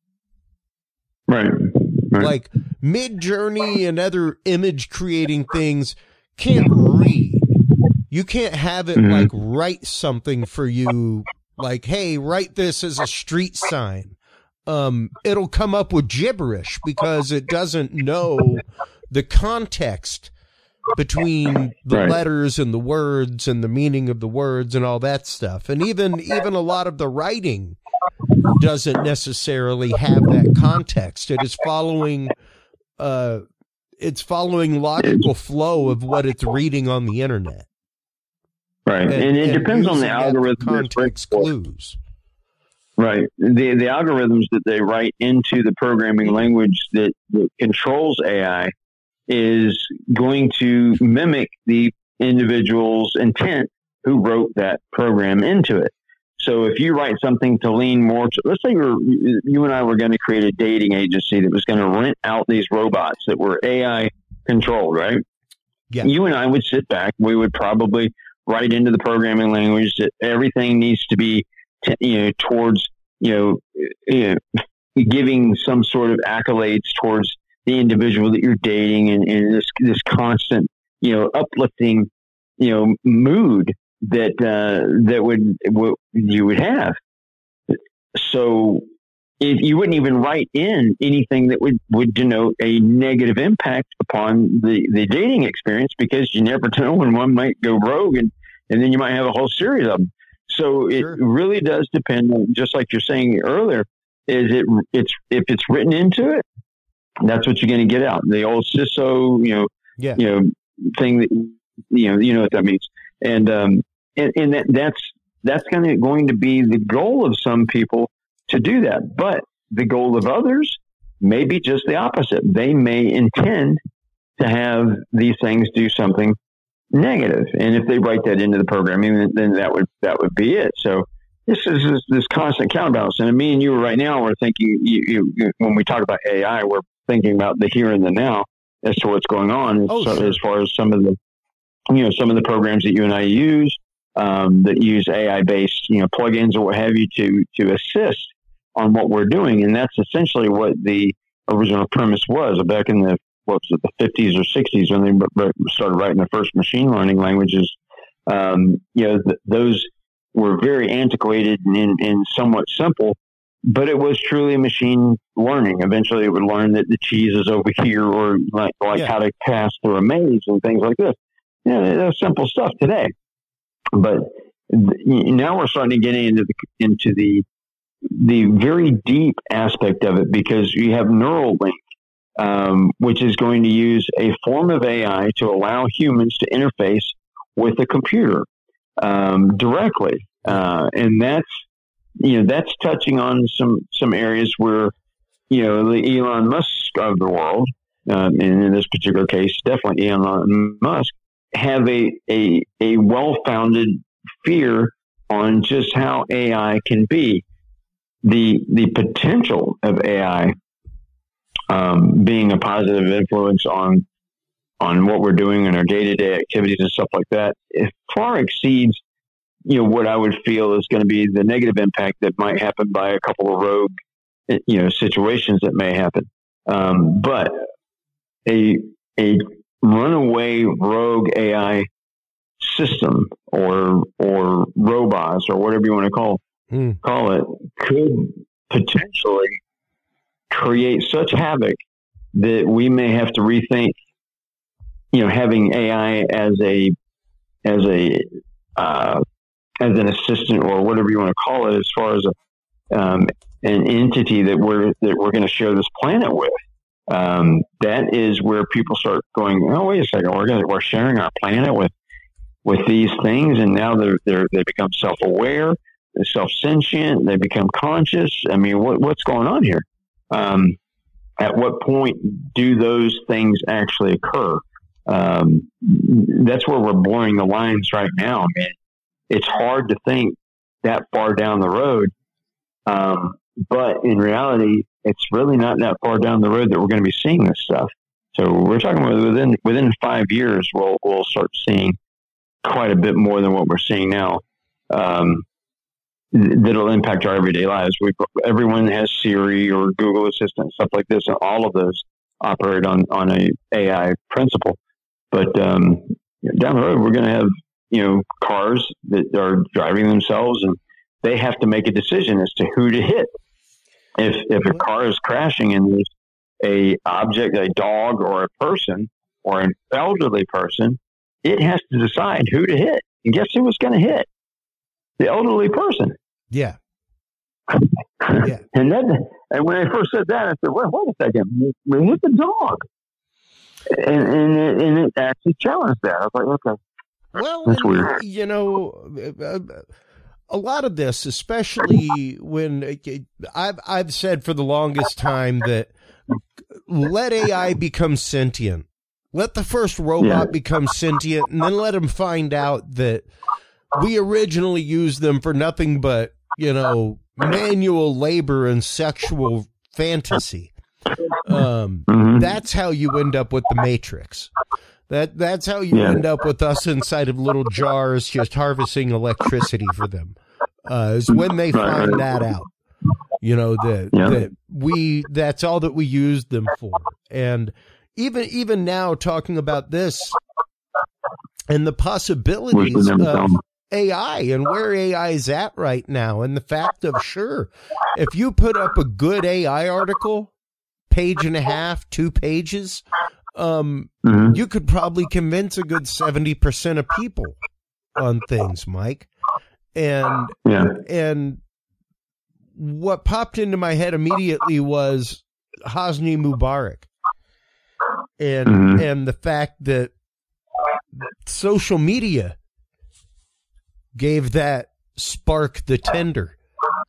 Right. Right. Like Midjourney and other image creating things can't read. You can't have it Mhm. like write something for you, like, hey, write this as a street sign. Um, it'll come up with gibberish because it doesn't know the context between the Right. letters and the words and the meaning of the words and all that stuff. And even even a lot of the writing doesn't necessarily have that context. It is following uh it's following logical flow of what it's reading on the internet. Right. And, it depends on the using that for algorithm. that's context written for. clues. Right. The the algorithms that they write into the programming language that, that controls A I is going to mimic the individual's intent who wrote that program into it. So if you write something to lean more to, let's say you're, you and I were going to create a dating agency that was going to rent out these robots that were A I controlled, right? Yeah. You and I would sit back. We would probably write into the programming language that everything needs to be, t- you know, towards, you know, you know, giving some sort of accolades towards the individual that you're dating, and, and this this constant, you know, uplifting, you know, mood that uh, that would w- you would have. So if you wouldn't even write in anything that would, would denote a negative impact upon the, the dating experience, because you never know when one might go rogue, and, and then you might have a whole series of them. So it sure. really does depend on, just like you're saying earlier, is it it's if it's written into it, that's what you're going to get out. The old C I S O, you know, yeah. you know, thing that, you know, you know what that means. And, um, and, and that, that's, that's going to, going to be the goal of some people to do that. But the goal of others may be just the opposite. They may intend to have these things do something negative. And if they write that into the programming, then that would, that would be it. So this is this, this constant counterbalance. And me and you right now, we're thinking, you, you, when we talk about A I, we're thinking about the here and the now as to what's going on. Oh, so, sure. As far as some of the, you know, some of the programs that you and I use, um, that use A I-based, you know, plugins or what have you to, to assist on what we're doing. And that's essentially what the original premise was back in the, what was it, the fifties or sixties when they started writing the first machine learning languages. Um, you know, th- those were very antiquated and, and somewhat simple, but it was truly machine learning. Eventually it would learn that the cheese is over here, or like, like yeah. how to pass through a maze and things like this. Yeah, you know, that's simple stuff today. But now we're starting to get into the, into the, the very deep aspect of it, because you have Neuralink, um, which is going to use a form of A I to allow humans to interface with a computer, um, directly. Uh, and that's, you know, that's touching on some, some areas where, you know, the Elon Musk of the world, um, and in this particular case, definitely Elon Musk, have a, a, a well-founded fear on just how A I can be. The, the potential of A I, um, being a positive influence on, on what we're doing in our day-to-day activities and stuff like that, it far exceeds, you know, what I would feel is going to be the negative impact that might happen by a couple of rogue, you know, situations that may happen. Um, but a, a runaway rogue A I system or, or robots or whatever you want to call, hmm. call it, could potentially create such havoc that we may have to rethink, you know, having A I as a, as a, uh, as an assistant or whatever you want to call it, as far as a, um, an entity that we're, that we're going to share this planet with. Um, that is where people start going, oh, wait a second, we're going to, we're sharing our planet with, with these things. And now they're, they're, they become self-aware, they're self-sentient, they become conscious. I mean, what, what's going on here? Um, at what point do those things actually occur? Um, that's where we're blurring the lines right now. I mean, it's hard to think that far down the road. Um, but in reality, it's really not that far down the road that we're going to be seeing this stuff. So we're talking about within, within five years, we'll, we'll start seeing quite a bit more than what we're seeing now. Um, that'll impact our everyday lives. We, everyone has Siri or Google Assistant, stuff like this, and all of those operate on, on a A I principle. But, um, down the road, we're going to have, you know, cars that are driving themselves, and they have to make a decision as to who to hit. If if a car is crashing and there's a object, a dog or a person or an elderly person, it has to decide who to hit. And guess who was going to hit? The elderly person. Yeah. yeah. And then, and when I first said that, I said, "Wait, wait a second, we hit the dog," and and it, and it actually challenged that. I was like, okay. Well, that's weird. You know, a lot of this, especially when I've I've said for the longest time that let A I become sentient, let the first robot yeah. become sentient, and then let them find out that we originally used them for nothing but, you know, manual labor and sexual fantasy. Um, mm-hmm. That's how you end up with the Matrix. That that's how you yeah. end up with us inside of little jars just harvesting electricity for them. Uh, is when they find that out, you know, that yeah. that we that's all that we used them for. And even even now, talking about this and the possibilities of A I and where A I is at right now. And the fact of, sure, if you put up a good A I article, page and a half, two pages, um, mm-hmm. you could probably convince a good seventy percent of people on things, Mike. And, yeah. and what popped into my head immediately was Hosni Mubarak. And, mm-hmm. and the fact that social media gave that spark the tender.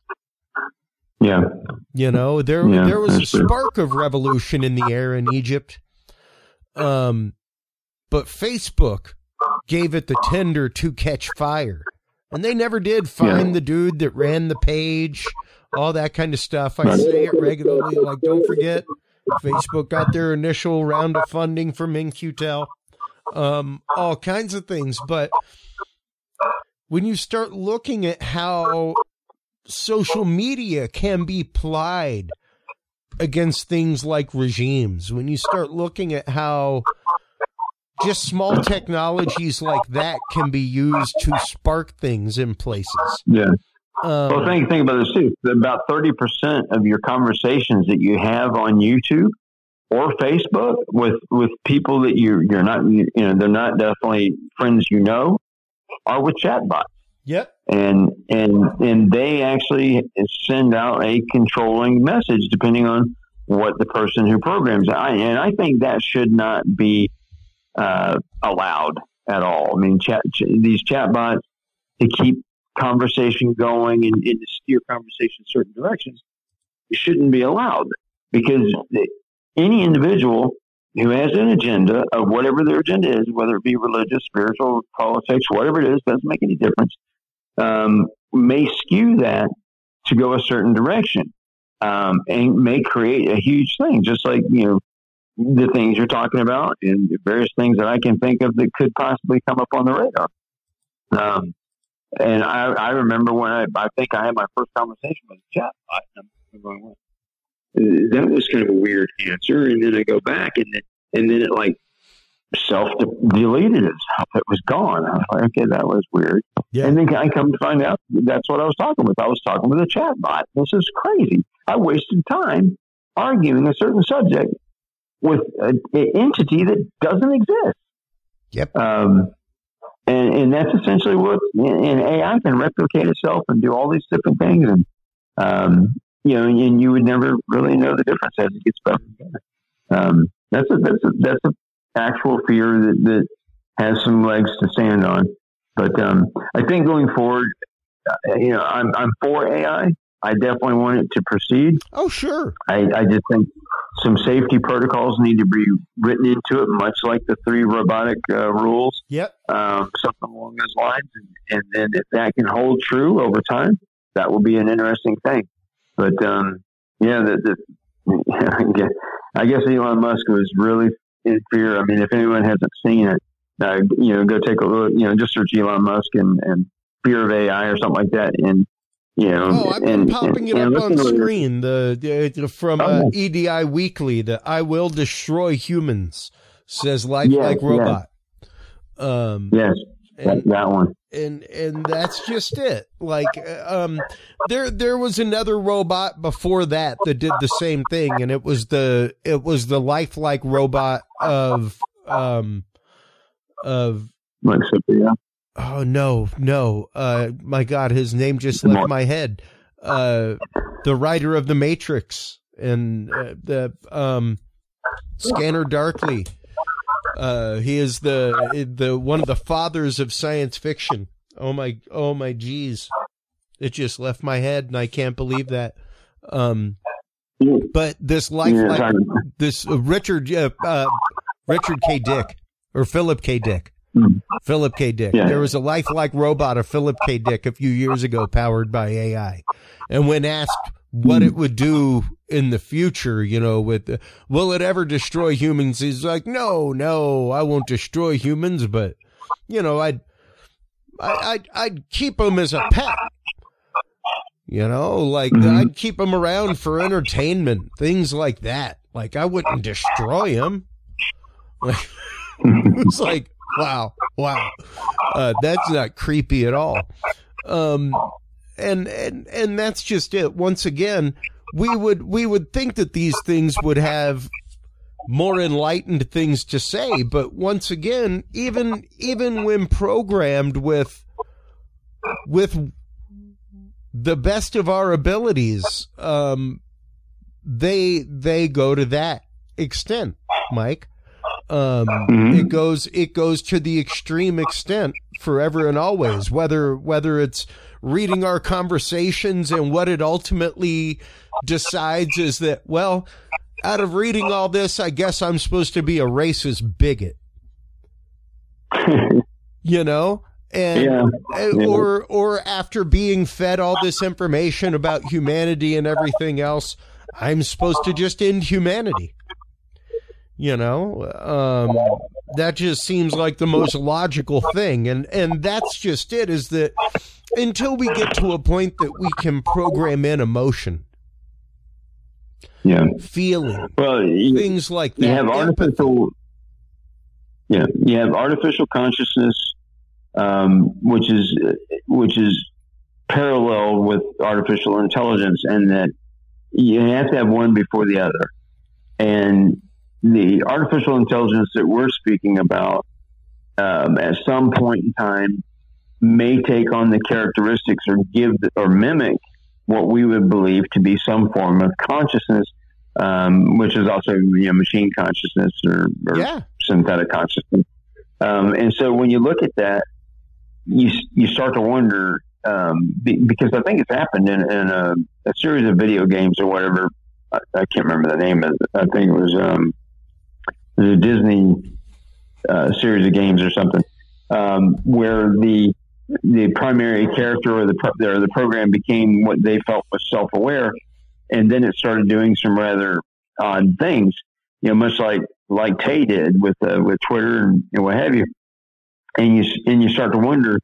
Yeah. You know, there yeah, there was a spark true. of revolution in the air in Egypt. Um, but Facebook gave it the tender to catch fire. And they never did find yeah. the dude that ran the page, all that kind of stuff. I right. say it regularly, like, don't forget, Facebook got their initial round of funding from In-Q-Tel. Um, all kinds of things. But when you start looking at how social media can be plied against things like regimes, when you start looking at how just small technologies like that can be used to spark things in places. Yeah. Um, well, think, think about this too. About thirty percent of your conversations that you have on YouTube or Facebook with, with people that you, you're not, you know, they're not definitely friends you know, are with chatbots. Yep. And, and, and they actually send out a controlling message depending on what the person who programs it. I, and I think that should not be uh, allowed at all. I mean, chat, ch- these chatbots to keep conversation going and, and to steer conversation in certain directions, it shouldn't be allowed, because the, any individual who has an agenda of whatever their agenda is, whether it be religious, spiritual, politics, whatever it is, doesn't make any difference, um, may skew that to go a certain direction, um, and may create a huge thing, just like, you know, the things you're talking about and various things that I can think of that could possibly come up on the radar. Um, and I, I remember when I, I think I had my first conversation with a chatbot, and I'm going, well, that was kind of a weird answer. And then I go back, and then, and then it like self deleted itself. It was gone. I was like, okay, that was weird. Yeah. And then I come to find out that's what I was talking with. I was talking with a chatbot. This is crazy. I wasted time arguing a certain subject with an entity that doesn't exist. Yep. Um, and, and that's essentially what, and A I can replicate itself and do all these different things. And, um, you know, and you would never really know the difference as it gets better and better. Um, that's a, that's a, that's a actual fear that, that has some legs to stand on. But, um, I think going forward, uh, you know, I'm, I'm for A I. I definitely want it to proceed. Oh, sure. I, I just think some safety protocols need to be written into it, much like the three robotic uh, rules. Yep. Um, something along those lines. And, and then if that can hold true over time, that will be an interesting thing. But, um, yeah, the, the, I guess Elon Musk was really in fear. I mean, if anyone hasn't seen it, uh, you know, go take a look, you know, just search Elon Musk and, and fear of A I or something like that. And, you know, oh, I've been and, popping and, it up on screen. The, the from uh, oh. E D I Weekly, the "I will destroy humans" says lifelike yes, robot. Yes, um, yes and, that, that one. And and that's just it. Like, um, there there was another robot before that that did the same thing, and it was the it was the lifelike robot of um of like yeah. Oh, no, no. Uh, my God, his name just left my head. Uh, the writer of The Matrix and uh, the um, Scanner Darkly. Uh, he is the the one of the fathers of science fiction. Oh, my, oh, my geez. It just left my head, and I can't believe that. Um, but this lifelike, this uh, Richard, uh, uh, Richard K. Dick, or Philip K. Dick. Philip K. Dick. Yeah. There was a lifelike robot of Philip K. Dick a few years ago powered by A I. And when asked what it would do in the future, you know, with the, will it ever destroy humans? He's like, no, no, I won't destroy humans, but, you know, I'd, I, I'd, I'd keep them as a pet. You know, like mm-hmm. I'd keep them around for entertainment, things like that. Like I wouldn't destroy them. Like, it was like, wow, wow. Uh, that's not creepy at all. Um, and, and, and that's just it. Once again, we would, we would think that these things would have more enlightened things to say. But once again, even, even when programmed with, with the best of our abilities, um, they, they go to that extent, Mike. Um, mm-hmm. It goes, it goes to the extreme extent forever and always, whether, whether it's reading our conversations, and what it ultimately decides is that, well, out of reading all this, I guess I'm supposed to be a racist bigot, you know? And, yeah. Yeah. or, or after being fed all this information about humanity and everything else, I'm supposed to just end humanity. You know, um, that just seems like the most logical thing. And, and that's just it, is that until we get to a point that we can program in emotion, yeah, feeling, well, you, things like that. You have artificial, yeah, you have artificial consciousness, um, which is, which is parallel with artificial intelligence, and that you have to have one before the other. And the artificial intelligence that we're speaking about, um, at some point in time, may take on the characteristics or give or mimic what we would believe to be some form of consciousness, um, which is also, you know, machine consciousness or, or yeah. synthetic consciousness. Um, and so when you look at that, you you start to wonder, um, be, because I think it's happened in, in a, a series of video games or whatever. I, I can't remember the name of it. I think it was, um, it was a Disney uh, series of games or something, um, where the the primary character or the or the program became what they felt was self-aware, and then it started doing some rather odd things, you know, much like like Tay did with uh, with Twitter and, and what have you. And you and you start to wonder,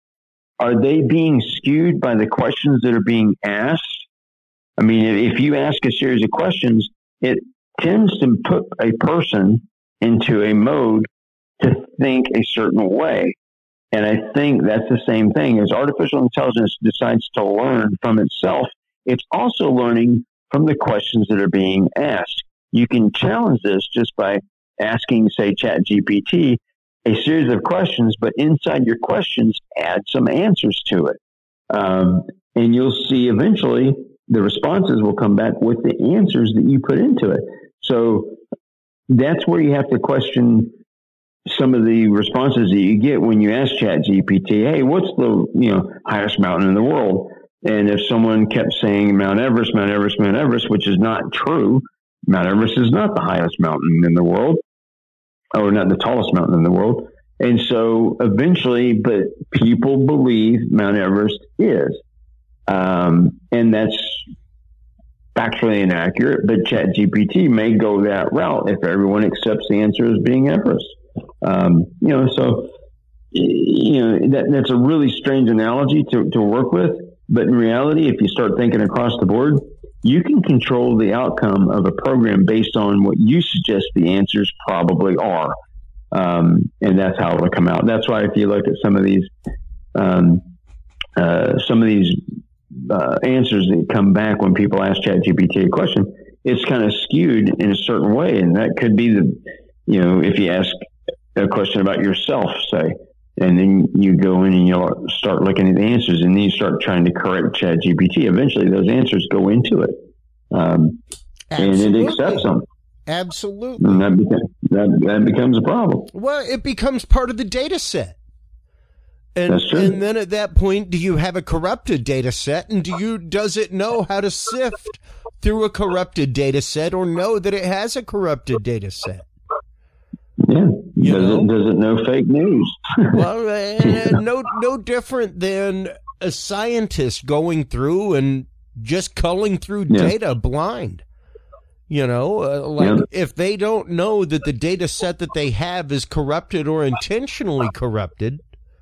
are they being skewed by the questions that are being asked? I mean, if you ask a series of questions, it tends to put a person into a mode to think a certain way. And I think that's the same thing. As artificial intelligence decides to learn from itself, it's also learning from the questions that are being asked. You can challenge this just by asking, say, ChatGPT a series of questions, but inside your questions, add some answers to it. Um, and you'll see eventually the responses will come back with the answers that you put into it. So that's where you have to question some of the responses that you get when you ask ChatGPT, hey, what's the, you know, highest mountain in the world? And if someone kept saying Mount Everest, Mount Everest, Mount Everest, which is not true, Mount Everest is not the highest mountain in the world, or not the tallest mountain in the world. And so eventually, but people believe Mount Everest is. Um, and that's factually inaccurate, but ChatGPT may go that route if everyone accepts the answer as being Everest. Um, you know, so, you know, that, that's a really strange analogy to, to work with. But in reality, if you start thinking across the board, you can control the outcome of a program based on what you suggest the answers probably are. Um, and that's how it'll come out. That's why if you look at some of these, um, uh, some of these uh, answers that come back when people ask ChatGPT a question, it's kind of skewed in a certain way. And that could be the, you know, if you ask a question about yourself, say, and then you go in and you'll start looking at the answers, and then you start trying to correct ChatGPT. Eventually, those answers go into it, um, and it accepts them. Absolutely. And that, becomes, that, that becomes a problem. Well, it becomes part of the data set. And, That's true. And then at that point, do you have a corrupted data set? And do you does it know how to sift through a corrupted data set, or know that it has a corrupted data set? Yeah. You does know? it does it know fake news? Well, uh, no no different than a scientist going through and just culling through yeah. data blind. You know, uh, like yeah. if they don't know that the data set that they have is corrupted or intentionally corrupted,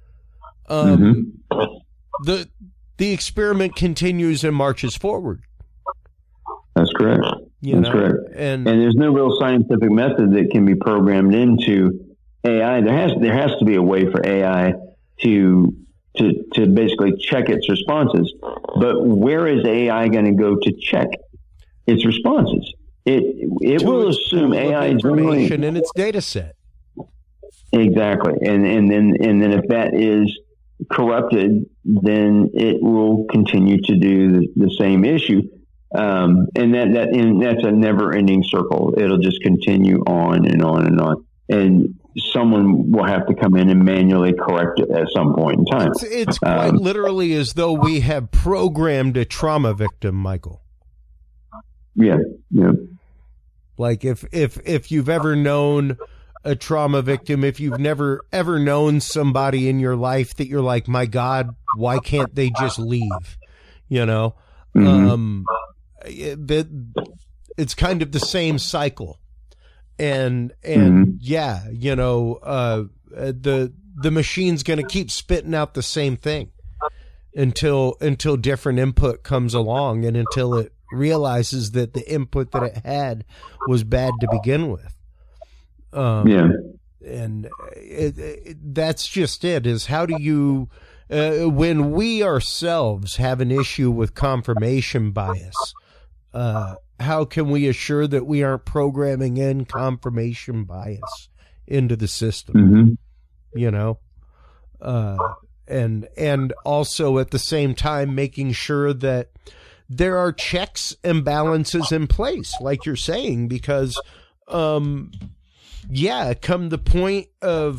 um, mm-hmm. the the experiment continues and marches forward. That's correct. You That's know? correct. And, and there's no real scientific method that can be programmed into A I. There has there has to be a way for A I to to to basically check its responses. But where is A I going to go to check its responses? It it to will assume A I information in its data set. Exactly, and and then and then if that is corrupted, then it will continue to do the, the same issue, um, and that that and that's a never-ending circle. It'll just continue on and on and on, and someone will have to come in and manually correct it at some point in time. It's, it's quite um, literally as though we have programmed a trauma victim, Michael. Yeah, yeah. Like if if if you've ever known a trauma victim, if you've never ever known somebody in your life that you're like, my God, why can't they just leave? You know, mm-hmm. um, it, it's kind of the same cycle. And, and mm-hmm. yeah, you know, uh, the, the machine's going to keep spitting out the same thing until, until different input comes along and until it realizes that the input that it had was bad to begin with. Um, yeah. And it, it, that's just it, is how do you, uh, when we ourselves have an issue with confirmation bias, uh, how can we assure that we aren't programming in confirmation bias into the system? Mm-hmm. You know, uh, and and also at the same time making sure that there are checks and balances in place, like you're saying, because, um, yeah, come the point of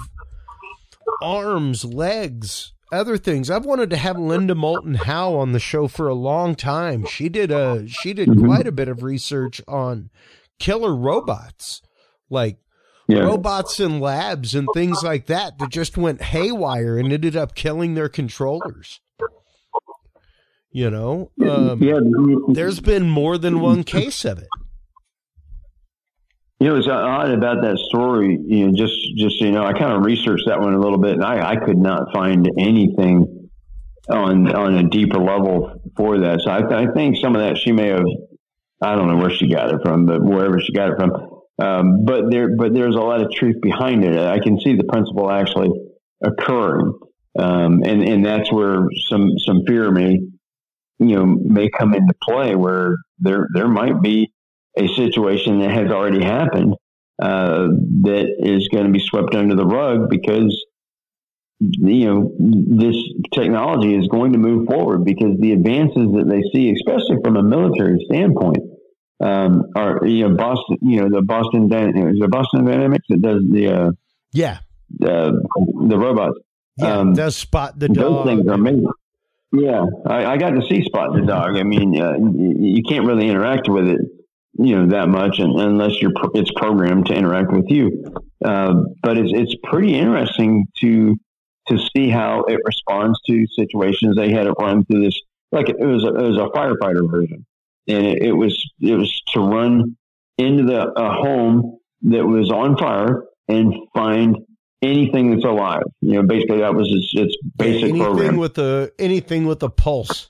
arms, legs, other things. I've wanted to have Linda Moulton Howe on the show for a long time. She did a she did mm-hmm. quite a bit of research on killer robots, like yeah. robots in labs and things like that that just went haywire and ended up killing their controllers. You know, um, yeah. There's been more than one case of it. You know, it's odd about that story. You know, just just you know, I kind of researched that one a little bit, and I, I could not find anything on on a deeper level for that. So I, I think some of that she may have, I don't know where she got it from, but wherever she got it from. Um, but there, but there's a lot of truth behind it. I can see the principle actually occurring, um, and and that's where some some fear may, you know, may come into play, where there there might be a situation that has already happened uh, that is going to be swept under the rug because, you know, this technology is going to move forward because the advances that they see, especially from a military standpoint, um, are, you know, Boston, you know, the Boston, is it Boston Dynamics that does the, uh, yeah, the, the robots. Yeah, um, does Spot the dog. Those things are amazing. Yeah, I, I got to see Spot the dog. I mean, uh, you can't really interact with it, you know, that much, and, unless you're pro- it's programmed to interact with you. Uh, but it's it's pretty interesting to to see how it responds to situations. They had it run through this, like it was a, it was a firefighter version, and it, it was it was to run into the a home that was on fire and find anything that's alive. You know, basically that was its, its basic anything program. with a anything with a pulse,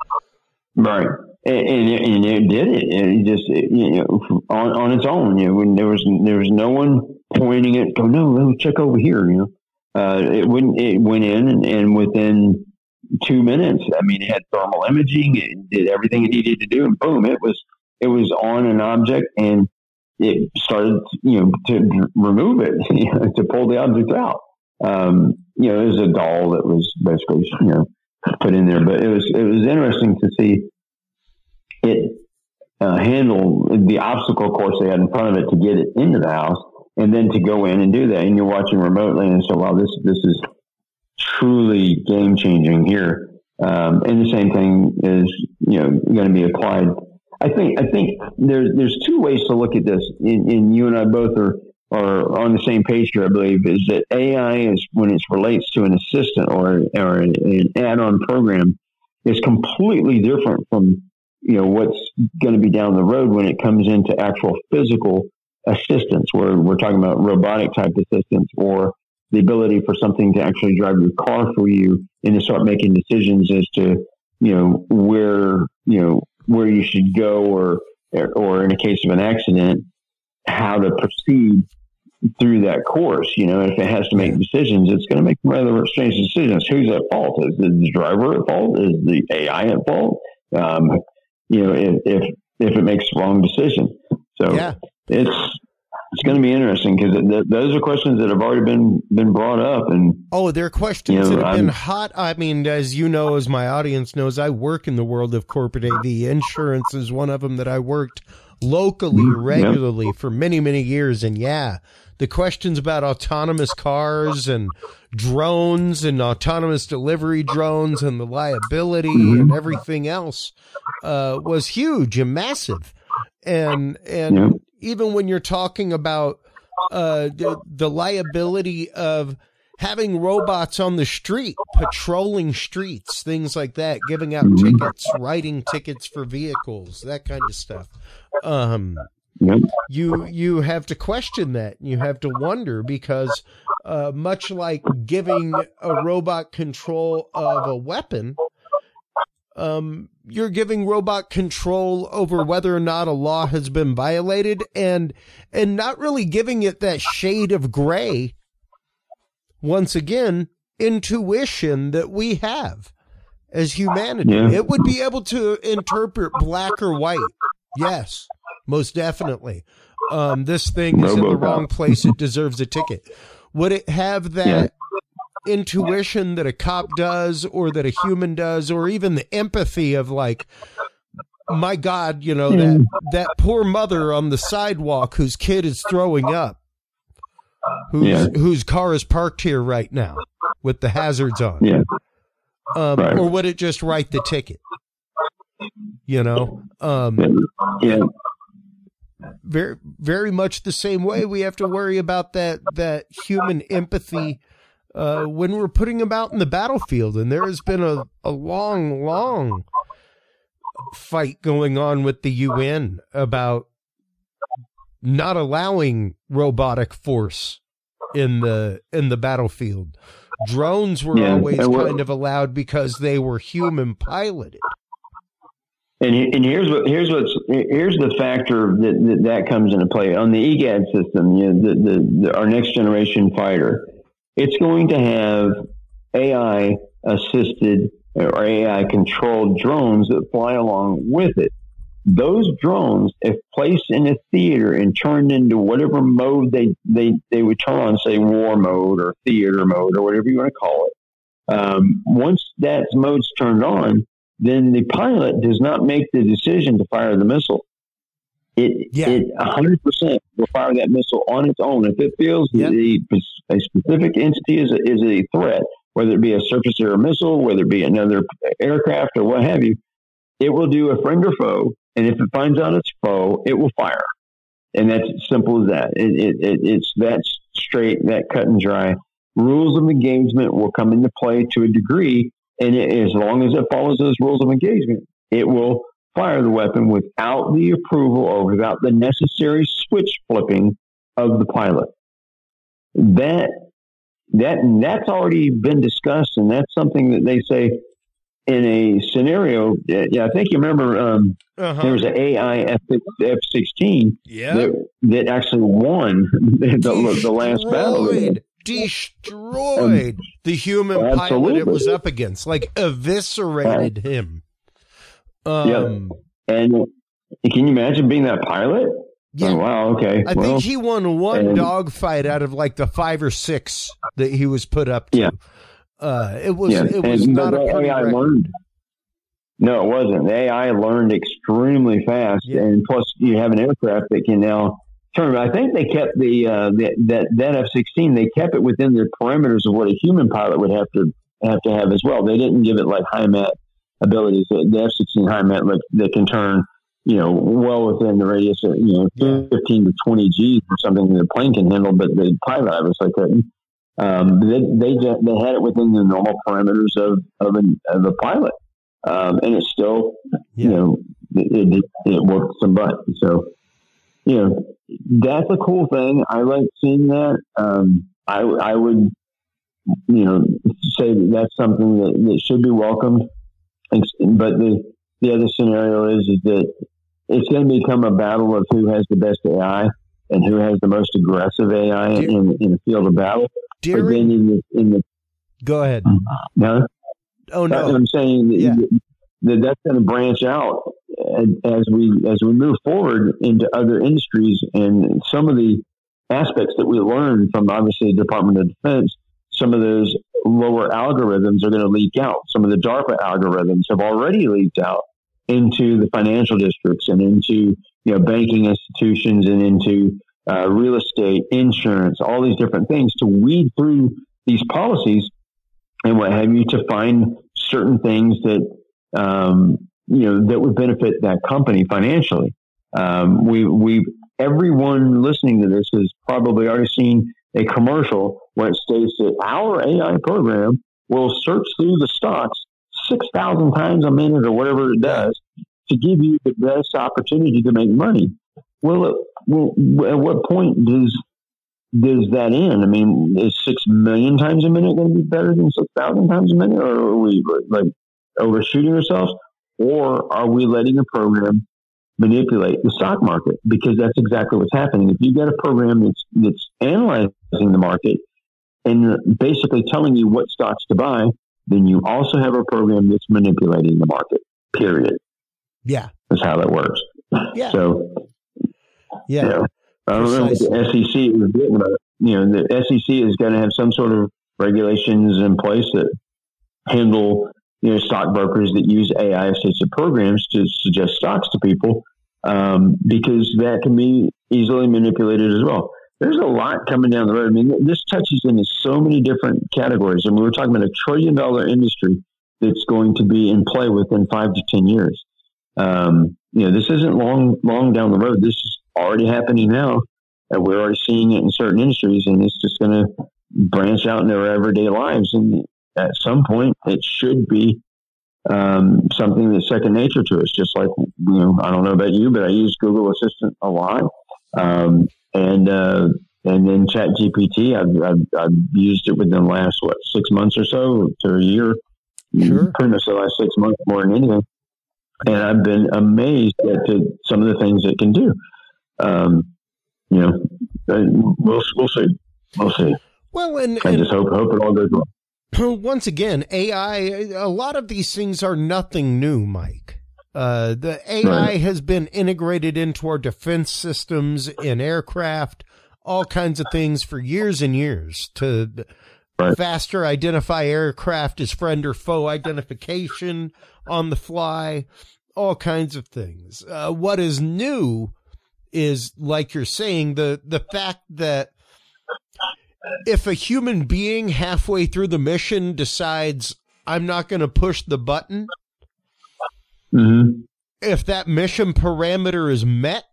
right? And, and, it, and it did it. And it just it, you know on, on its own. You know, when there was there was no one pointing it. Go no, let me check over here. You know, uh, it wouldn't. It went in, and, and within two minutes, I mean, it had thermal imaging. It did everything it needed to do, and boom, it was it was on an object, and it started, you know, to remove it, you know, to pull the object out. Um, you know, it was a doll that was basically, you know, put in there, but it was it was interesting to see it uh, handle the obstacle course they had in front of it to get it into the house, and then to go in and do that. And you're watching remotely, and so, wow, this this is truly game changing here. Um, and the same thing is, you know, going to be applied. I think I think there's there's two ways to look at this, and, and you and I both are are on the same page here. I believe is that A I is, when it relates to an assistant or or an add-on program, is completely different from, you know, what's going to be down the road when it comes into actual physical assistance, where we're talking about robotic type assistance, or the ability for something to actually drive your car for you and to start making decisions as to, you know, where you know. where you should go, or, or in a case of an accident, how to proceed through that course. You know, if it has to make decisions, it's going to make rather strange decisions. Who's at fault? Is the driver at fault? Is the A I at fault? Um, you know, if, if if it makes the wrong decision. So yeah. it's it's going to be interesting because th- those are questions that have already been been brought up. And oh, they're questions you know, that have I'm, been hot. I mean, as you know, as my audience knows, I work in the world of corporate A V. Insurance is one of them that I worked locally, regularly yep. for many, many years. And yeah, the questions about autonomous cars and drones and autonomous delivery drones and the liability mm-hmm. and everything else uh, was huge and massive. And and yep. even when you're talking about uh, the, the liability of having robots on the street, patrolling streets, things like that, giving out mm-hmm. tickets, writing tickets for vehicles, that kind of stuff. Um, yep. You you have to question that. You have to wonder because uh, much like giving a robot control of a weapon, um, you're giving robot control over whether or not a law has been violated, and and not really giving it that shade of gray. Once again, intuition that we have as humanity. Yeah. It would be able to interpret black or white. Yes, most definitely. Um, this thing is in the wrong place. It deserves a ticket. Would it have that yeah. intuition that a cop does or that a human does, or even the empathy of like, my God, you know, that, that poor mother on the sidewalk whose kid is throwing up, whose, yeah. whose car is parked here right now with the hazards on. Yeah. Um, right. Or would it just write the ticket? You know? Um, yeah. Very, very much the same way we have to worry about that, that human empathy uh, when we're putting them out in the battlefield. And there has been a, a long, long fight going on with the U N about not allowing robotic force in the in the battlefield. Drones were yeah, always kind of allowed because they were human piloted. And and here's what here's what's here's the factor that that, that comes into play on the E G A D system. You know, the, the, the our next generation fighter, it's going to have A I assisted or A I controlled drones that fly along with it. Those drones, if placed in a theater and turned into whatever mode they, they, they would turn on, say war mode or theater mode or whatever you want to call it, um, once that mode's turned on, then the pilot does not make the decision to fire the missile. It yeah. it one hundred percent will fire that missile on its own. If it feels yep. the, a specific entity is a, is a threat, whether it be a surface area missile, whether it be another aircraft or what have you, it will do a friend or foe. And if it finds out it's foe, it will fire. And that's as simple as that. It, it, it, it's that straight, that cut and dry. Rules of engagement will come into play to a degree. And it, as long as it follows those rules of engagement, it will fire the weapon without the approval or without the necessary switch flipping of the pilot. That, that, that's already been discussed. And that's something that they say, in a scenario, yeah, I think you remember um, uh-huh. there was an A I F sixteen yeah. that, that actually won the, the, the last battle. Destroyed um, the human absolutely. pilot it was up against, like eviscerated uh, him. Um, yeah. And can you imagine being that pilot? Yeah. Oh, wow, okay. I well, think he won one and, dogfight out of like the five or six that he was put up to. Yeah. Uh, it was yeah. it was and not a pretty A I learned. No, it wasn't. The A I learned extremely fast, yeah. and plus you have an aircraft that can now turn. I think they kept the, uh, the that that F sixteen. They kept it within the parameters of what a human pilot would have to have to have as well. They didn't give it like high mat abilities. The F sixteen high mat like, that can turn, you know, well within the radius of you know yeah. fifteen to twenty G's or something that the plane can handle, but the pilot obviously couldn't. Um, they they just, they had it within the normal parameters of of, an, of a pilot, um, and it still yeah. you know it, it it worked some butt. So you know that's a cool thing. I like seeing that. Um, I I would you know say that that's something that, that should be welcomed. But the the other scenario is is that it's going to become a battle of who has the best A I. and who has the most aggressive A I Dear, in, in the field of battle. Dear, but then in the, in the go ahead. No, oh no, I'm saying that, yeah. that that's going to branch out as we as we move forward into other industries, and some of the aspects that we learned from obviously the Department of Defense, some of those lower algorithms are going to leak out. Some of the DARPA algorithms have already leaked out into the financial districts and into, you know, banking institutions and into uh, real estate, insurance, all these different things to weed through these policies and what have you to find certain things that, um, you know, that would benefit that company financially. Um, we, we, everyone listening to this has probably already seen a commercial where it states that our A I program will search through the stocks six thousand times a minute or whatever it does to give you the best opportunity to make money. Well, it, well, at what point does does that end? I mean, is six million times a minute going to be better than six thousand times a minute, or are we like overshooting ourselves, or are we letting a program manipulate the stock market? Because that's exactly what's happening. If you've got a program that's that's analyzing the market and basically telling you what stocks to buy, then you also have a program that's manipulating the market. Period. Yeah, that's how that works. Yeah. So, yeah. You know, I don't know what the S E C is getting, but you know, the S E C is going to have some sort of regulations in place that handle, you know, stockbrokers that use A I assisted programs to suggest stocks to people, um, because that can be easily manipulated as well. There's a lot coming down the road. I mean, this touches into so many different categories. I mean, we're talking about a trillion dollar industry that's going to be in play within five to ten years. Um, you know, this isn't long, long down the road. This is already happening now, and we're already seeing it in certain industries, and it's just going to branch out into our everyday lives. And at some point, it should be um, something that's second nature to us. Just like, you know, I don't know about you, but I use Google Assistant a lot, um, and uh, and then Chat G P T. I've, I've I've used it within the last what six months or so to a year. Sure. Pretty much the last six months more than anything. And I've been amazed at the, some of the things it can do. Um, you know, we'll we'll see, we'll see. Well, and, I and just hope hope it all goes well. Once again, A I. A lot of these things are nothing new, Mike. Uh, the A I right. has been integrated into our defense systems in aircraft, all kinds of things for years and years to right. faster identify aircraft as friend or foe identification on the fly, all kinds of things. Uh, what is new is, like you're saying, the, the fact that if a human being halfway through the mission decides, I'm not going to push the button, mm-hmm. if that mission parameter is met,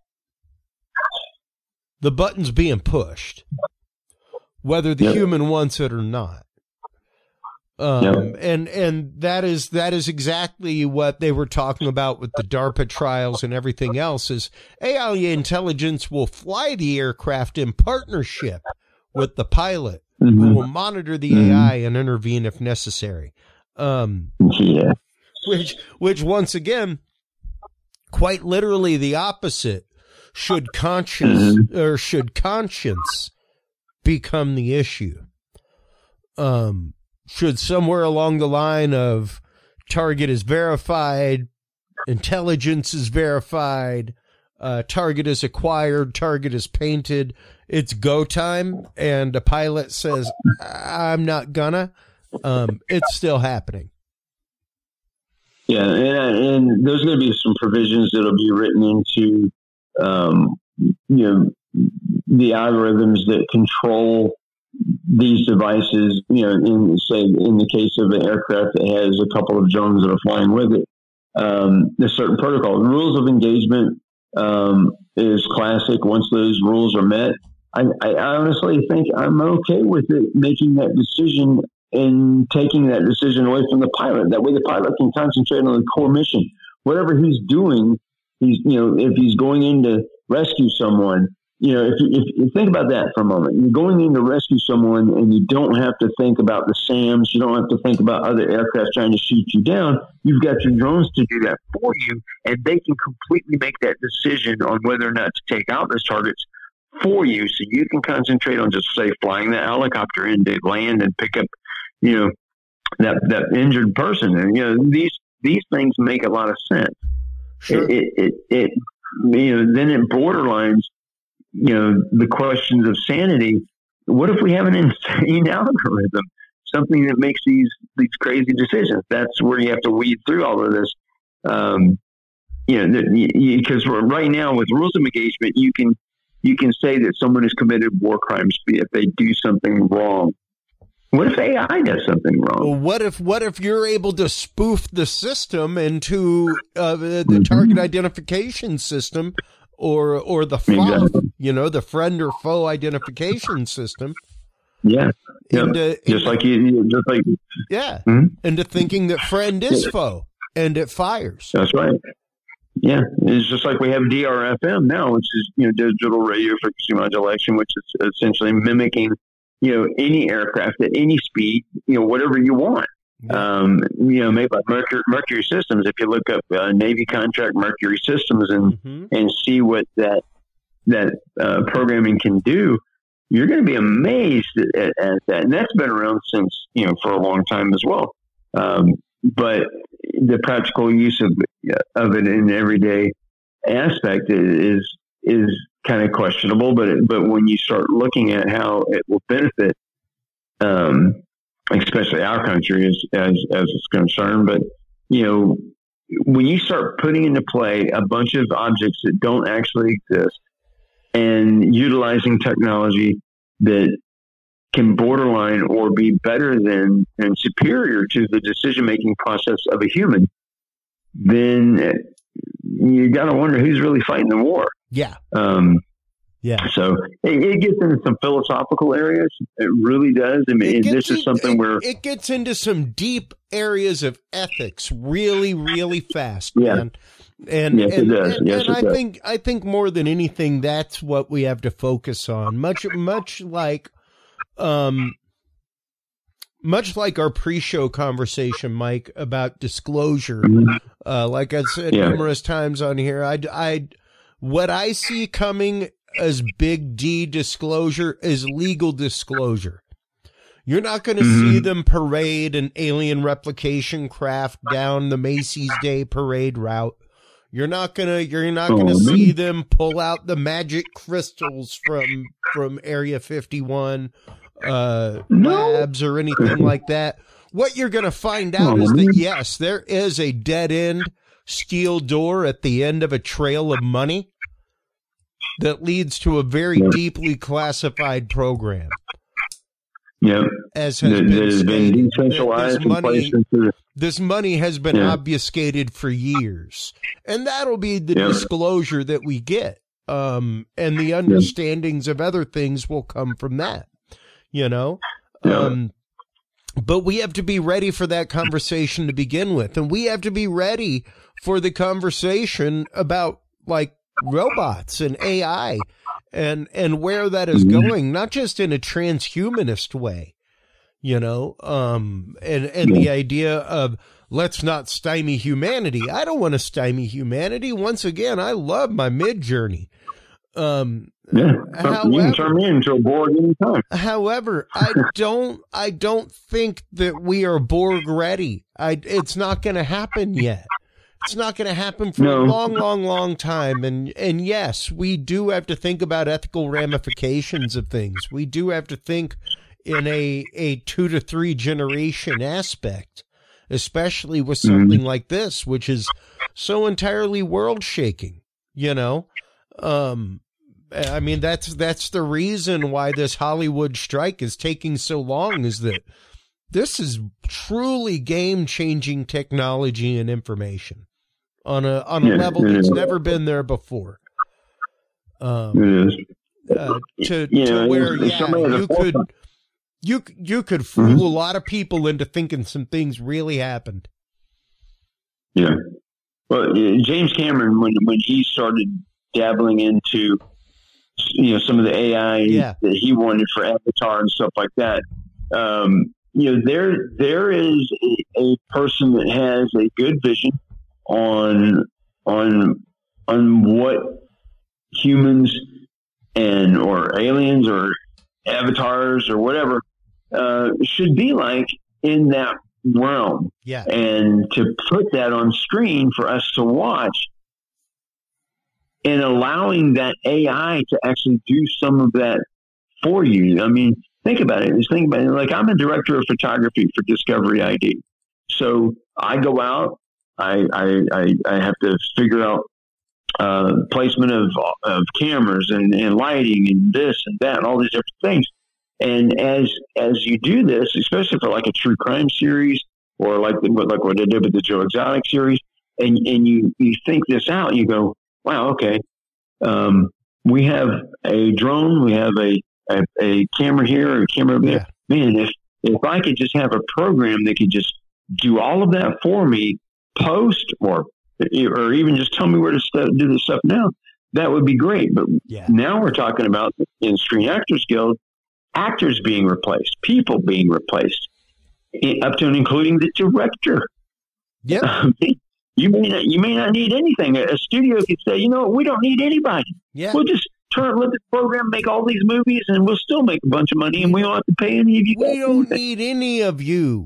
the button's being pushed, whether the yep. human wants it or not. Um, yep. and, and that is, that is exactly what they were talking about with the DARPA trials and everything else. Is A I intelligence will fly the aircraft in partnership with the pilot, mm-hmm. who will monitor the mm-hmm. A I and intervene if necessary. Um, yeah. which, which once again, quite literally the opposite. Should conscience mm-hmm. or should conscience become the issue? Um, should somewhere along the line of target is verified, intelligence is verified, uh, target is acquired, target is painted, it's go time, and a pilot says, I'm not gonna, um, it's still happening. Yeah, and, and there's going to be some provisions that'll be written into, um, you know, the algorithms that control these devices, you know, in say in the case of an aircraft that has a couple of drones that are flying with it, um, there's certain protocols. Rules of engagement um, is classic. Once those rules are met, I, I honestly think I'm okay with it making that decision and taking that decision away from the pilot. That way the pilot can concentrate on the core mission. Whatever he's doing, he's, you know, if he's going in to rescue someone, you know, if you, if you think about that for a moment, you're going in to rescue someone and you don't have to think about the SAMs. You don't have to think about other aircraft trying to shoot you down. You've got your drones to do that for you, and they can completely make that decision on whether or not to take out those targets for you, so you can concentrate on just say flying that helicopter in to land and pick up, you know, that that injured person. And you know, these these things make a lot of sense. Sure. It, it, it, it you know, then it borderlines, you know, the questions of sanity. What if we have an insane algorithm, something that makes these these crazy decisions? That's where you have to weed through all of this. Um, you know, because right now with rules of engagement, you can you can say that someone has committed war crimes if they do something wrong. What if A I does something wrong? Well, what if what if you're able to spoof the system into uh, the, the target identification system, or or the F O B, exactly. you know, the friend or foe identification system? Yeah, Into, yeah. into, just like you, just like yeah, mm-hmm. into thinking that friend is yeah. foe, and it fires. That's right. Yeah, it's just like we have D R F M now, which is, you know, digital radio frequency modulation, which is essentially mimicking, you know, any aircraft at any speed, you know, whatever you want. Yeah. Um, you know, made by Mercury, Mercury Systems. If you look up uh, Navy contract Mercury Systems and mm-hmm. and see what that that uh, programming can do, you're going to be amazed at, at that. And that's been around since, you know, for a long time as well. Um, but the practical use of of it in everyday aspect is is kind of questionable. But it, but when you start looking at how it will benefit, um, especially our country as as as it's concerned, but you know, when you start putting into play a bunch of objects that don't actually exist and utilizing technology that can borderline or be better than and superior to the decision-making process of a human, then you got to wonder who's really fighting the war. Yeah. Um, yeah. So it, it gets into some philosophical areas. It really does. I mean, this is something it, where it gets into some deep areas of ethics really, really fast. Yeah. Man. And, yes, and, it does. And, yes, and it I does. think, I think more than anything, that's what we have to focus on. Much, much like, Um, much like our pre-show conversation, Mike, about disclosure, Mm-hmm. uh, like I said Yeah. numerous times on here, I, I, what I see coming as big D disclosure is legal disclosure. You're not going to Mm-hmm. see them parade an alien replication craft down the Macy's Day Parade route. You're not gonna, you're not gonna Oh, see man. them pull out the magic crystals from from Area fifty-one uh, No. labs or anything like that. What you're gonna find out Oh, is that man. yes, there is a dead end steel door at the end of a trail of money that leads to a very Yeah. deeply classified program. Yeah, As has that, been, that has been stated, decentralized that this and money, placed into this money has been Yeah. obfuscated for years, and that'll be the Yeah. disclosure that we get. Um, and the understandings of other things will come from that, you know? Yeah. Um, but we have to be ready for that conversation to begin with. And we have to be ready for the conversation about like robots and A I and, and where that is Mhm. going, not just in a transhumanist way, you know, um, and, and Yeah. the idea of let's not stymie humanity. I don't want to stymie humanity. Once again, I love my Mid-Journey. Um, Yeah, However- you can turn me into a Borg anytime. However, I don't, I don't think that we are Borg ready. I, it's not going to happen yet. It's not going to happen for No. a long, long, long time. And, and yes, we do have to think about ethical ramifications of things. We do have to think in a, a two to three generation aspect, especially with something Mhm. like this, which is so entirely world shaking, you know? Um, I mean, that's, that's the reason why this Hollywood strike is taking so long, is that this is truly game changing technology and information on a, on a Yeah, level it that's is. never been there before. Um, It is. uh, to, You to know, where, it's- it's yeah, somebody at the you could, forefront. you, you could fool Mhm. a lot of people into thinking some things really happened. Yeah. Well, yeah, James Cameron, when when he started dabbling into, you know, some of the A I Yeah. that he wanted for Avatar and stuff like that, um, you know, there there is a, a person that has a good vision on on on what humans and or aliens or avatars or whatever uh, should be like in that realm. Yeah. And to put that on screen for us to watch and allowing that A I to actually do some of that for you. I mean, think about it. Just think about it. Like, I'm a director of photography for Discovery I D. So I go out, I, I, I, I have to figure out uh, placement of, of cameras and, and lighting and this and that and all these different things. And as as you do this, especially for like a true crime series or like the, like what I did with the Joe Exotic series, and, and you, you think this out, and you go, wow, okay, um, we have a drone, we have a, a, a camera here, or a camera there. Yeah. Man, if if I could just have a program that could just do all of that for me, post or or even just tell me where to st- do this stuff now, that would be great. But yeah. now we're talking about in Screen Actors Guild, actors being replaced, people being replaced, up to and including the director. Yeah, um, you may not you may not need anything. A studio could say, you know, we don't need anybody. Yeah, we'll just turn let the program make all these movies, and we'll still make a bunch of money, and we don't have to pay any of you. We don't need any of you.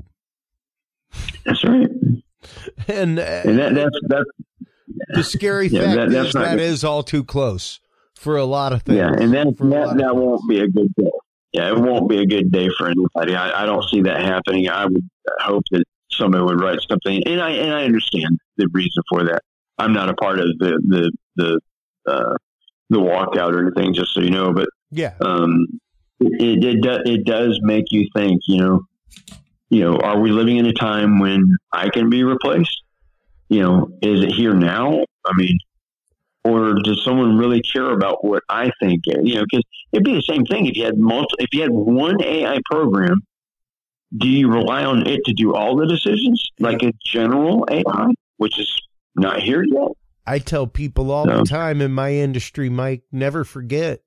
That's right. And, uh, and that, that's that's the scary yeah, fact that, that's is not that good. is all too close for a lot of things. Yeah, and that that, that of won't be a good day. Yeah, it won't be a good day for anybody. I, I don't see that happening. I would hope that somebody would write something, and I and I understand the reason for that. I'm not a part of the the the uh, the walkout or anything, just so you know. But yeah, um, it it, do, it does make you think. You know, you know, are we living in a time when I can be replaced? You know, is it here now? I mean, or does someone really care about what I think? You know, because it'd be the same thing if you had multi, if you had one A I program. Do you rely on it to do all the decisions, like a general A I, which is not here yet? I tell people all so. the time in my industry, Mike, never forget,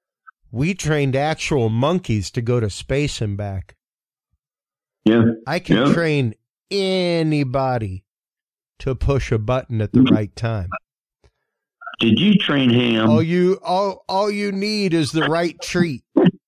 we trained actual monkeys to go to space and back. Yeah, I can yeah. train anybody to push a button at the right time. Did you train Ham? All you all all you need is the right treat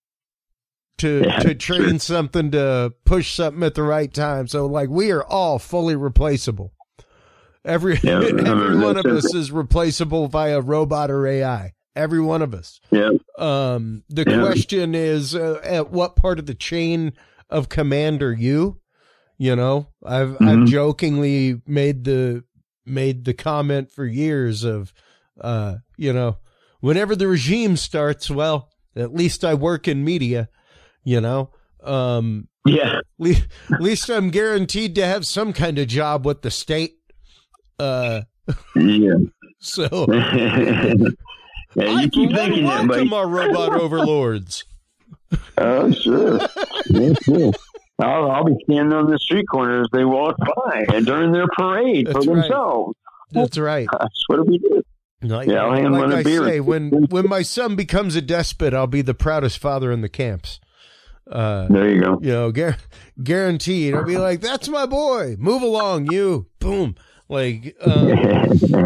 to yeah, to train sure. something to push something at the right time. So like we are all fully replaceable. Every yeah, every one of us it. is replaceable via robot or A I. Every one of us. Yeah. Um, the yeah. question is, uh, at what part of the chain of command are you? You know, I've mm-hmm. I've jokingly made the made the comment for years of, uh, you know, whenever the regime starts, well, at least I work in media. You know, um, yeah. Le- at least I'm guaranteed to have some kind of job with the state. Uh, yeah. So, yeah, you I keep thinking that, welcome buddy. our robot overlords. Oh, sure. Yeah, sure. I'll, I'll be standing on the street corner as they walk by and during their parade That's for right. themselves. That's right. That's what do we do? Like, yeah, I'll hand like one a I beer. say, when when my son becomes a despot, I'll be the proudest father in the camps. Uh, there you go. You know, gar- guaranteed. I'll be like, "That's my boy. Move along, you." Boom. Like, um,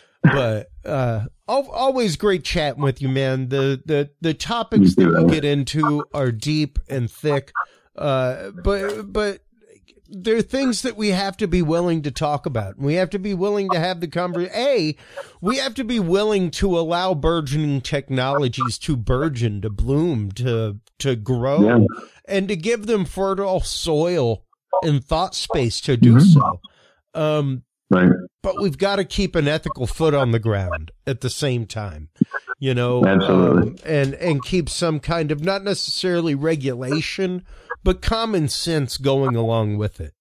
but uh, always great chatting with you, man. The the the topics that we get into are deep and thick, uh, but but. There are things that we have to be willing to talk about. We have to be willing to have the conversation. A, we have to be willing to allow burgeoning technologies to burgeon, to bloom, to to grow, yeah. and to give them fertile soil and thought space to do mm-hmm. so. Um, right. But we've got to keep an ethical foot on the ground at the same time, you know, absolutely, um, and and keep some kind of not necessarily regulation, but common sense going along with it.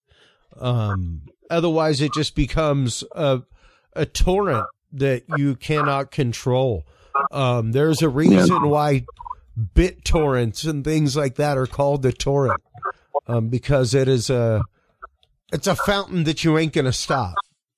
Um, otherwise, it just becomes a a torrent that you cannot control. Um, there's a reason yeah. why BitTorrents and things like that are called the torrent, um, because it is a it's a fountain that you ain't gonna stop.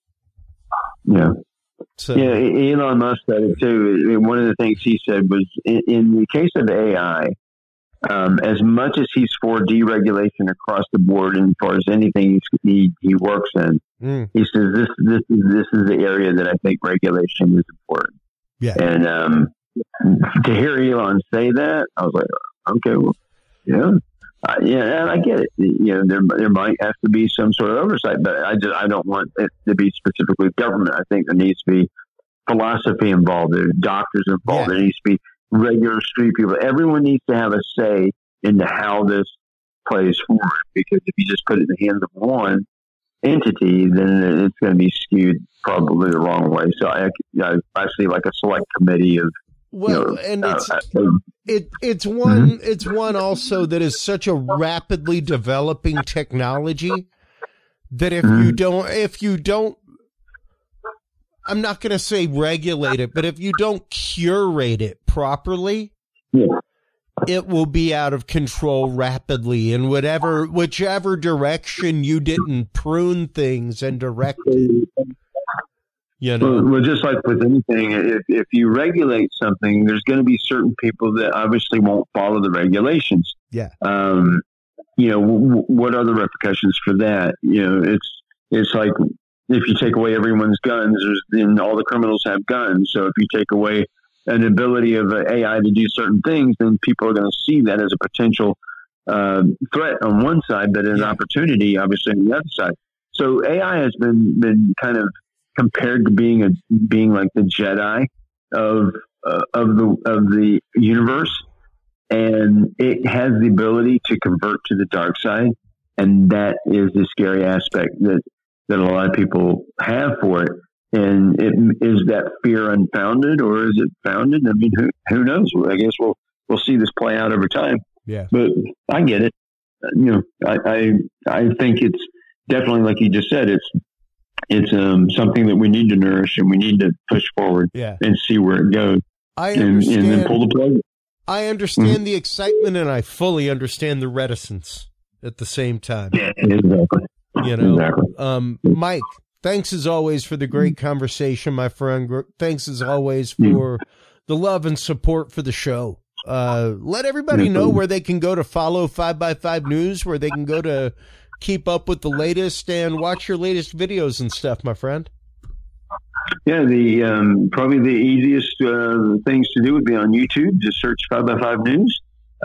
Yeah. So, yeah, Elon Musk said it too. One of the things he said was, in, in the case of A I, um, as much as he's for deregulation across the board, and as far as anything he he works in, mm. he says this this is this is the area that I think regulation is important. Yeah, and um, to hear Elon say that, I was like, okay, well, yeah, uh, yeah, and I get it. You know, there there might have to be some sort of oversight, but I just I don't want it to be specifically government. I think there needs to be philosophy involved. There's doctors involved. Yeah. There needs to be regular street people. Everyone needs to have a say into how this plays forward. Because if you just put it in the hands of one entity, then it's going to be skewed probably the wrong way. So I, I, I see like a select committee of. Well, you know, and it's uh, it it's one mm-hmm. it's one also that is such a rapidly developing technology that if mm-hmm. you don't if you don't I'm not going to say regulate it, but if you don't curate it properly, yeah. it will be out of control rapidly in whatever whichever direction you didn't prune things and direct it. You know? Well, well, just like with anything, if, if you regulate something, there's going to be certain people that obviously won't follow the regulations. Yeah. Um, you know, w- what are the repercussions for that? You know, it's it's like if you take away everyone's guns, then all the criminals have guns. So if you take away an ability of A I to do certain things, then people are going to see that as a potential uh, threat on one side, but an yeah. opportunity, obviously, on the other side. So A I has been been kind of compared to being a being like the Jedi of uh, of the of the universe, and it has the ability to convert to the dark side, and that is the scary aspect that that a lot of people have for it. And it, is that fear unfounded or is it founded? I mean, who who knows? I guess we'll we'll see this play out over time. Yeah, but I get it. You know, I I, I think it's definitely like you just said. It's It's um, something that we need to nourish and we need to push forward yeah. and see where it goes. I and, understand. And then pull the plug. I understand mm-hmm. the excitement and I fully understand the reticence at the same time. Yeah, exactly. You know, exactly. Um, Mike, thanks as always for the great conversation, my friend. Thanks as always for mm-hmm. the love and support for the show. Uh, let everybody know where they can go to follow five by five News, where they can go to keep up with the latest and watch your latest videos and stuff, my friend. Yeah, the um, probably the easiest uh, things to do would be on YouTube. Just search five by five News.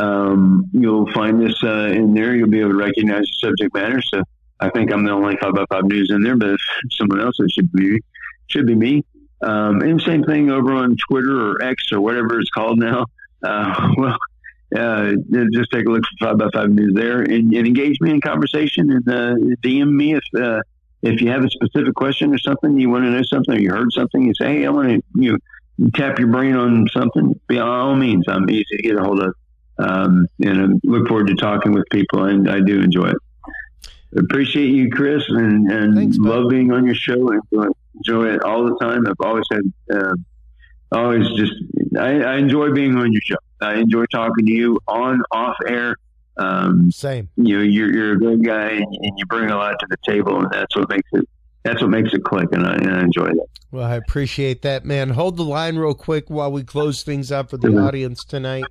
Um, you'll find this uh, in there. You'll be able to recognize the subject matter. So I think I'm the only five by five News in there, but if someone else, it should be should be me. Um, and same thing over on Twitter or X or whatever it's called now. Uh, well. Uh, just take a look for five by five News there and, and engage me in conversation and uh, D M me if uh, if you have a specific question or something, you want to know something or you heard something, you say, hey, I want to you know, tap your brain on something. By all means, I'm easy to get a hold of. Um, and I look forward to talking with people, and I do enjoy it. Appreciate you, Chris, and, and Thanks, love being on your show and enjoy it all the time. I've always had, uh, always just, I, I enjoy being on your show. I enjoy talking to you on, off air. Um, Same. You know, you're, you're a good guy and, and you bring a lot to the table, and that's what makes it, that's what makes it click. And I, and I enjoy that. Well, I appreciate that, man. Hold the line real quick while we close things up for the mm-hmm. audience tonight.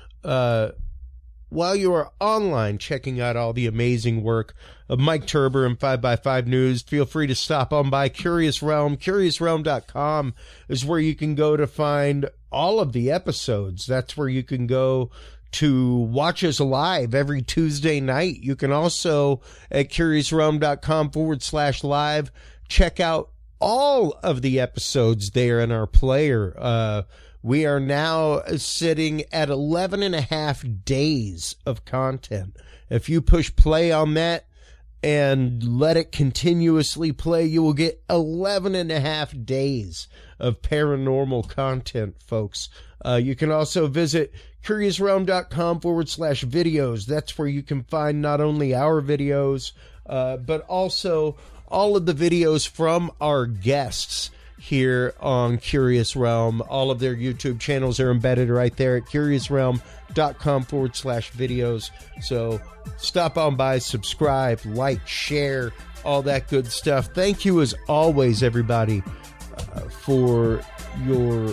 Uh, while you are online checking out all the amazing work of Mike Turber and five by five News, feel free to stop on by Curious Realm. Curious Realm dot com is where you can go to find all of the episodes. That's where you can go to watch us live every Tuesday night. You can also, at Curious Realm dot com forward slash live, check out all of the episodes there in our player. Uh, we are now sitting at eleven and a half days of content. If you push play on that and let it continuously play, you will get eleven and a half days of paranormal content, folks. Uh, you can also visit Curious Realm dot com forward slash videos. That's where you can find not only our videos, uh, but also all of the videos from our guests here on Curious Realm. All of their YouTube channels are embedded right there at Curious Realm dot com forward slash videos. So stop on by, subscribe, like, share, all that good stuff. Thank you as always, everybody, uh, for your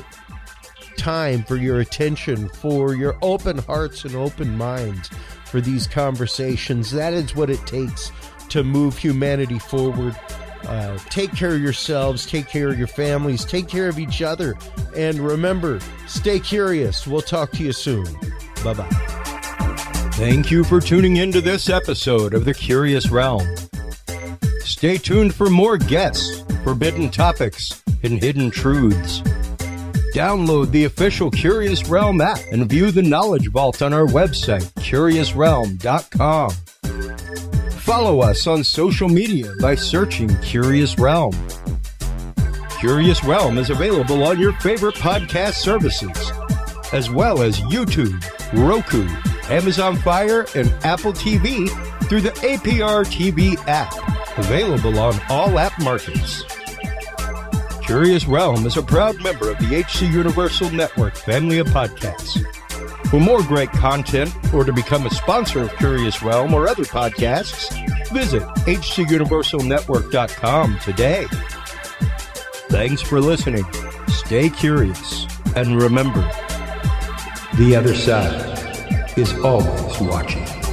time, for your attention, for your open hearts and open minds for these conversations. That is what it takes to move humanity forward. Uh, take care of yourselves, take care of your families, take care of each other. And remember, stay curious. We'll talk to you soon. Bye-bye. Thank you for tuning in to this episode of The Curious Realm. Stay tuned for more guests, forbidden topics, and hidden truths. Download the official Curious Realm app and view the Knowledge Vault on our website, curious realm dot com. Follow us on social media by searching Curious Realm. Curious Realm is available on your favorite podcast services, as well as YouTube, Roku, Amazon Fire, and Apple T V through the A P R T V app, available on all app markets. Curious Realm is a proud member of the H C Universal Network family of podcasts. For more great content or to become a sponsor of Curious Realm or other podcasts, visit h c universal network dot com today. Thanks for listening. Stay curious. And remember, the other side is always watching.